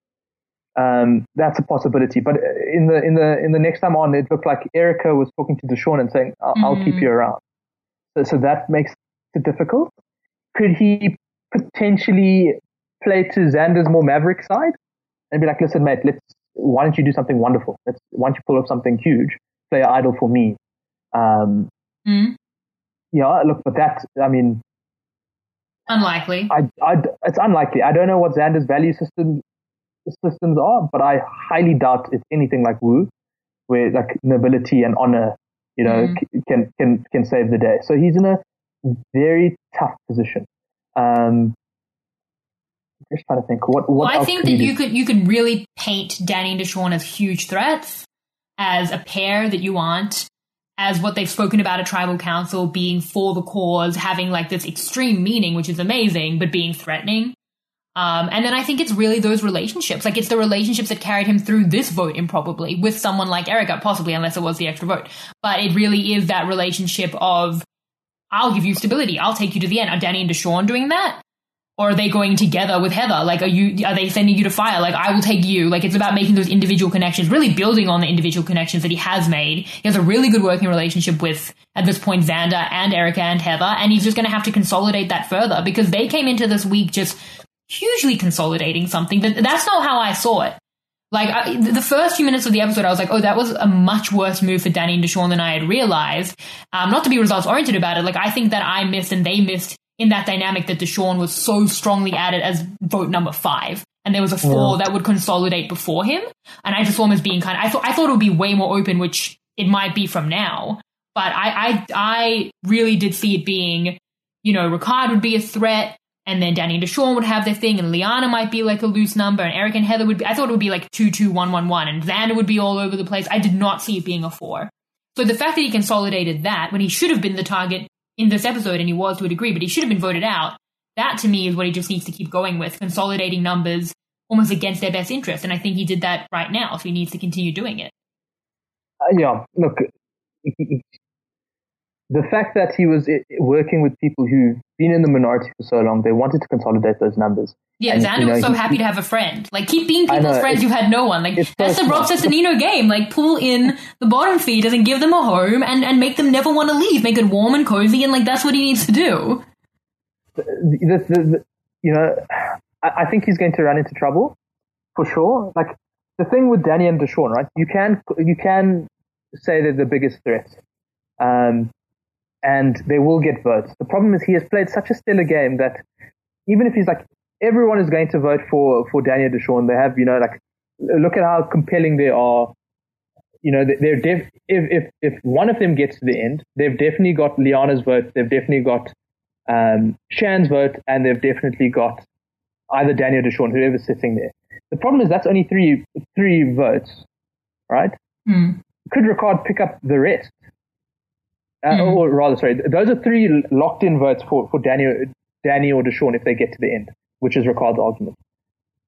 Um, that's a possibility. But in the in the in the next time on, it looked like Erica was talking to Deshawn and saying, "I'll, mm-hmm. I'll keep you around." So, so that makes it difficult. Could he potentially play to Xander's more maverick side and be like, listen, mate, let's, why don't you do something wonderful? Let's, why don't you pull up something huge? Play an idol for me. Um, mm. Yeah, look, but that, I mean... Unlikely. I, I, it's unlikely. I don't know what Xander's value system systems are, but I highly doubt it's anything like Wu, where like nobility and honor, you know, mm. c- can, can, can save the day. So he's in a very tough position. Um, I'm just trying to think. What? what well, I think that you could you could really paint Danny and Deshawn as huge threats, as a pair that you want, as what they've spoken about at Tribal Council, being for the cause, having like this extreme meaning, which is amazing, but being threatening. Um, and then I think it's really those relationships. Like, it's the relationships that carried him through this vote improbably with someone like Erica, possibly, unless it was the extra vote. But it really is that relationship of, I'll give you stability. I'll take you to the end. Are Danny and Deshawn doing that? Or are they going together with Heather? Like, are you, are they sending you to fire? Like, I will take you. Like, it's about making those individual connections, really building on the individual connections that he has made. He has a really good working relationship with, at this point, Xander and Erica and Heather. And he's just going to have to consolidate that further, because they came into this week just hugely consolidating something. That that's not how I saw it. Like, I, the first few minutes of the episode, I was like, oh, that was a much worse move for Danny and Deshawn than I had realized. Um, not to be results-oriented about it. Like, I think that I missed and they missed in that dynamic that Deshawn was so strongly added as vote number five. And there was a four yeah. that would consolidate before him. And I just saw him as being kind of, I thought, I thought it would be way more open, which it might be from now. But I, I, I really did see it being, you know, Ricard would be a threat. And then Danny and Deshawn would have their thing, and Liana might be like a loose number, and Eric and Heather would be, I thought it would be like two two one one one, and Xander would be all over the place. I did not see it being a four. So the fact that he consolidated that, when he should have been the target in this episode, and he was to a degree, but he should have been voted out, that to me is what he just needs to keep going with, consolidating numbers almost against their best interest. And I think he did that right now, so he needs to continue doing it. Uh, yeah, look, the fact that he was working with people who've been in the minority for so long, they wanted to consolidate those numbers. Yeah, and, Xander you know, was so he, happy to have a friend. Like, keep being people's know, friends. You had no one. Like, that's so the Rob Cesternino game. Like, pull in the bottom feeders and give them a home and, and make them never want to leave. Make it warm and cozy, and, like, that's what he needs to do. The, the, the, the, you know, I, I think he's going to run into trouble, for sure. Like, the thing with Danny and Deshawn, right? You can, you can say they're the biggest threat. Um, and they will get votes. The problem is he has played such a stellar game that even if he's like, everyone is going to vote for, for Danny and Deshawn, they have, you know, like, look at how compelling they are. You know, they're def- if, if, if one of them gets to the end, they've definitely got Liana's vote, they've definitely got um, Shan's vote, and they've definitely got either Danny or Deshawn, whoever's sitting there. The problem is that's only three, three votes, right? Mm. Could Ricard pick up the rest? Uh, mm. Or rather, sorry, those are three locked-in votes for, for Danny, Danny or Deshawn if they get to the end, which is Ricard's argument.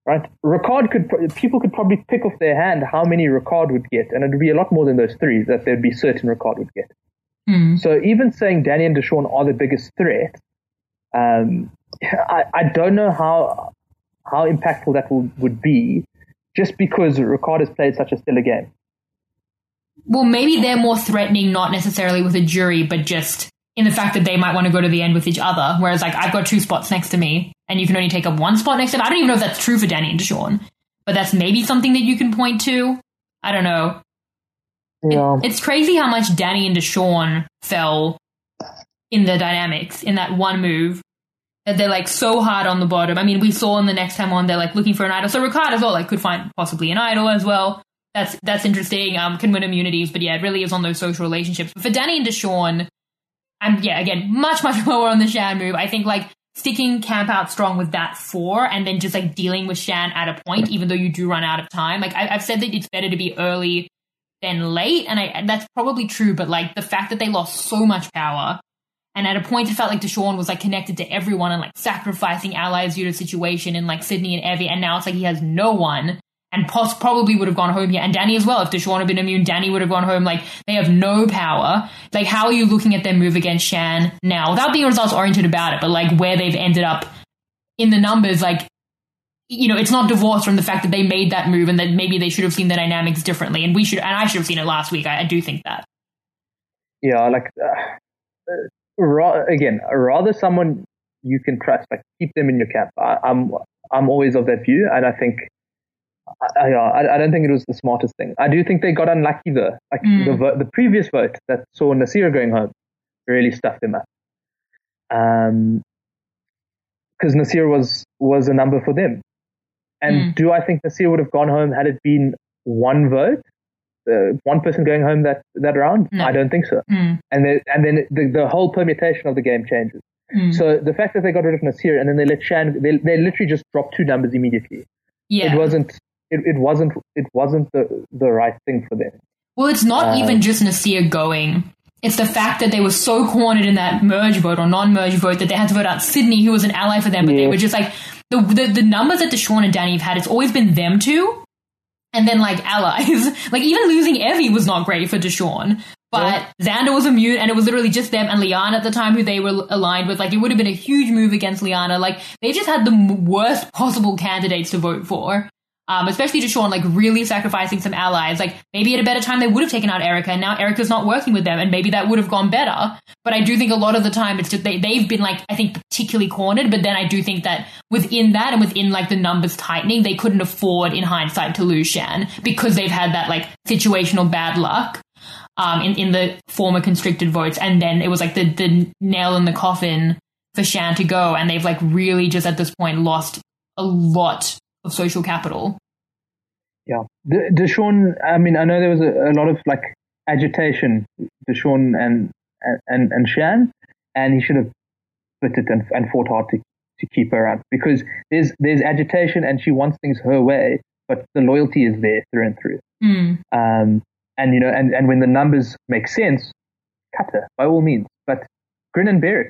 right? Ricard could, people could probably pick off their hand how many Ricard would get, and it would be a lot more than those three that they'd be certain Ricard would get. Mm. So even saying Danny and Deshaun are the biggest threat, um, I, I don't know how how impactful that will, would be, just because Ricard has played such a stellar game. Well, maybe they're more threatening, not necessarily with a jury, but just in the fact that they might want to go to the end with each other. Whereas, like, I've got two spots next to me, and you can only take up one spot next to them. I don't even know if that's true for Danny and Deshaun, but that's maybe something that you can point to. I don't know. Yeah. It, it's crazy how much Danny and Deshaun fell in the dynamics in that one move. That they're like so hard on the bottom. I mean, we saw in the next time on, they're like looking for an idol. So Ricard as well, like could find possibly an idol as well. That's that's interesting. Um, can win immunities, but yeah, it really is on those social relationships. But for Danny and Deshaun, I'm yeah again much much lower on the Shan move. I think like sticking camp out strong with that four, and then just like dealing with Shan at a point, even though you do run out of time. Like I, I've said that it's better to be early than late, and I and that's probably true. But like the fact that they lost so much power. And at a point, it felt like Deshaun was like connected to everyone and like sacrificing allies due to the situation in like Sydney and Evie. And now it's like he has no one, and pos- probably would have gone home here. And Danny as well. If Deshaun had been immune, Danny would have gone home. Like they have no power. Like how are you looking at their move against Shan now without being results oriented about it, but like where they've ended up in the numbers? Like, you know, it's not divorced from the fact that they made that move and that maybe they should have seen the dynamics differently. And we should, and I should have seen it last week. I, I do think that. Yeah, like. Uh, Ra- again, rather someone you can trust, like keep them in your camp. I, I'm I'm always of that view, and I think I, I I don't think it was the smartest thing. I do think they got unlucky though. Like Mm. the vo- the previous vote that saw Nasir going home really stuffed them up. Um, because Nasir was was a number for them, and Mm. do I think Nasir would have gone home had it been one vote? Uh, one person going home that, that round? No. I don't think so. Mm. And then, and then the, the whole permutation of the game changes. Mm. So the fact that they got rid of Nasir and then they let Shan, they, they literally just dropped two numbers immediately. Yeah. It wasn't, it, it wasn't, it wasn't the, the right thing for them. Well, it's not Um, even just Nasir going. It's the fact that they were so cornered in that merge vote or non-merge vote that they had to vote out Sydney, who was an ally for them, but they Yeah. were just like, the, the the numbers that Deshaun and Danny have had, it's always been them two, and then like allies. Like even losing Evie was not great for Deshaun, but Xander was immune, and it was literally just them and Liana at the time who they were aligned with. Like it would have been a huge move against Liana. Like they just had the m- worst possible candidates to vote for. Um, especially Deshaun, like really sacrificing some allies. Like maybe at a better time they would have taken out Erica, and now Erica's not working with them, and maybe that would have gone better. But I do think a lot of the time it's just they, they've been like, I think particularly cornered, but then I do think that within that and within like the numbers tightening, they couldn't afford in hindsight to lose Shan because they've had that like situational bad luck um, in, in the former constricted votes. And then it was like the, the nail in the coffin for Shan to go, and they've like really just at this point lost a lot of social capital. Yeah. The, Deshaun, I mean, I know there was a, a lot of like agitation, Deshaun and, and, and Shan, and he should have split it and, and fought hard to, to keep her out, because there's, there's agitation and she wants things her way, but the loyalty is there through and through. Mm. Um, and, you know, and, and when the numbers make sense, cut her by all means, but grin and bear it.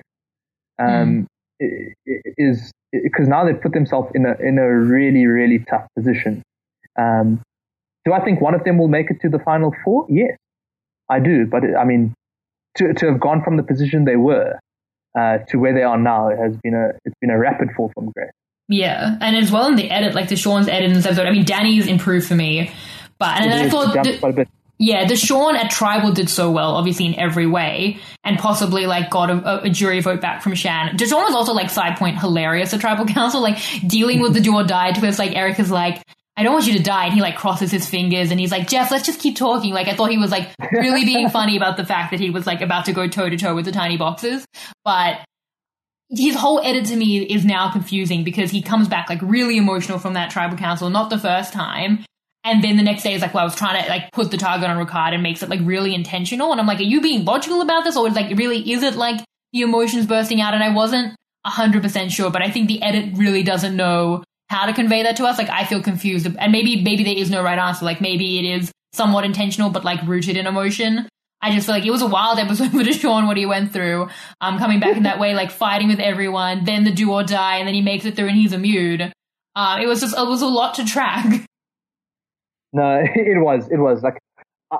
Um, mm. is, because now they've put themselves in a in a really, really tough position. Um, do I think one of them will make it to the final four? Yes, I do. But I mean, to to have gone from the position they were uh, to where they are now, it has been a it's been a rapid fall from grace. Yeah, and as well in the edit, like Deshaun's edit in this episode. I mean, Danny's improved for me, but and I thought. Jumped quite a bit. Yeah, Deshaun at Tribal did so well, obviously in every way, and possibly like got a, a jury vote back from Shan. Deshaun was also like side point hilarious at Tribal Council, like dealing with the do or die twist. Like Erica's like, I don't want you to die, and he like crosses his fingers, and he's like, Jeff, let's just keep talking. Like I thought he was like really being funny about the fact that he was like about to go toe to toe with the tiny boxes, but his whole edit to me is now confusing because he comes back like really emotional from that Tribal Council, not the first time. And then the next day is like, well, I was trying to like put the target on Ricard and makes it like really intentional. And I'm like, are you being logical about this? Or is like, really, is it like the emotions bursting out? And I wasn't a hundred percent sure, but I think the edit really doesn't know how to convey that to us. Like, I feel confused, and maybe, maybe there is no right answer. Like maybe it is somewhat intentional, but like rooted in emotion. I just feel like it was a wild episode for Deshaun, what he went through, um, coming back in that way, like fighting with everyone, then the do or die, and then he makes it through and he's immune. Um, it was just it was a lot to track. No, it was. It was like uh,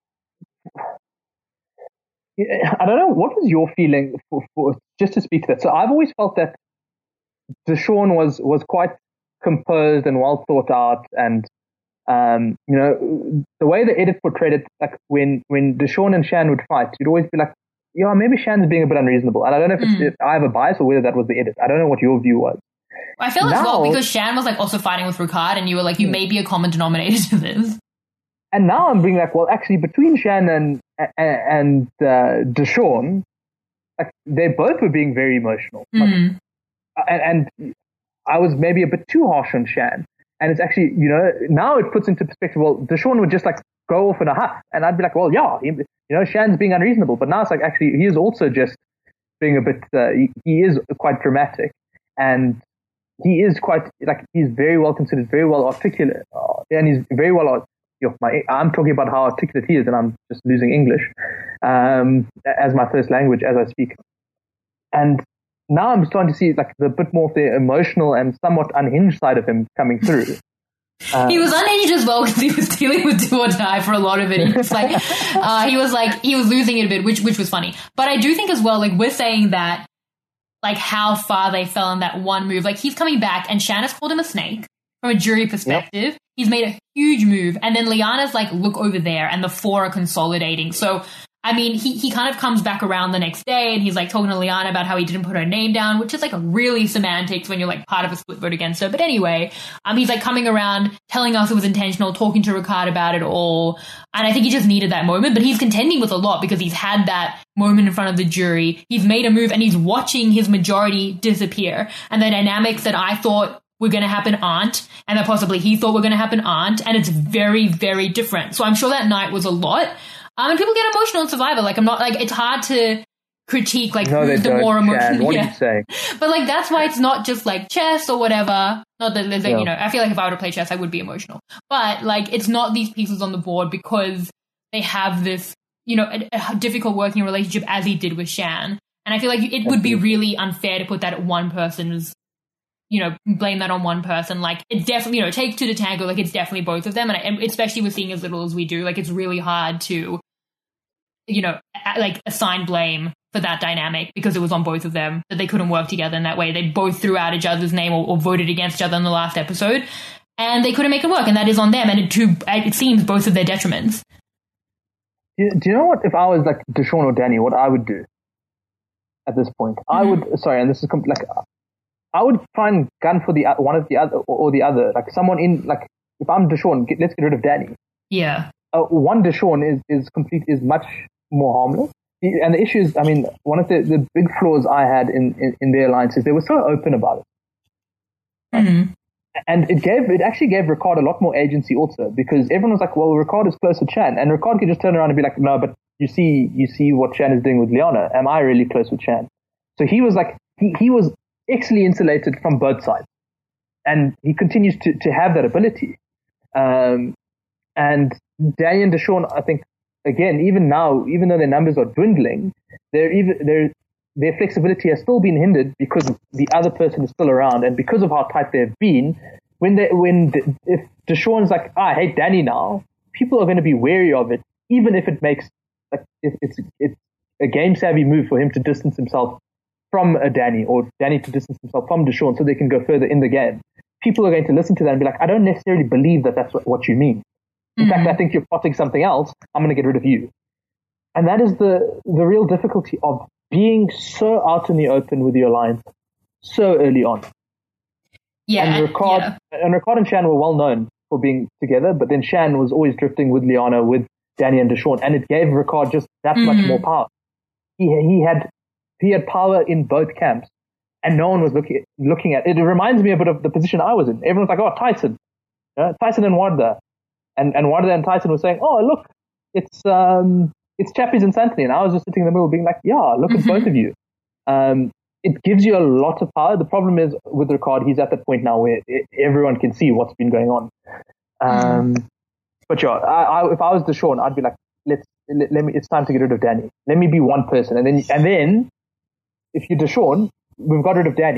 I don't know. What was your feeling for, for just to speak to that? So I've always felt that Deshaun was was quite composed and well thought out, and um, you know the way the edit portrayed it, like when when Deshaun and Shan would fight, you'd always be like, yeah, maybe Shan's being a bit unreasonable. And I don't know if, it's, Mm. if I have a bias or whether that was the edit. I don't know what your view was. I feel as Now- well because Shan was like also fighting with Ricard, and you were like, you may be a common denominator to this. And now I'm being like, well, actually, between Shan and and uh, Deshaun, like they both were being very emotional. Like, Mm. and, and I was maybe a bit too harsh on Shan. And it's actually, you know, now it puts into perspective, well, Deshaun would just like go off in a huff. And I'd be like, well, yeah, he, you know, Shan's being unreasonable. But now it's like, actually, he is also just being a bit, uh, he, he is quite dramatic. And he is quite, like, he's very well considered, very well articulate. Uh, and he's very well, you know, my, I'm talking about how articulate he is, and I'm just losing English um, as my first language as I speak. And now I'm starting to see like the bit more of the emotional and somewhat unhinged side of him coming through. Uh, He was unhinged as well because he was dealing with do or die for a lot of it. He was like, uh, he was like, he was losing it a bit, which which was funny. But I do think as well, like we're saying that, like how far they fell in that one move. Like he's coming back, and Shanna's called him a snake from a jury perspective. Yep. He's made a huge move, and then Liana's like, look over there, and the four are consolidating. So. I mean, he, he kind of comes back around the next day, and he's like talking to Liana about how he didn't put her name down, which is like really semantics when you're like part of a split vote against her. But anyway, um, he's like coming around, telling us it was intentional, talking to Ricard about it all. And I think he just needed that moment, but he's contending with a lot because he's had that moment in front of the jury. He's made a move, and he's watching his majority disappear. And the dynamics that I thought were going to happen aren't, and that possibly he thought were going to happen aren't. And it's very, very different. So I'm sure that night was a lot. Um, and people get emotional in Survivor. Like, I'm not, like, it's hard to critique, like, no, who's the don't, more emotional. What yeah. are you saying? But, like, that's why it's not just, like, chess or whatever. Not that, there's, like, Yeah. you know, I feel like if I were to play chess, I would be emotional. But, like, it's not these pieces on the board because they have this, you know, a, a difficult working relationship as he did with Shan. And I feel like it would be really unfair to put that at one person's, you know, blame that on one person. Like, it's definitely, you know, it takes two to tango. Like, it's definitely both of them. And, I, and especially with seeing as little as we do, like, it's really hard to, you know, like assign blame for that dynamic because it was on both of them that they couldn't work together in that way. They both threw out each other's name or, or voted against each other in the last episode, and they couldn't make it work, and that is on them, and it, too, it seems both of their detriments. Do, do you know what, if I was like Deshaun or Danny, what I would do at this point? Mm-hmm. I would, sorry, and this is like, I would try and gun for the one of the other or the other, like someone in, like, if I'm Deshaun, get, let's get rid of Danny. Yeah. Uh, one Deshaun is, is complete, is much more harmless. And the issue is, I mean, one of the, the big flaws I had in, in, in their alliance is they were so open about it. Mm-hmm. And it gave, it actually gave Ricard a lot more agency also, because everyone was like, well, Ricard is close with Shan. And Ricard could just turn around and be like, no, but you see, you see what Shan is doing with Liana. Am I really close with Shan? So he was like, he, he was excellently insulated from both sides. And he continues to, to have that ability. Um, and Danny and Deshaun, I think, again, even now, even though their numbers are dwindling, they're even, they're, their flexibility has still been hindered because the other person is still around, and because of how tight they've been. When they, when if Deshaun's like, ah, I hate Danny now, people are going to be wary of it, even if it makes like it, it's it's a game savvy move for him to distance himself from a Danny, or Danny to distance himself from Deshaun, so they can go further in the game. People are going to listen to that and be like, I don't necessarily believe that that's what, what you mean. In mm-hmm. fact, I think you're plotting something else. I'm going to get rid of you. And that is the, the real difficulty of being so out in the open with your alliance so early on. Yeah. And Ricard, yeah. and Ricard and Shan were well known for being together, but then Shan was always drifting with Liana, with Danny and Deshaun, and it gave Ricard just that mm-hmm. much more power. He he had he had power in both camps, and no one was looking looking at it. It reminds me a bit of the position I was in. Everyone's like, oh, Tyson, uh, Tyson and Warda. And and Warda and Tyson were saying, oh, look, it's um, it's Chappies and Santini. And I was just sitting in the middle being like, yeah, look at both of you. Um, it gives you a lot of power. The problem is with Ricard, he's at that point now where it, everyone can see what's been going on. Um, mm. But yeah, I, I, if I was Deshaun, I'd be like, let's let, let me. It's time to get rid of Danny. Let me be one person, and then and then if you're Deshaun, we've got rid of Danny.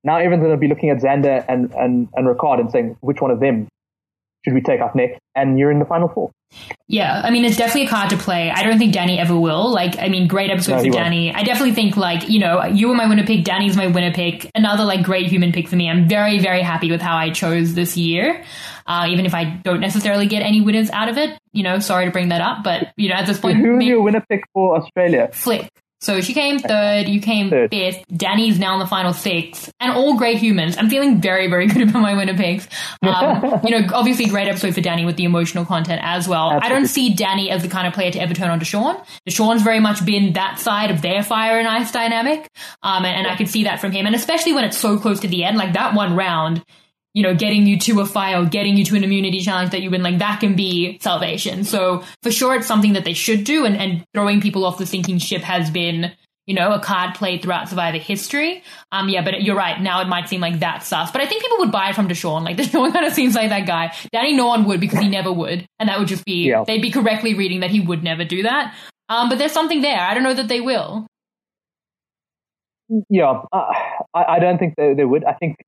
now everyone's going to be looking at Xander and, and, and Ricard and saying, which one of them should we take up next? And you're in the final four. Yeah, I mean, it's definitely a card to play. I don't think Danny ever will. Like, I mean, great episode No, for he won't. Danny. I definitely think, like, you know, you were my winner pick. Danny's my winner pick. Another, like, great human pick for me. I'm very, very happy with how I chose this year. Uh, even if I don't necessarily get any winners out of it. You know, sorry to bring that up. But, you know, at this point... Who was me- your winner pick for Australia? Flick. So she came third, you came Third. fifth, Danny's now in the final six, and all great humans. I'm feeling very, very good about my winner picks. Um, you know, obviously great episode for Danny with the emotional content as well. Absolutely. I don't see Danny as the kind of player to ever turn on Deshaun. Deshaun's very much been that side of their fire and ice dynamic, um, and, and I could see that from him, and especially when it's so close to the end, like that one round, you know, getting you to a fire, getting you to an immunity challenge that you win, like that can be salvation. So for sure it's something that they should do, and, and throwing people off the sinking ship has been, you know, a card played throughout Survivor history. Um, yeah, but you're right. Now it might seem like that's sus. But I think people would buy it from Deshaun. Like, Deshaun kind of seems like that guy. Danny, no one would, because he never would. And that would just be, Yeah. they'd be correctly reading that he would never do that. Um, but there's something there. I don't know that they will. Yeah, uh, I, I don't think they, they would. I think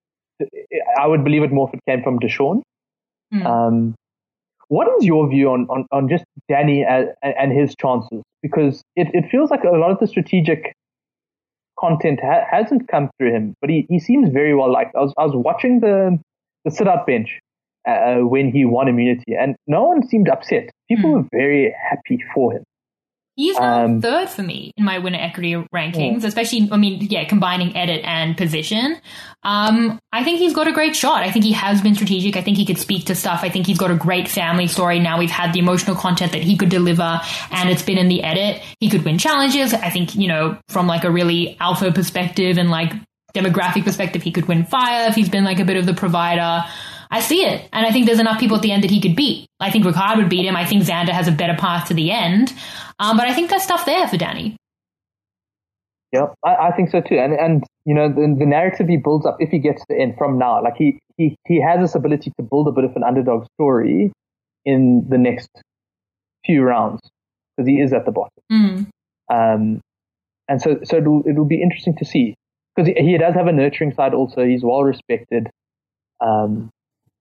I would believe it more if it came from Deshaun. Hmm. Um, what is your view on, on, on just Danny and, and his chances? Because it, it feels like a lot of the strategic content ha- hasn't come through him, but he, he seems very well liked. I was I was watching the the sit out bench uh, when he won immunity, and no one seemed upset. People Hmm. were very happy for him. He's now Um, third for me in my winner equity rankings, especially, I mean, yeah, combining edit and position. Um, I think he's got a great shot. I think he has been strategic. I think he could speak to stuff. I think he's got a great family story. Now we've had the emotional content that he could deliver, and it's been in the edit. He could win challenges. I think, you know, from like a really alpha perspective and like demographic perspective, he could win fire if he's been like a bit of the provider. I see it. And I think there's enough people at the end that he could beat. I think Ricard would beat him. I think Xander has a better path to the end. Um, but I think there's stuff there for Danny. Yeah, I, I think so too. And, and you know, the, the narrative he builds up, if he gets to the end from now, like he, he, he has this ability to build a bit of an underdog story in the next few rounds, because he is at the bottom. Mm. Um, and so, so it'll, it'll be interesting to see, because he, he does have a nurturing side also. He's well respected. Um,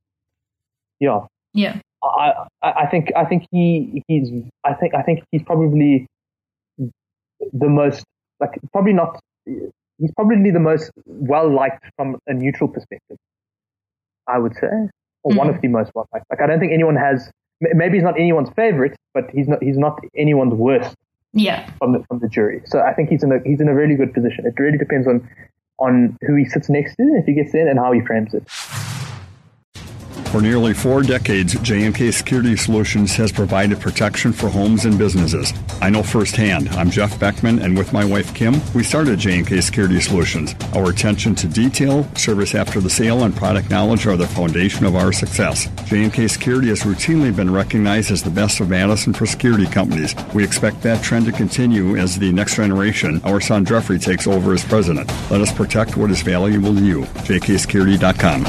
yeah. Yeah. I, I I think I think he he's I think I think he's probably the most like probably not he's probably the most well liked from a neutral perspective, I would say, or Mm-hmm. one of the most well liked. Like I don't think anyone has m- maybe he's not anyone's favorite, but he's not he's not anyone's worst Yeah. from the from the jury. So I think he's in a he's in a really good position. It really depends on on who he sits next to, if he gets in, and how he frames it. For nearly four decades, J and K Security Solutions has provided protection for homes and businesses. I know firsthand. I'm Jeff Beckman, and with my wife Kim, we started J and K Security Solutions. Our attention to detail, service after the sale, and product knowledge are the foundation of our success. J and K Security has routinely been recognized as the best of Madison for security companies. We expect that trend to continue as the next generation, our son Jeffrey, takes over as president. Let us protect what is valuable to you. J K security dot com.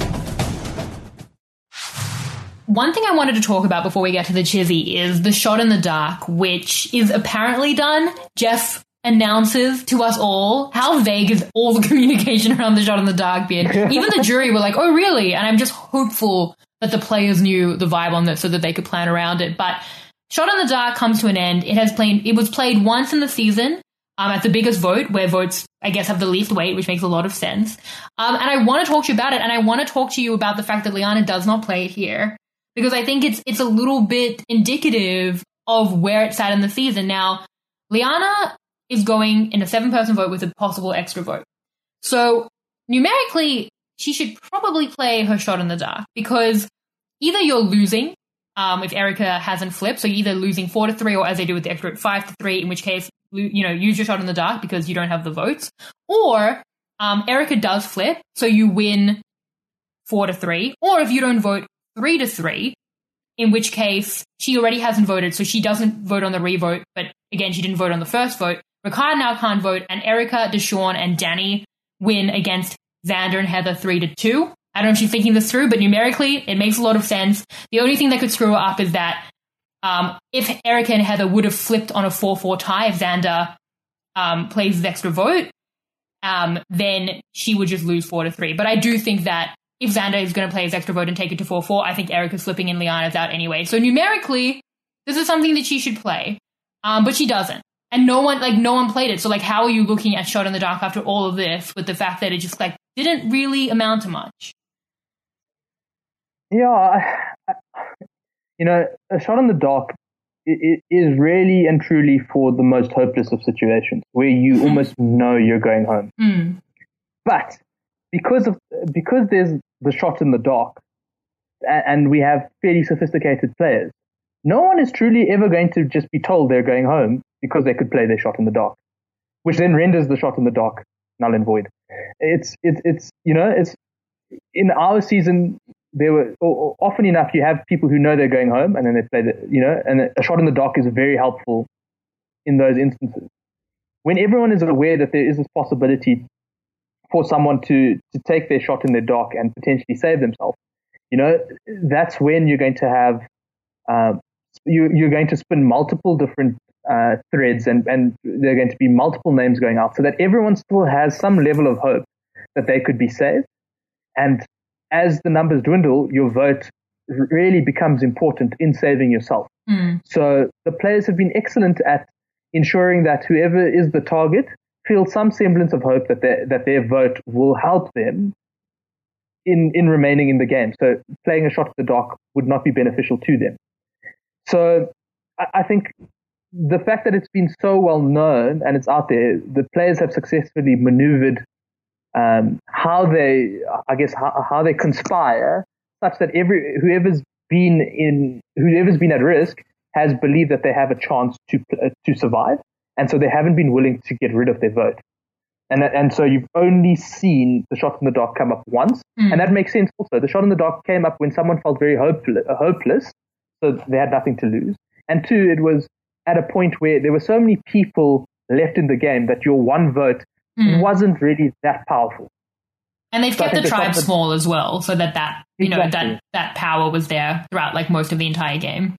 One thing I wanted to talk about before we get to the chizzy is the shot in the dark, which is apparently done. Jeff announces to us all. How vague is all the communication around the shot in the dark been? Even the jury were like, oh, really? And I'm just hopeful that the players knew the vibe on this so that they could plan around it. But Shot in the Dark comes to an end. It has played, it was played once in the season um, at the biggest vote, where votes, I guess, have the least weight, which makes a lot of sense. Um, and I want to talk to you about it, and I want to talk to you about the fact that Liana does not play it here, because I think it's it's a little bit indicative of where it sat in the season. Now, Liana is going in a seven-person vote with a possible extra vote. So, numerically, she should probably play her Shot in the Dark, because either you're losing, um, if Erica hasn't flipped, so you're either losing four to three, or as they do with the extra vote, five to three, in which case, you know, use your Shot in the Dark because you don't have the votes. Or um, Erica does flip, so you win four to three. Or if you don't vote, three to three, in which case she already hasn't voted, so she doesn't vote on the revote, but again, she didn't vote on the first vote. Ricard now can't vote, and Erica, Deshaun, and Danny win against Xander and Heather three to two. I don't know if she's thinking this through, but numerically, it makes a lot of sense. The only thing that could screw her up is that um, if Erica and Heather would have flipped on a four four tie if Xander um, plays his extra vote, um, then she would just lose four to three. But I do think that if Xander is going to play his extra vote and take it to four four, I think Erica's slipping and Liana's out anyway. So numerically, this is something that she should play. Um, but she doesn't. And no one, like, no one played it. So, like, how are you looking at Shot in the Dark after all of this with the fact that it just, like, didn't really amount to much? Yeah, I, I, you know, a Shot in the Dark it, it is really and truly for the most hopeless of situations where you almost know you're going home. Mm. But because of because there's the Shot in the Dark and, and we have fairly sophisticated players, no one is truly ever going to just be told they're going home because they could play their Shot in the Dark, which then renders the Shot in the Dark null and void. It's it's it's you know it's in our season there were often enough you have people who know they're going home and then they play the you know and a Shot in the Dark is very helpful in those instances when everyone is aware that there is this possibility for someone to to take their shot in the dark and potentially save themselves. You know, that's when you're going to have um, you, you're going to spin multiple different uh, threads and, and there are going to be multiple names going out so that everyone still has some level of hope that they could be saved. And as the numbers dwindle, your vote really becomes important in saving yourself. Mm. So the players have been excellent at ensuring that whoever is the target feels some semblance of hope that their, that their vote will help them in, in remaining in the game. So playing a shot in the dark would not be beneficial to them. So I, I think the fact that it's been so well known and it's out there, the players have successfully maneuvered um, how they, I guess, how, how they conspire such that every whoever's been in, whoever's been at risk has believed that they have a chance to uh, to survive, and so they haven't been willing to get rid of their vote. And and so you've only seen the shot in the dark come up once, mm. and that makes sense also. The shot in the dark came up when someone felt very hopeless, hopeless, so they had nothing to lose. And two, it was at a point where there were so many people left in the game that your one vote mm. wasn't really that powerful. And they've so kept the the tribe shot- small as well, so that that you know Exactly. that that power was there throughout like most of the entire game.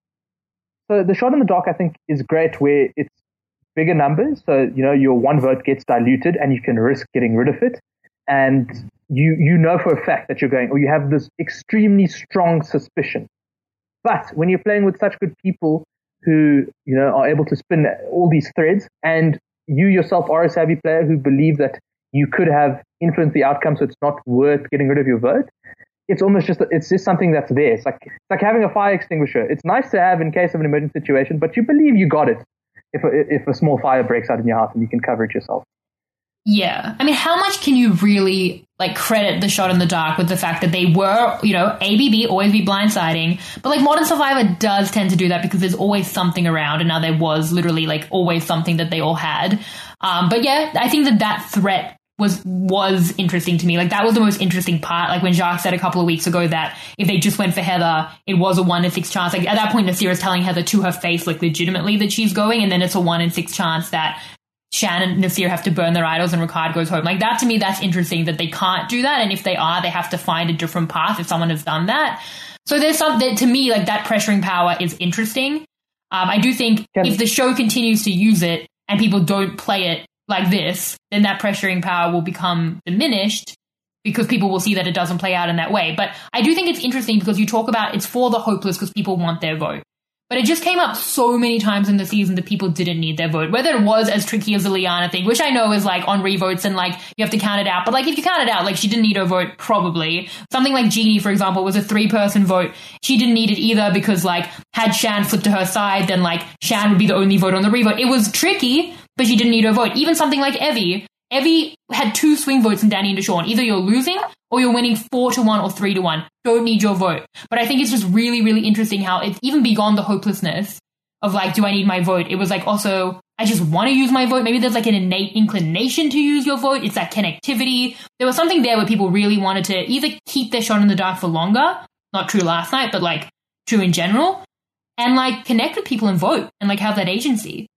So the shot in the dark, I think, is great where it's bigger numbers. So, you know, your one vote gets diluted and you can risk getting rid of it. And you you know for a fact that you're going, or you have this extremely strong suspicion. But when you're playing with such good people who, you know, are able to spin all these threads, and you yourself are a savvy player who believe that you could have influenced the outcome, so it's not worth getting rid of your vote. It's almost just, it's just something that's there. It's like, it's like having a fire extinguisher. It's nice to have in case of an emergency situation, but you believe you got it if a, if a small fire breaks out in your house and you can cover it yourself. Yeah. I mean, how much can you really like credit the shot in the dark with the fact that they were, you know, A B B, always be blindsiding, but like Modern Survivor does tend to do that because there's always something around, and now there was literally like always something that they all had. Um, but yeah, I think that that threat was was interesting to me. Like, that was the most interesting part. Like, when Jacques said a couple of weeks ago that if they just went for Heather, it was a one in six chance. Like, at that point, Nasir is telling Heather to her face, like, legitimately that she's going, and then it's a one in six chance that Shan and Nasir have to burn their idols and Ricard goes home. Like, that to me, that's interesting that they can't do that, and if they are, they have to find a different path if someone has done that. So there's something, to me, like, that pressuring power is interesting. Um, I do think Can- if the show continues to use it and people don't play it like this, then that pressuring power will become diminished because people will see that it doesn't play out in that way. But I do think it's interesting because you talk about it's for the hopeless because people want their vote. But it just came up so many times in the season that people didn't need their vote. Whether it was as tricky as the Liana thing, which I know is like on revotes and like you have to count it out. But like if you count it out, like she didn't need her vote probably. Something like Jeannie, for example, was a three-person vote. She didn't need it either because like had Shan flipped to her side, then like Shan would be the only vote on the revote. It was tricky, but she didn't need her vote. Even something like Evie. Evie had two swing votes in Danny and Deshawn. Either you're losing or you're winning four to one or three to one. Don't need your vote. But I think it's just really, really interesting how it's even beyond the hopelessness of like, do I need my vote? It was like also, I just want to use my vote. Maybe there's like an innate inclination to use your vote. It's that connectivity. There was something there where people really wanted to either keep their shot in the dark for longer. Not true last night, but like true in general. And like connect with people and vote and like have that agency.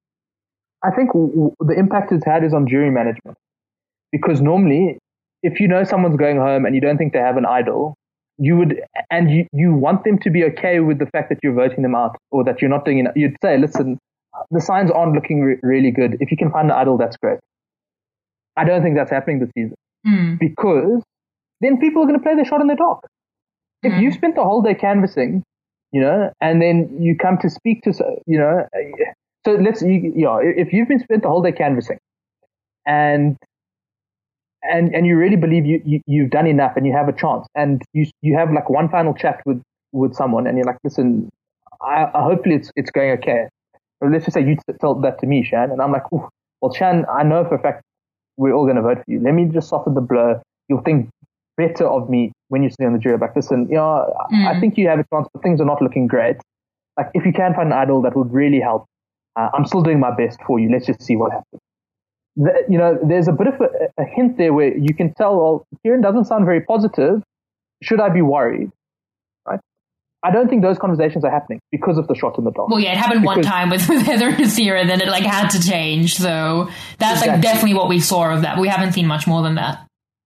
I think w- w- the impact it's had is on jury management. Because normally, if you know someone's going home and you don't think they have an idol, you would, and you, you want them to be okay with the fact that you're voting them out or that you're not doing it. You'd say, listen, the signs aren't looking re- really good. If you can find an idol, that's great. I don't think that's happening this season Mm. because then people are going to play their shot in the dark. If Mm. you spent the whole day canvassing, you know, and then you come to speak to, you know, so let's, you, you know, if you've been spent the whole day canvassing and and and you really believe you, you you've done enough and you have a chance, and you you have like one final chat with with someone, and you're like, listen, I, I hopefully it's it's going okay. Or let's just say you told that to me, Shan, and I'm like, ooh, well, Shan, I know for a fact we're all going to vote for you. Let me just soften the blow. You'll think better of me when you're sitting on the jury. Like, listen, you know, Mm. I think you have a chance, but things are not looking great. Like, if you can find an idol that would really help, uh, I'm still doing my best for you. Let's just see what happens. The, you know, there's a bit of a, a hint there where you can tell, well, Kieran doesn't sound very positive. Should I be worried? Right? I don't think those conversations are happening because of the shot in the dark. Well, yeah, it happened one Because- time with, with Heather and Nasira, and then it like had to change. So that's like Exactly. definitely what we saw of that. But we haven't seen much more than that.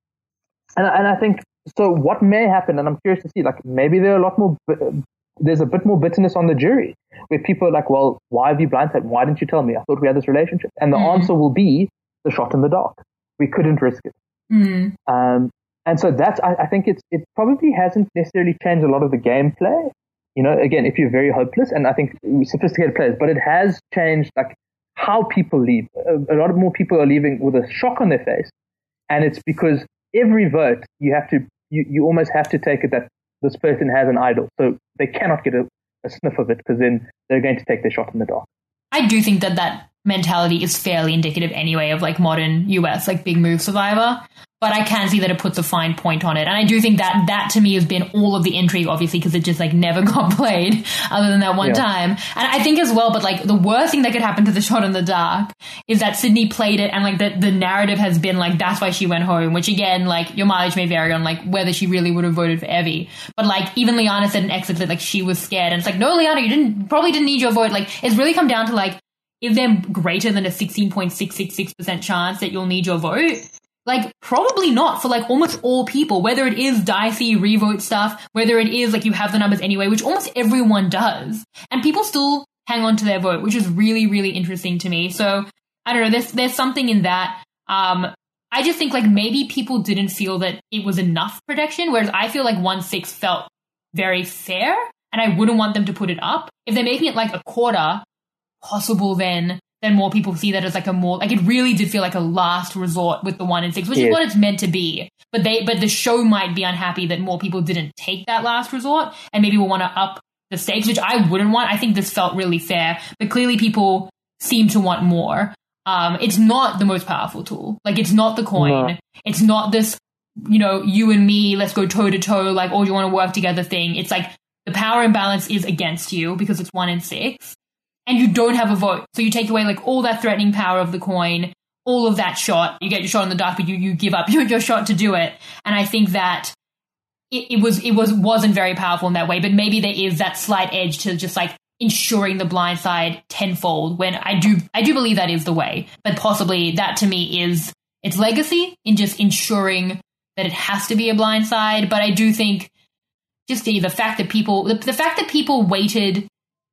And, and I think, so what may happen, and I'm curious to see, like, maybe there are a lot more, bi- there's a bit more bitterness on the jury, where people are like, well, why have you blindsided? Why didn't you tell me? I thought we had this relationship. And the Mhm. answer will be the shot in the dark. We couldn't risk it. Mm. Um, and so that's, I, I think it's, it probably hasn't necessarily changed a lot of the gameplay. You know, again, if you're very hopeless, and I think sophisticated players, but it has changed, like, how people leave. A, a lot more people are leaving with a shock on their face. And it's because every vote, you have to, you, you almost have to take it that this person has an idol. So they cannot get a, a sniff of it, because then they're going to take their shot in the dark. I do think that that mentality is fairly indicative anyway of like modern U S, like Big Move Survivor. But I can see that it puts a fine point on it. And I do think that that to me has been all of the intrigue, obviously, because it just like never got played other than that one Yeah. time. And I think as well, but like the worst thing that could happen to the shot in the dark is that Sydney played it, and like the, the narrative has been like, that's why she went home, which again, like your mileage may vary on like whether she really would have voted for Evie. But like even Liana said in exit that like she was scared. And it's like, no, Liana, you didn't, probably didn't need your vote. Like it's really come down to like, is there greater than a sixteen point six six six percent chance that you'll need your vote? Like, probably not for like almost all people, whether it is dicey revote stuff, whether it is like you have the numbers anyway, which almost everyone does. And people still hang on to their vote, which is really, really interesting to me. So I don't know, there's, there's something in that. Um, I just think like maybe people didn't feel that it was enough protection, whereas I feel like one six felt very fair, and I wouldn't want them to put it up. If they're making it like a quarter, possible then then more people see that as like a more like it really did feel like a last resort with the one and six, which Yes. is what it's meant to be. But they but the show might be unhappy that more people didn't take that last resort, and maybe will want to up the stakes, which I wouldn't want. I think this felt really fair, but clearly people seem to want more. Um, it's not the most powerful tool. Like it's not the coin. No. It's not this, you know, you and me, let's go toe to toe, like, oh, do you want to work together thing. It's like the power imbalance is against you because it's one in six. And you don't have a vote. So you take away like all that threatening power of the coin, all of that shot. You get your shot in the dark, but you, you give up your, your shot to do it. And I think that it, it was it was wasn't very powerful in that way. But maybe there is that slight edge to just like ensuring the blind side tenfold. When I do I do believe that is the way. But possibly that to me is its legacy in just ensuring that it has to be a blind side. But I do think just the, the fact that people the, the fact that people waited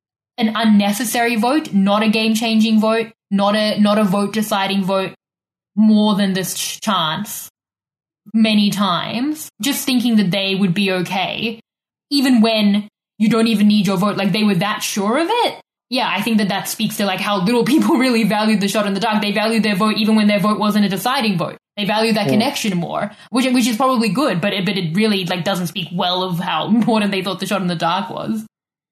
an unnecessary vote, not a game-changing vote, not a not a vote-deciding vote, more than this ch- chance, many times, just thinking that they would be okay, even when you don't even need your vote, like they were that sure of it. Yeah, I think that that speaks to like how little people really valued the shot in the dark. They valued their vote even when their vote wasn't a deciding vote. They value that Yeah. connection more, which which is probably good, but it, but it really like doesn't speak well of how important they thought the shot in the dark was.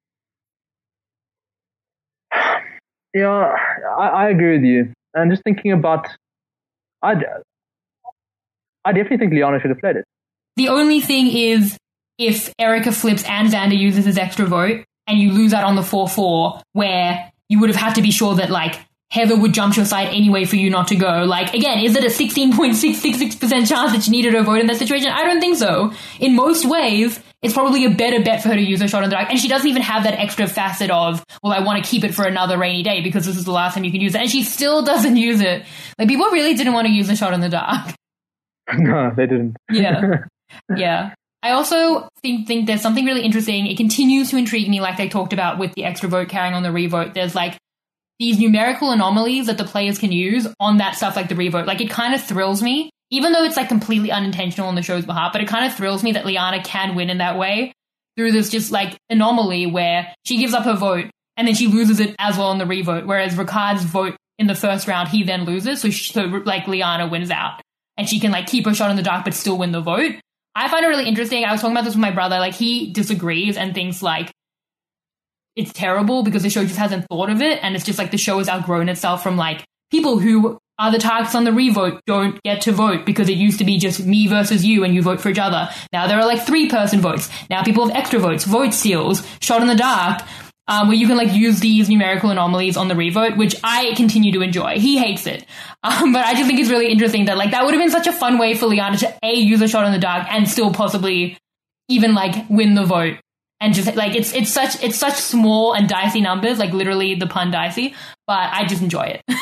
Yeah, I, I agree with you. And just thinking about, I, I definitely think Liana should have played it. The only thing is if Erica flips and Xander uses his extra vote and you lose out on the four four, where you would have had to be sure that like Heather would jump your side anyway for you not to go. Like, again, is it a sixteen point six six six percent chance that she needed her vote in that situation? I don't think so. In most ways, it's probably a better bet for her to use her shot in the dark. And she doesn't even have that extra facet of, well, I want to keep it for another rainy day because this is the last time you can use it. And she still doesn't use it. Like, people really didn't want to use the shot in the dark. No, they didn't. Yeah. Yeah. I also think think there's something really interesting. It continues to intrigue me, like they talked about with the extra vote carrying on the revote. There's like these numerical anomalies that the players can use on that stuff like the revote. Like, it kind of thrills me, even though it's like completely unintentional on the show's behalf, but it kind of thrills me that Liana can win in that way through this just like anomaly where she gives up her vote and then she loses it as well in the revote, whereas Ricard's vote in the first round, he then loses, so, she, so like Liana wins out and she can like keep her shot in the dark but still win the vote. I find it really interesting. I was talking about this with my brother. Like, he disagrees and thinks like it's terrible because the show just hasn't thought of it, and it's just like the show has outgrown itself from like people who are the targets on the revote don't get to vote because it used to be just me versus you and you vote for each other. Now there are like three person votes. Now people have extra votes, vote seals, shot in the dark, um, where you can like use these numerical anomalies on the revote, which I continue to enjoy. He hates it. Um, but I just think it's really interesting that like that would have been such a fun way for Liana to A, use a shot in the dark and still possibly even like win the vote. And just like it's it's such it's such small and dicey numbers, like literally the pun dicey, but I just enjoy it.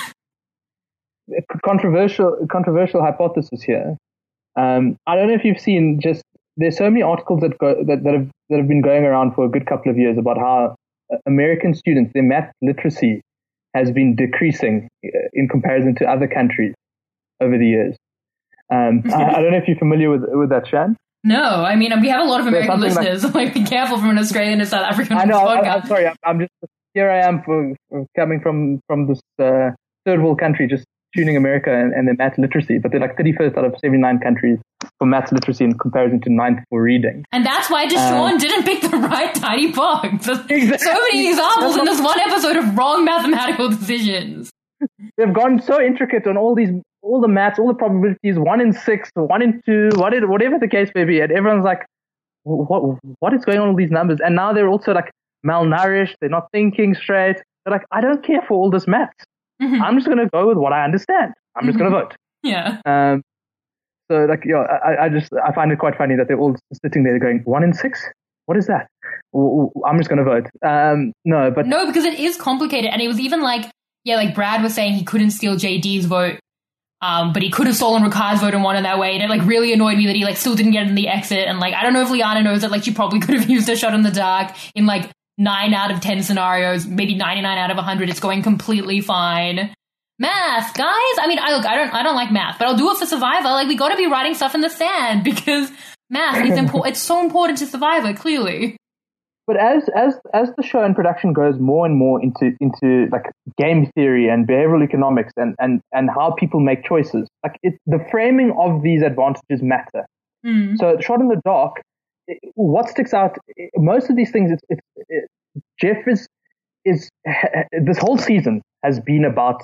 Controversial controversial hypothesis here. Um, I don't know if you've seen, just there's so many articles that go that, that have that have been going around for a good couple of years about how American students, their math literacy has been decreasing in comparison to other countries over the years. Um, I, I don't know if you're familiar with with that, Shan. No, I mean, we have a lot of American There's something listeners. Like, be careful from an Australian to South African I know. I, podcast. I'm sorry. I'm, I'm just here. I am for, for coming from from this uh, third world country, just tuning America and, and their math literacy. But they're like thirty-first out of seventy-nine countries for math literacy in comparison to ninth for reading. And that's why Deshaun uh, didn't pick the right tiny box. Exactly. So many examples in this one episode of wrong mathematical decisions. They've gone so intricate on all these, all the maths, all the probabilities, one in six, one in two, whatever the case may be. And everyone's like, what, what is going on with these numbers? And now they're also like malnourished. They're not thinking straight. They're like, I don't care for all this maths. Mm-hmm. I'm just going to go with what I understand. I'm mm-hmm. just going to vote. Yeah. Um, so like, you know, I, I just, I find it quite funny that they're all sitting there going, one in six? What is that? I'm just going to vote. Um, no, but. No, because it is complicated. And it was even like, yeah, like Brad was saying he couldn't steal J D's vote. Um, but he could have stolen Ricard's vote and won in that way. And it like really annoyed me that he like still didn't get it in the exit. And like, I don't know if Liana knows that like she probably could have used a shot in the dark in like nine out of ten scenarios, maybe ninety-nine out of one hundred. It's going completely fine. Math, guys. I mean, I look, I don't, I don't like math, but I'll do it for Survivor. Like, we got to be writing stuff in the sand because math is important. It's so important to Survivor, clearly. But as as as the show and production goes more and more into into like game theory and behavioral economics and and and how people make choices, like it, the framing of these advantages matter. Mm. So, shot in the dark, it, what sticks out? Most of these things, it's, it's it, Jeff is is this whole season has been about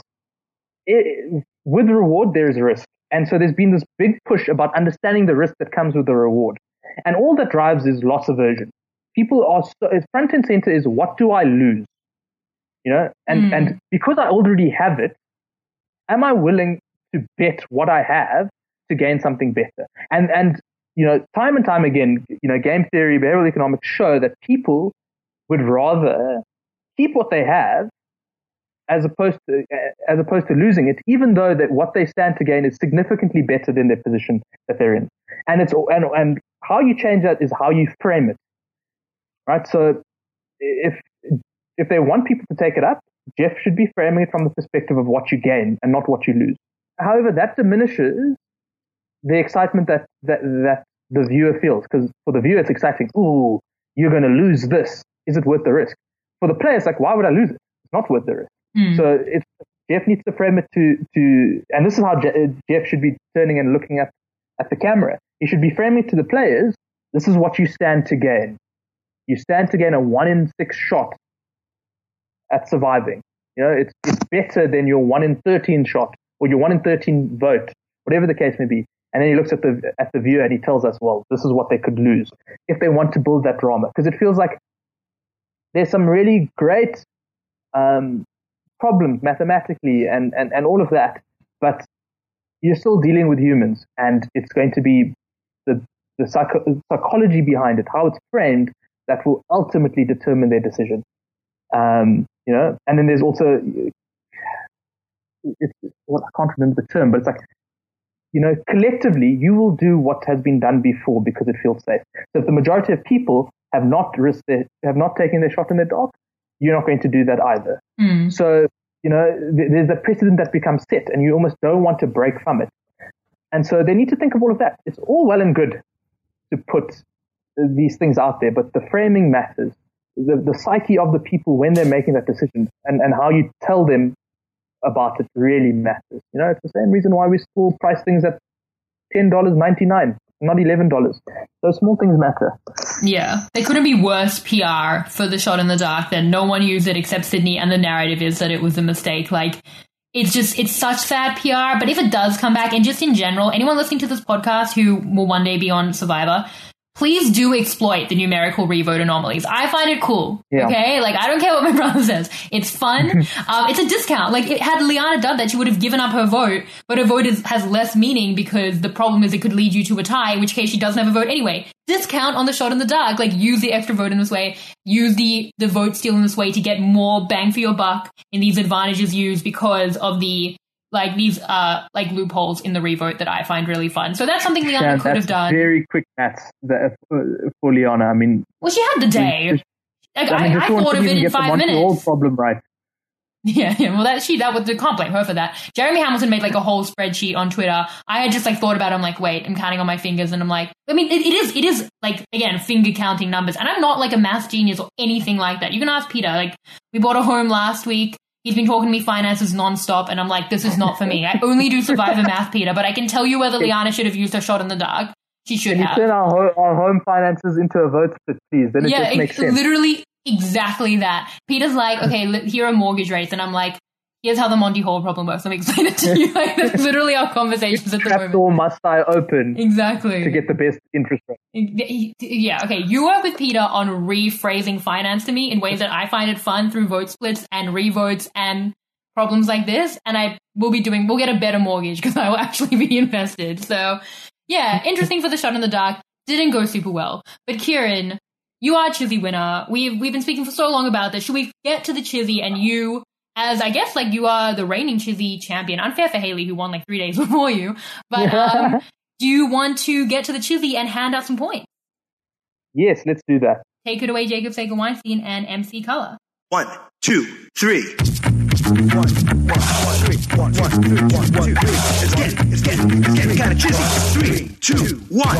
it, with reward there is risk, and so there's been this big push about understanding the risk that comes with the reward, and all that drives is loss aversion. People are so, front and center is what do I lose, you know, and mm. and because I already have it, am I willing to bet what I have to gain something better? And and you know, time and time again, you know, game theory, behavioral economics show that people would rather keep what they have as opposed to as opposed to losing it, even though that what they stand to gain is significantly better than their position that they're in. And it's and and how you change that is how you frame it. Right, so if if they want people to take it up, Jeff should be framing it from the perspective of what you gain and not what you lose. However, that diminishes the excitement that that, that the viewer feels, because for the viewer it's exciting. Ooh, you're going to lose this. Is it worth the risk? For the player, it's like, why would I lose it? It's not worth the risk. Mm. So it's, Jeff needs to frame it to to, and this is how Je- Jeff should be turning and looking at at the camera. He should be framing it to the players. This is what you stand to gain. You stand to gain a one in six shot at surviving. You know, it's it's better than your one in thirteen shot or your one in thirteen vote, whatever the case may be. And then he looks at the at the viewer and he tells us, well, this is what they could lose if they want to build that drama. Because it feels like there's some really great um, problems mathematically and, and, and all of that, but you're still dealing with humans, and it's going to be the the psycho- psychology behind it, how it's framed, that will ultimately determine their decision. Um, you know, and then there's also, it's, well, I can't remember the term, but it's like, you know, collectively, you will do what has been done before because it feels safe. So if the majority of people have not risked their, have not taken their shot in the dark, you're not going to do that either. Mm. So you know, th- there's a precedent that becomes set, and you almost don't want to break from it. And so they need to think of all of that. It's all well and good to put these things out there, but the framing matters. The, the psyche of the people when they're making that decision, and, and how you tell them about it really matters. You know, it's the same reason why we still price things at ten dollars and ninety-nine cents, not eleven dollars. Those small things matter. Yeah. There couldn't be worse P R for the shot in the dark than no one used it except Sydney, and the narrative is that it was a mistake. Like, it's just, it's such sad P R, but if it does come back, and just in general, anyone listening to this podcast who will one day be on Survivor, please do exploit the numerical revote anomalies. I find it cool. Yeah. Okay? Like, I don't care what my brother says. It's fun. um, it's a discount. Like, it, had Liana done that, she would have given up her vote, but her vote is, has less meaning because the problem is it could lead you to a tie, in which case she doesn't have a vote anyway. Discount on the shot in the dark. Like, use the extra vote in this way. Use the, the vote steal in this way to get more bang for your buck in these advantages used because of the like these uh like loopholes in the revote that I find really fun. So that's something Liana Yeah, could have that's done. very quick maths that, uh, for Liana. I mean, Well, she had the day. Like, I, mean, I, I thought of it in get five the minutes. Montreal problem right. Yeah, yeah. Well, that she that was, can't blame her for that. Jeremy Hamilton made like a whole spreadsheet on Twitter. I had just like thought about it. I'm like, wait, I'm counting on my fingers, and I'm like, I mean, it, it is, it is like again finger counting numbers, and I'm not like a math genius or anything like that. You can ask Peter. Like, we bought a home last week. He's been talking to me finances nonstop, and I'm like, this is not for me. I only do Survivor math, Peter, but I can tell you whether Liana should have used her shot in the dark. She should Can you have. turn our, ho- our home finances into a vote split, please? Then it Yeah, just makes it, sense. literally exactly that. Peter's like, okay, li- here are mortgage rates, and I'm like, here's how the Monty Hall problem works. Let me explain it to you. Like, that's literally our conversations at the Trap moment. door must I open Exactly. to get the best interest rate. Yeah, okay. You work with Peter on rephrasing finance to me in ways that I find it fun through vote splits and revotes and problems like this, and I will be doing, we'll get a better mortgage because I will actually be invested. So, yeah, interesting for the shot in the dark. Didn't go super well. But Kieran, you are Chizzy winner. We've, we've been speaking for so long about this. Should we get to the Chizzy, and you, as I guess like you are the reigning Chizzy champion, unfair for Haley who won like three days before you, but um, do you want to get to the Chizzy and hand out some points? Yes, let's do that. Take it away, Jacob Sager-Weinstein and M C Color. One, two, three. One, one, one, three, one, one, three, one, one, two, three. It's getting, it's getting, it's getting kind of chizzy. Three, two, one.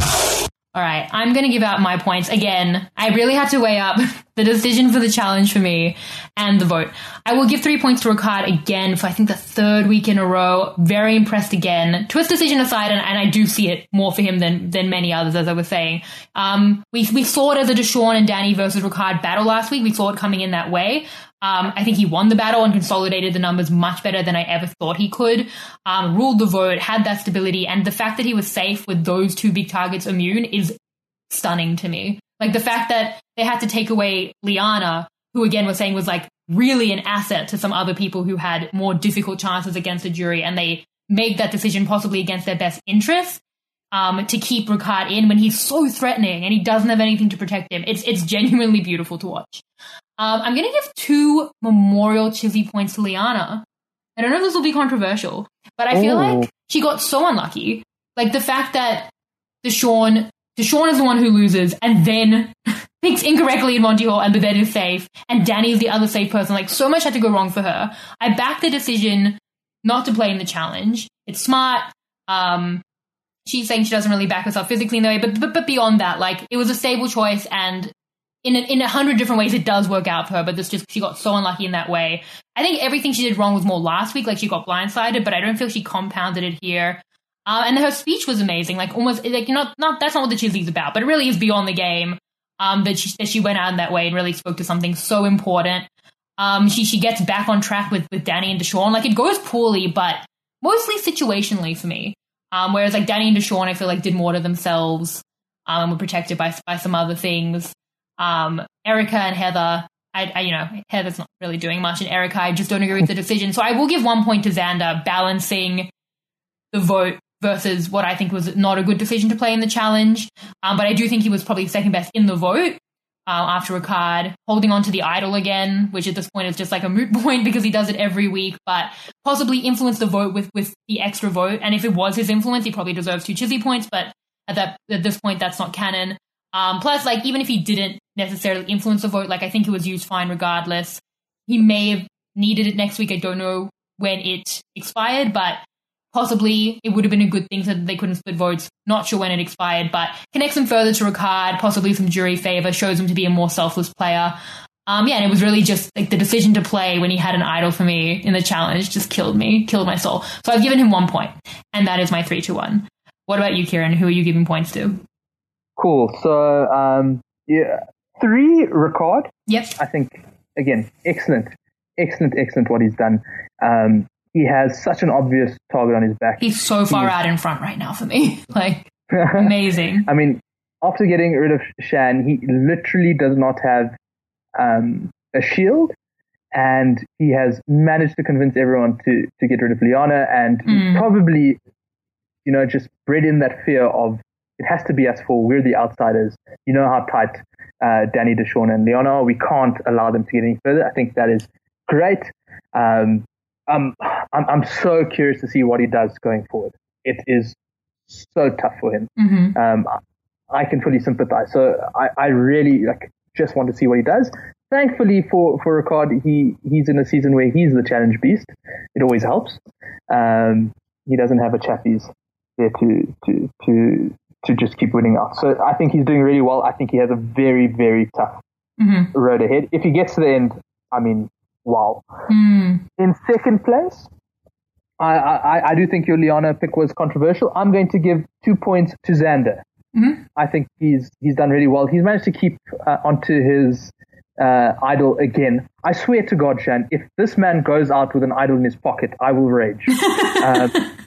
All right, I'm going to give out my points. Again, I really had to weigh up the decision for the challenge for me and the vote. I will give three points to Ricard again for, I think, the third week in a row. Very impressed again. Twist decision aside, and, and I do see it more for him than than many others, as I was saying. Um, we, we saw it as a Deshawn and Danny versus Ricard battle last week. We saw it coming in that way. Um, I think he won the battle and consolidated the numbers much better than I ever thought he could. Um, ruled the vote, had that stability, and the fact that he was safe with those two big targets immune is stunning to me. Like, the fact that they had to take away Liana, who again was saying was like really an asset to some other people who had more difficult chances against the jury, and they made that decision possibly against their best interests. Um, to keep Ricard in when he's so threatening and he doesn't have anything to protect him. It's it's genuinely beautiful to watch. Um, I'm going to give two memorial Chizzy points to Liana. I don't know if this will be controversial, but I feel Ooh. like she got so unlucky. Like, the fact that Deshawn, Deshawn is the one who loses and then picks incorrectly in Monty Hall and the bed is safe, and Danny is the other safe person. Like, so much had to go wrong for her. I backed the decision not to play in the challenge. It's smart. Um... She's saying she doesn't really back herself physically in the way, but, but but beyond that, like, it was a stable choice, and in a, in a hundred different ways it does work out for her, but this just, she got so unlucky in that way. I think everything she did wrong was more last week, like she got blindsided, but I don't feel she compounded it here. Uh, and her speech was amazing, like almost, like, you know, not, that's not what the Chizzy's about, but it really is beyond the game, um, that she, that she went out in that way and really spoke to something so important. Um, she, she gets back on track with, with Danny and Deshawn. Like, it goes poorly, but mostly situationally for me. Um, whereas like Danny and Deshawn, I feel like did more to themselves, um, and were protected by by some other things. Um, Erica and Heather, I, I you know Heather's not really doing much, and Erica, I just don't agree with the decision. So I will give one point to Xander, balancing the vote versus what I think was not a good decision to play in the challenge. Um, but I do think he was probably second best in the vote. Um, after Ricard, holding on to the idol again, which at this point is just like a moot point because he does it every week, but possibly influenced the vote with, with the extra vote. And if it was his influence, he probably deserves two Chizzy points, but at that at this point, that's not canon. Um, plus, like, even if he didn't necessarily influence the vote, like, I think it was used fine regardless. He may have needed it next week. I don't know when it expired, but possibly it would have been a good thing so that they couldn't split votes. Not sure when it expired, but connects him further to Ricard, possibly some jury favour, shows him to be a more selfless player. Um, yeah, and it was really just like the decision to play when he had an idol for me in the challenge just killed me, killed my soul. So I've given him one point, and that is my three to one. What about you, Kieran? Who are you giving points to? Cool. So, um, yeah, three, Ricard. Yep. I think, again, excellent, excellent, excellent what he's done. Um, he has such an obvious target on his back. He's so far He's- out in front right now for me. Like, amazing. I mean, after getting rid of Shan, he literally does not have um, a shield, and he has managed to convince everyone to, to get rid of Liana, and Mm. probably, you know, just bred in that fear of it has to be us four. We're the outsiders. You know how tight uh, Danny, Deshawn, and Liana are. We can't allow them to get any further. I think that is great. Um, um, I'm, I'm so curious to see what he does going forward. It is so tough for him. Mm-hmm. Um, I can fully sympathize. So I, I really like just want to see what he does. Thankfully for, for Ricard, he, he's in a season where he's the challenge beast. It always helps. Um, he doesn't have a chappies there to, to, to, to just keep winning out. So I think he's doing really well. I think he has a very, very tough Mm-hmm. road ahead. If he gets to the end, I mean, wow. Mm. In second place, I, I, I do think your Liana pick was controversial. I'm going to give two points to Xander. Mm-hmm. I think he's he's done really well. He's managed to keep uh, onto his uh, idol again. I swear to God, Shan, if this man goes out with an idol in his pocket, I will rage. um,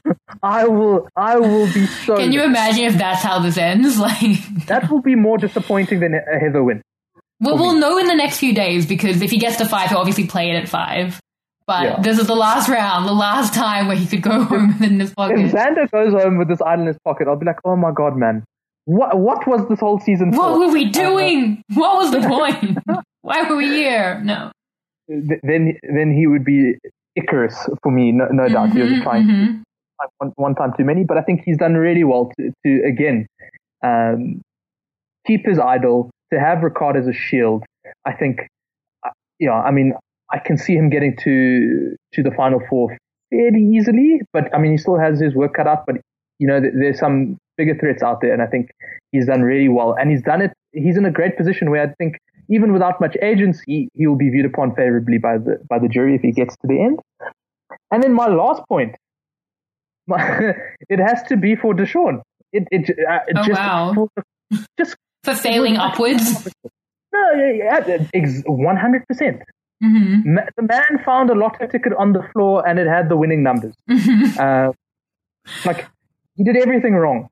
I will I will be so... Can you imagine if that's how this ends? Like, that will be more disappointing than a Heather win. well, we'll know in the next few days, because if he gets to five, he'll obviously play it at five. But Yeah. this is the last round, the last time where he could go home with it in his pocket. If Xander goes home with this idol in his pocket, I'll be like, oh my God, man. What what was this whole season for? What were we doing? What was the point? Why were we here? No. Th- Then then he would be Icarus for me, no, no doubt. He was Mhm, trying mhm. one, one time too many, but I think he's done really well to, to again, um, keep his idol, to have Ricard as a shield. I think, uh, yeah, I mean, I can see him getting to to the final four fairly easily, but I mean, he still has his work cut out, but you know, th- there's some bigger threats out there, and I think he's done really well, and he's done it, he's in a great position where I think even without much agency, he will be viewed upon favorably by the by the jury if he gets to the end. And then my last point, my, it has to be for Deshawn. It, it, uh, it Oh, just, wow. for, just For failing upwards. no, yeah, yeah, ex- one hundred percent. Mm-hmm. Ma- The man found a lotto ticket on the floor and it had the winning numbers. Mm-hmm. Uh, like, he did everything wrong.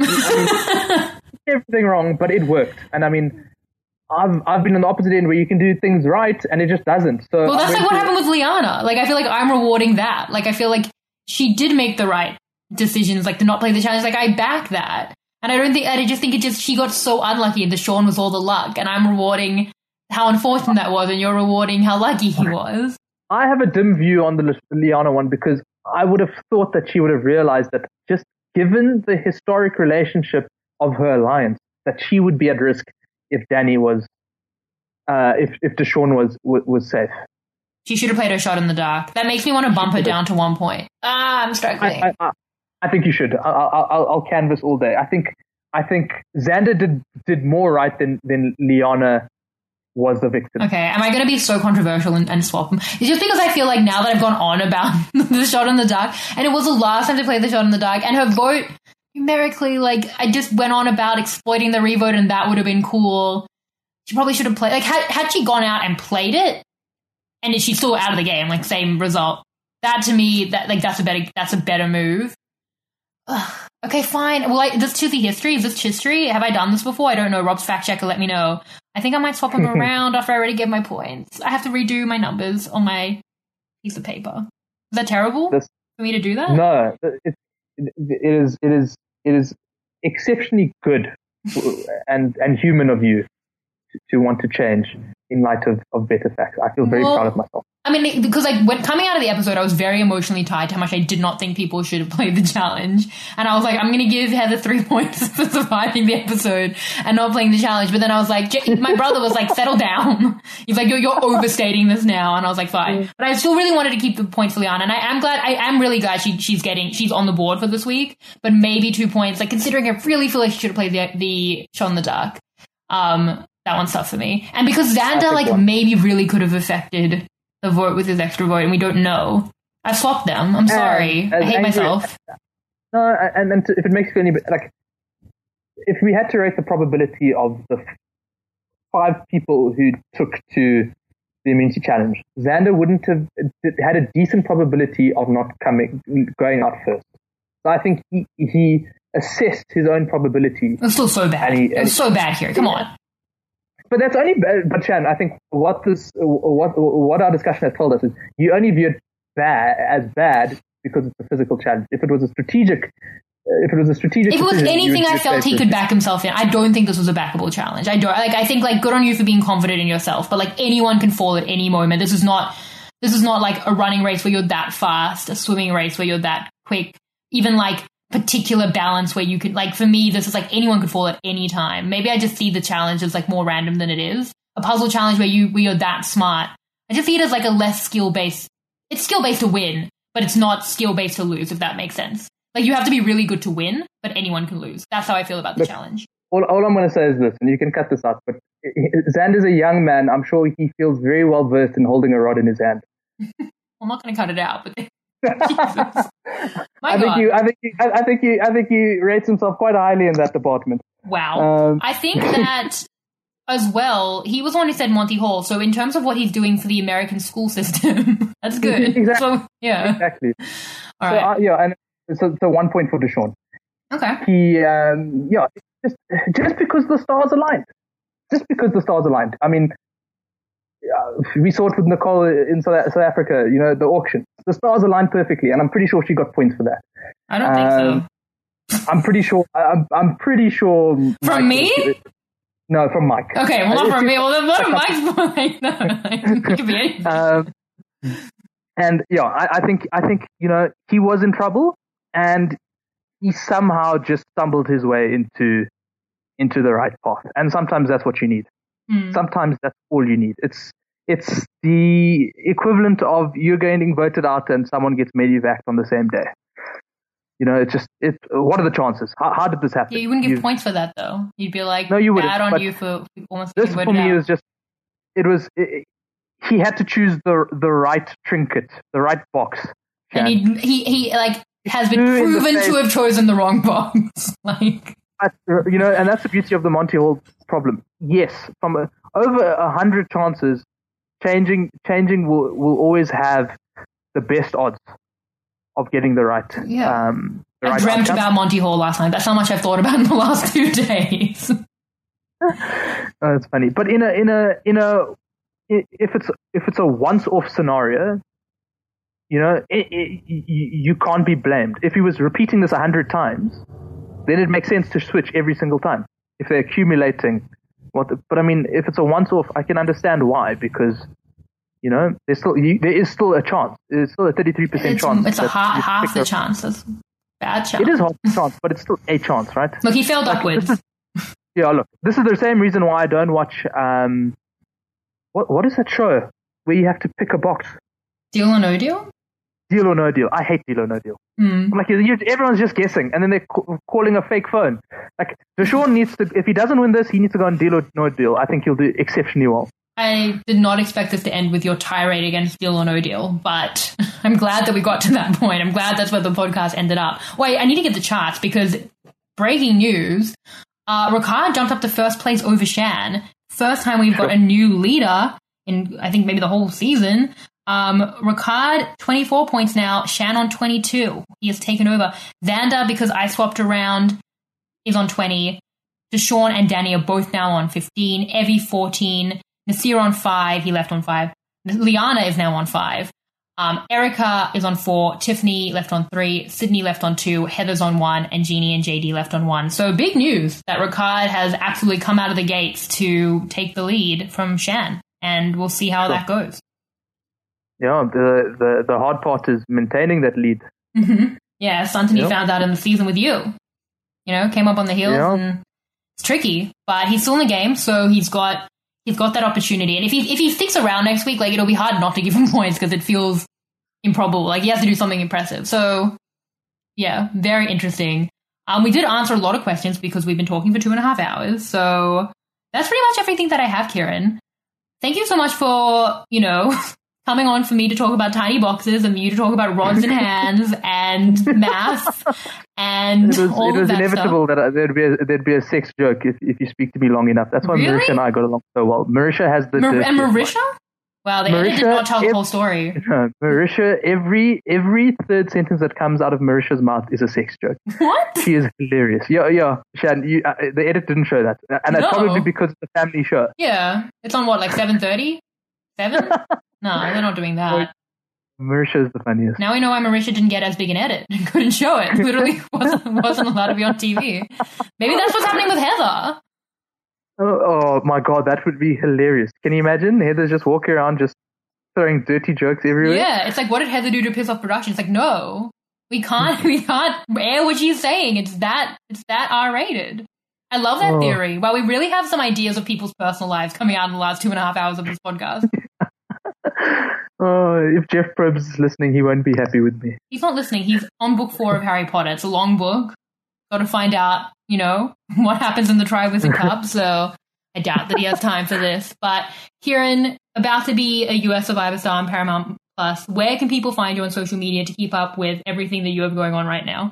I mean, everything wrong, but it worked. And I mean, I've I've been on the opposite end where you can do things right and it just doesn't. So Well, that's I like went what to- happened with Liana. Like, I feel like I'm rewarding that. Like, I feel like she did make the right decisions, like to not play the challenge. Like, I back that. And I don't think, I just think it just, she got so unlucky and Deshawn was all the luck. And I'm rewarding how unfortunate that was, and you're rewarding how lucky he was. I have a dim view on the Li- Liana one because I would have thought that she would have realized that just given the historic relationship of her alliance, that she would be at risk if Danny was, uh, if if Deshawn was was, was safe. She should have played her shot in the dark. That makes me want to bump her down to one point. Ah, I'm struggling. I, I, I, I think you should. I, I, I'll, I'll canvas all day. I think I think Xander did did more right than than Liana was the victim. Okay, am I going to be so controversial and, and swap them? It's just because I feel like now that I've gone on about the shot in the dark, and it was the last time to play the shot in the dark, and her vote, numerically, like, I just went on about exploiting the revote, and that would have been cool. She probably should have played, like, had, had she gone out and played it, and she's still out of the game, like, same result, that to me, that like that's a better, that's a better move. Ugh. Okay, fine. Well, I, this to the history. Is this history? Have I done this before? I don't know. Rob's fact checker, let me know. I think I might swap them around after I already get my points. I have to redo my numbers on my piece of paper. Is that terrible This- for me to do that? No, it, it, it is it is it is exceptionally good and and human of you to, to want to change in light of, of better facts. I feel very Well, proud of myself. I mean, because like when coming out of the episode, I was very emotionally tied to how much I did not think people should have played the challenge, and I was like, I'm going to give Heather three points for surviving the episode and not playing the challenge. But then I was like, J- my brother was like, settle down. He's like, you're, you're overstating this now, and I was like, fine. But I still really wanted to keep the points for Liana, and I am glad. I am really glad she she's getting she's on the board for this week. But maybe two points, like considering I really feel like she should have played the the shot in the dark. Um, that one's tough for me, and because Xander like one. maybe really could have affected the vote with his extra vote, and we don't know. I swapped them. I'm sorry. And I as hate angry- myself. No, and, and to, if it makes you feel any bit, like, if we had to rate the probability of the f- five people who took to the immunity challenge, Xander wouldn't have had a decent probability of not coming, going out first. So I think he, he assessed his own probability. It was still so bad. And he- it was so bad here. Come on. But that's only, but Shan, I think what this, what what our discussion has told us is you only view it bad as bad because it's a physical challenge. If it was a strategic, if it was a strategic, If it was decision, you anything would I just felt say he could back himself in, I don't think this was a backable challenge. I don't like. I think like good on you for being confident in yourself, but like anyone can fall at any moment. This is not. This is not like a running race where you're that fast, a swimming race where you're that quick. Even like particular balance where you could like. For me, this is like anyone could fall at any time. Maybe I just see the challenge as like more random than it is. A puzzle challenge where you where you're that smart. I just see it as like a less skill based. It's skill based to win, but it's not skill based to lose. If that makes sense. Like, you have to be really good to win, but anyone can lose. That's how I feel about the Look, challenge. All, all I'm going to say is this, and you can cut this out, but Xander's a young man. I'm sure he feels very well versed in holding a rod in his hand. I'm not going to cut it out, but Jesus. My I think God. you, I think you, I I think you, I think he rates himself quite highly in that department. Wow. Um, I think that as well, he was the one who said Monty Hall. So in terms of what he's doing for the American school system, that's good. Exactly. So, yeah. Exactly. All so, right. uh, yeah, and so, so one point for Deshaun. Okay. He, um, yeah, just just because the stars aligned, just because the stars aligned. I mean, uh, we saw it with Nicole in South, South Africa. You know, the auction, the stars aligned perfectly, and I'm pretty sure she got points for that. I don't think Um, so. I'm pretty sure. I'm, I'm pretty sure. From Mike- me? No, from Mike. Okay, well, not It's from just- me. Well, then what am I like? No, no, it could be anything. Um, and yeah, I, I think I think you know he was in trouble, and he somehow just stumbled his way into into the right path. And sometimes that's what you need. Hmm. Sometimes that's all you need. It's it's the equivalent of you getting voted out and someone gets medevaced on the same day. You know, it's just it. What are the chances? How, how did this happen? Yeah, you wouldn't give You- points for that, though. You'd be like, No, you wouldn't, bad on but you for almost This being for voted me out. was just. It was. It, he had to choose the the right trinket, the right box. And he, he, he, like, has been Who in the proven to face- have chosen the wrong box. Like, But, you know, and that's the beauty of the Monty Hall problem. Yes, from a, over a hundred chances, changing changing will will always have the best odds of getting the right. Yeah. Um, the I right dreamt outcome. about Monty Hall last night. That's how much I've thought about in the last two days. Oh, it's funny, but in a in a in a i- if it's if it's a once off scenario, you know, it, it, you, you can't be blamed. If he was repeating this a hundred times, then it makes sense to switch every single time. If they're accumulating, what? The, but I mean, if it's a once off, I can understand why, because you know, there's still you, there is still a chance. There's still a thirty-three percent It's, chance. it's a that half, you half pick the up- chance. That's bad chance. It is half the chance, but it's still a chance, right? Look, he failed upwards. This is, yeah, look, this is the same reason why I don't watch. Um, what what is that show where you have to pick a box? Deal or no deal? Deal or no deal? I hate Deal or no deal. Hmm. Like you, you, everyone's just guessing, and then they're ca- calling a fake phone. Like Deshaun needs to, if he doesn't win this, he needs to go on Deal or no deal. I think he'll do exceptionally well. I did not expect this to end with your tirade against Deal or No Deal, but I'm glad that we got to that point. I'm glad that's where the podcast ended up. Wait, I need to get the charts because breaking news, uh, Ricard jumped up to first place over Shan. First time we've got a new leader in, I think, maybe the whole season. Um, Ricard, twenty-four points now. Shan on twenty-two. He has taken over. Xander, because I swapped around, is on twenty. Deshaun and Danny are both now on fifteen. Evie, fourteen. Nasir on five. He left on five. Liana is now on five. Um, Erica is on four, Tiffany left on three, Sydney left on two, Heather's on one, and Jeannie and J D left on one. So big news that Ricard has absolutely come out of the gates to take the lead from Shan, and we'll see how Sure. that goes. Yeah, the, the, the hard part is maintaining that lead. Mm-hmm. Yeah, Santini Yep. found out in the season with you. You know, came up on the heels, Yeah. and it's tricky, but he's still in the game, so he's got he's got that opportunity. And if he if he sticks around next week, like it'll be hard not to give him points because it feels improbable. Like he has to do something impressive. So yeah, very interesting. Um, we did answer a lot of questions because we've been talking for two and a half hours. So that's pretty much everything that I have, Kieran. Thank you so much for, you know, coming on for me to talk about tiny boxes and you to talk about rods and hands and math and It was, all it was of that inevitable stuff. that uh, there'd be a, there'd be a sex joke if, if you speak to me long enough. That's why Really? Marisha and I got along so well. Marisha has the Mar- dirtiest and mind. Marisha? Wow, the edit did Marisha, not tell the if- whole story. No, Marisha, every every third sentence that comes out of Marisha's mouth is a sex joke. What? She is hilarious. Yeah, yeah, Shan, you, uh, the edit didn't show that, and No. it's probably because it's a family show. Yeah. It's on what, like seven thirty? seven? No, they're not doing that. Marisha is the funniest. Now we know why Marisha didn't get as big an edit and couldn't show it. Literally wasn't, wasn't allowed to be on T V. Maybe that's what's happening with Heather. Oh, oh my god, that would be hilarious. Can you imagine Heather's just walking around just throwing dirty jokes everywhere? Yeah, it's like, what did Heather do to piss off production? It's like, no, we can't, we can't air what she's saying. It's that, it's that R-rated. I love that Oh. theory. Well, we really have some ideas of people's personal lives coming out in the last two and a half hours of this podcast. Oh, if Jeff Probst is listening, he won't be happy with me. He's not listening. He's on book four of Harry Potter. It's a long book. Got to find out, you know, what happens in the Triwizard Cup. So I doubt that he has time for this. But Kieran, about to be a U S Survivor Star on Paramount Plus. Where can people find you on social media to keep up with everything that you have going on right now?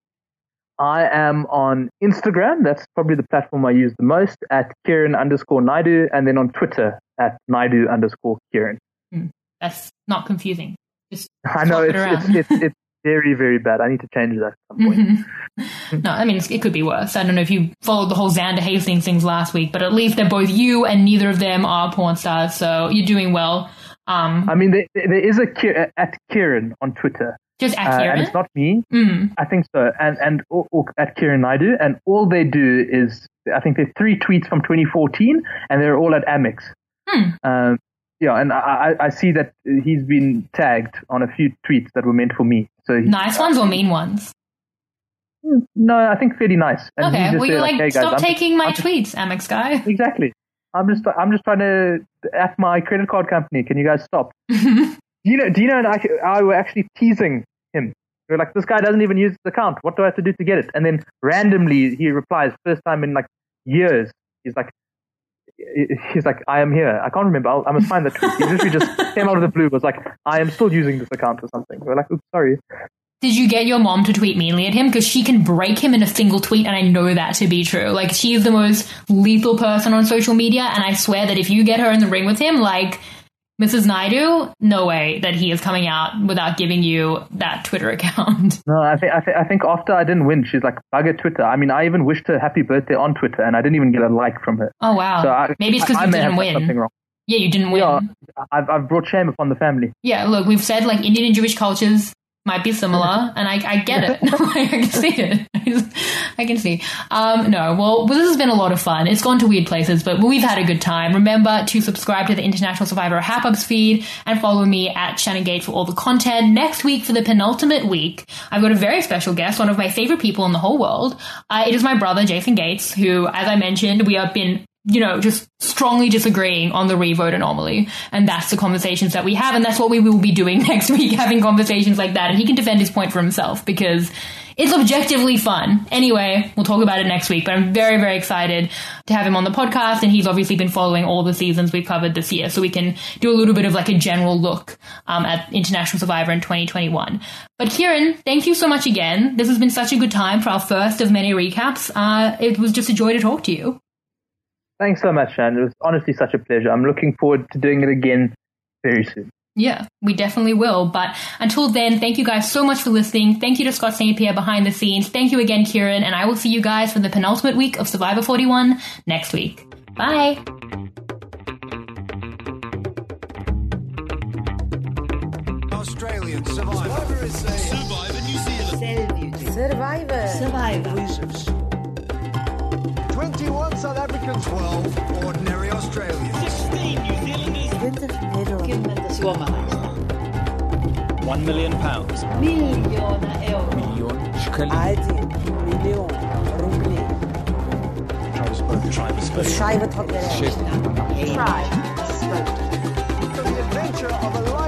I am on Instagram. That's probably the platform I use the most, at Kieran underscore Naidu, and then on Twitter at Naidu underscore Kieran. Hmm. That's not confusing. Just I know swap it it's, around. it's it's it's very very bad. I need to change that at some point. Mhm. No, I mean, it's, it could be worse. I don't know if you followed the whole Xander Hastings things last week, but at least they're both you and neither of them are porn stars, so you're doing well. Um, I mean, there, there is a Ki- at Kieran on Twitter, just at uh, Kieran? and it's not me. Mm. I think so, and and or, or at Kieran Naidu, and all they do is, I think there's three tweets from twenty fourteen, and they're all at Amex. Hmm. Um, yeah, and I, I I see that he's been tagged on a few tweets that were meant for me. So he, Nice ones or mean ones? no, I think fairly nice. And he Okay, just well, said, you're like, "Hey, guys, stop I'm just- taking my I'm just- tweets, Amex guy. Exactly. I'm just I'm just trying to at my credit card company. Can you guys stop? Dino, Dino and I, I were actually teasing him. We were like, this guy doesn't even use the account. What do I have to do to get it? And then randomly he replies, first time in like years. He's like, he's like, I am here. I can't remember. I'll, I must find the tweet. He literally just came out of the blue. Was like, I am still using this account or something. We're like, oops, sorry. Did you get your mom to tweet meanly at him? Because she can break him in a single tweet, and I know that to be true. Like, she is the most lethal person on social media, and I swear that if you get her in the ring with him, like, Missus Naidu, no way that he is coming out without giving you that Twitter account. No, I think I, th- I think after I didn't win, she's like, bugger Twitter. I mean, I even wished her happy birthday on Twitter, and I didn't even get a like from her. Oh, wow. So I, Maybe it's because I, I you may didn't have done something win. wrong. Yeah, you didn't win. Yeah, I've I've brought shame upon the family. Yeah, look, we've said, like, Indian and Jewish cultures might be similar, and I, I get it. I can see it. I can see. Um, no, well, this has been a lot of fun. It's gone to weird places, but we've had a good time. Remember to subscribe to the International Survivor Hap-Ups feed and follow me at Shannon Gate for all the content. Next week, for the penultimate week, I've got a very special guest, one of my favorite people in the whole world. Uh, it is my brother, Jason Gates, who, as I mentioned, we have been you know, just strongly disagreeing on the revote anomaly. And that's the conversations that we have. And that's what we will be doing next week, having conversations like that. And he can defend his point for himself because it's objectively fun. Anyway, we'll talk about it next week. But I'm very, very excited to have him on the podcast. And he's obviously been following all the seasons we've covered this year. So we can do a little bit of like a general look um, at International Survivor in twenty twenty-one. But Kieran, thank you so much again. This has been such a good time for our first of many recaps. Uh, it was just a joy to talk to you. Thanks so much, Shan. It was honestly such a pleasure. I'm looking forward to doing it again very soon. Yeah, we definitely will. But until then, thank you guys so much for listening. Thank you to Scott Saint Pierre behind the scenes. Thank you again, Kieran. And I will see you guys for the penultimate week of Survivor forty-one next week. Bye. Australian Survivor. Survivor New Zealand. Survivor. Survivor. twenty-one South Africans. twelve ordinary Australians. sixteen New Zealanders. twintig Nederlanders. Kim met de zwemmen. One million pounds. Miljoenen euro. Miljoen shkelling. один миллион рублей. Tribespoke. Beschrijf het wat er is. Tribe. For the adventure of a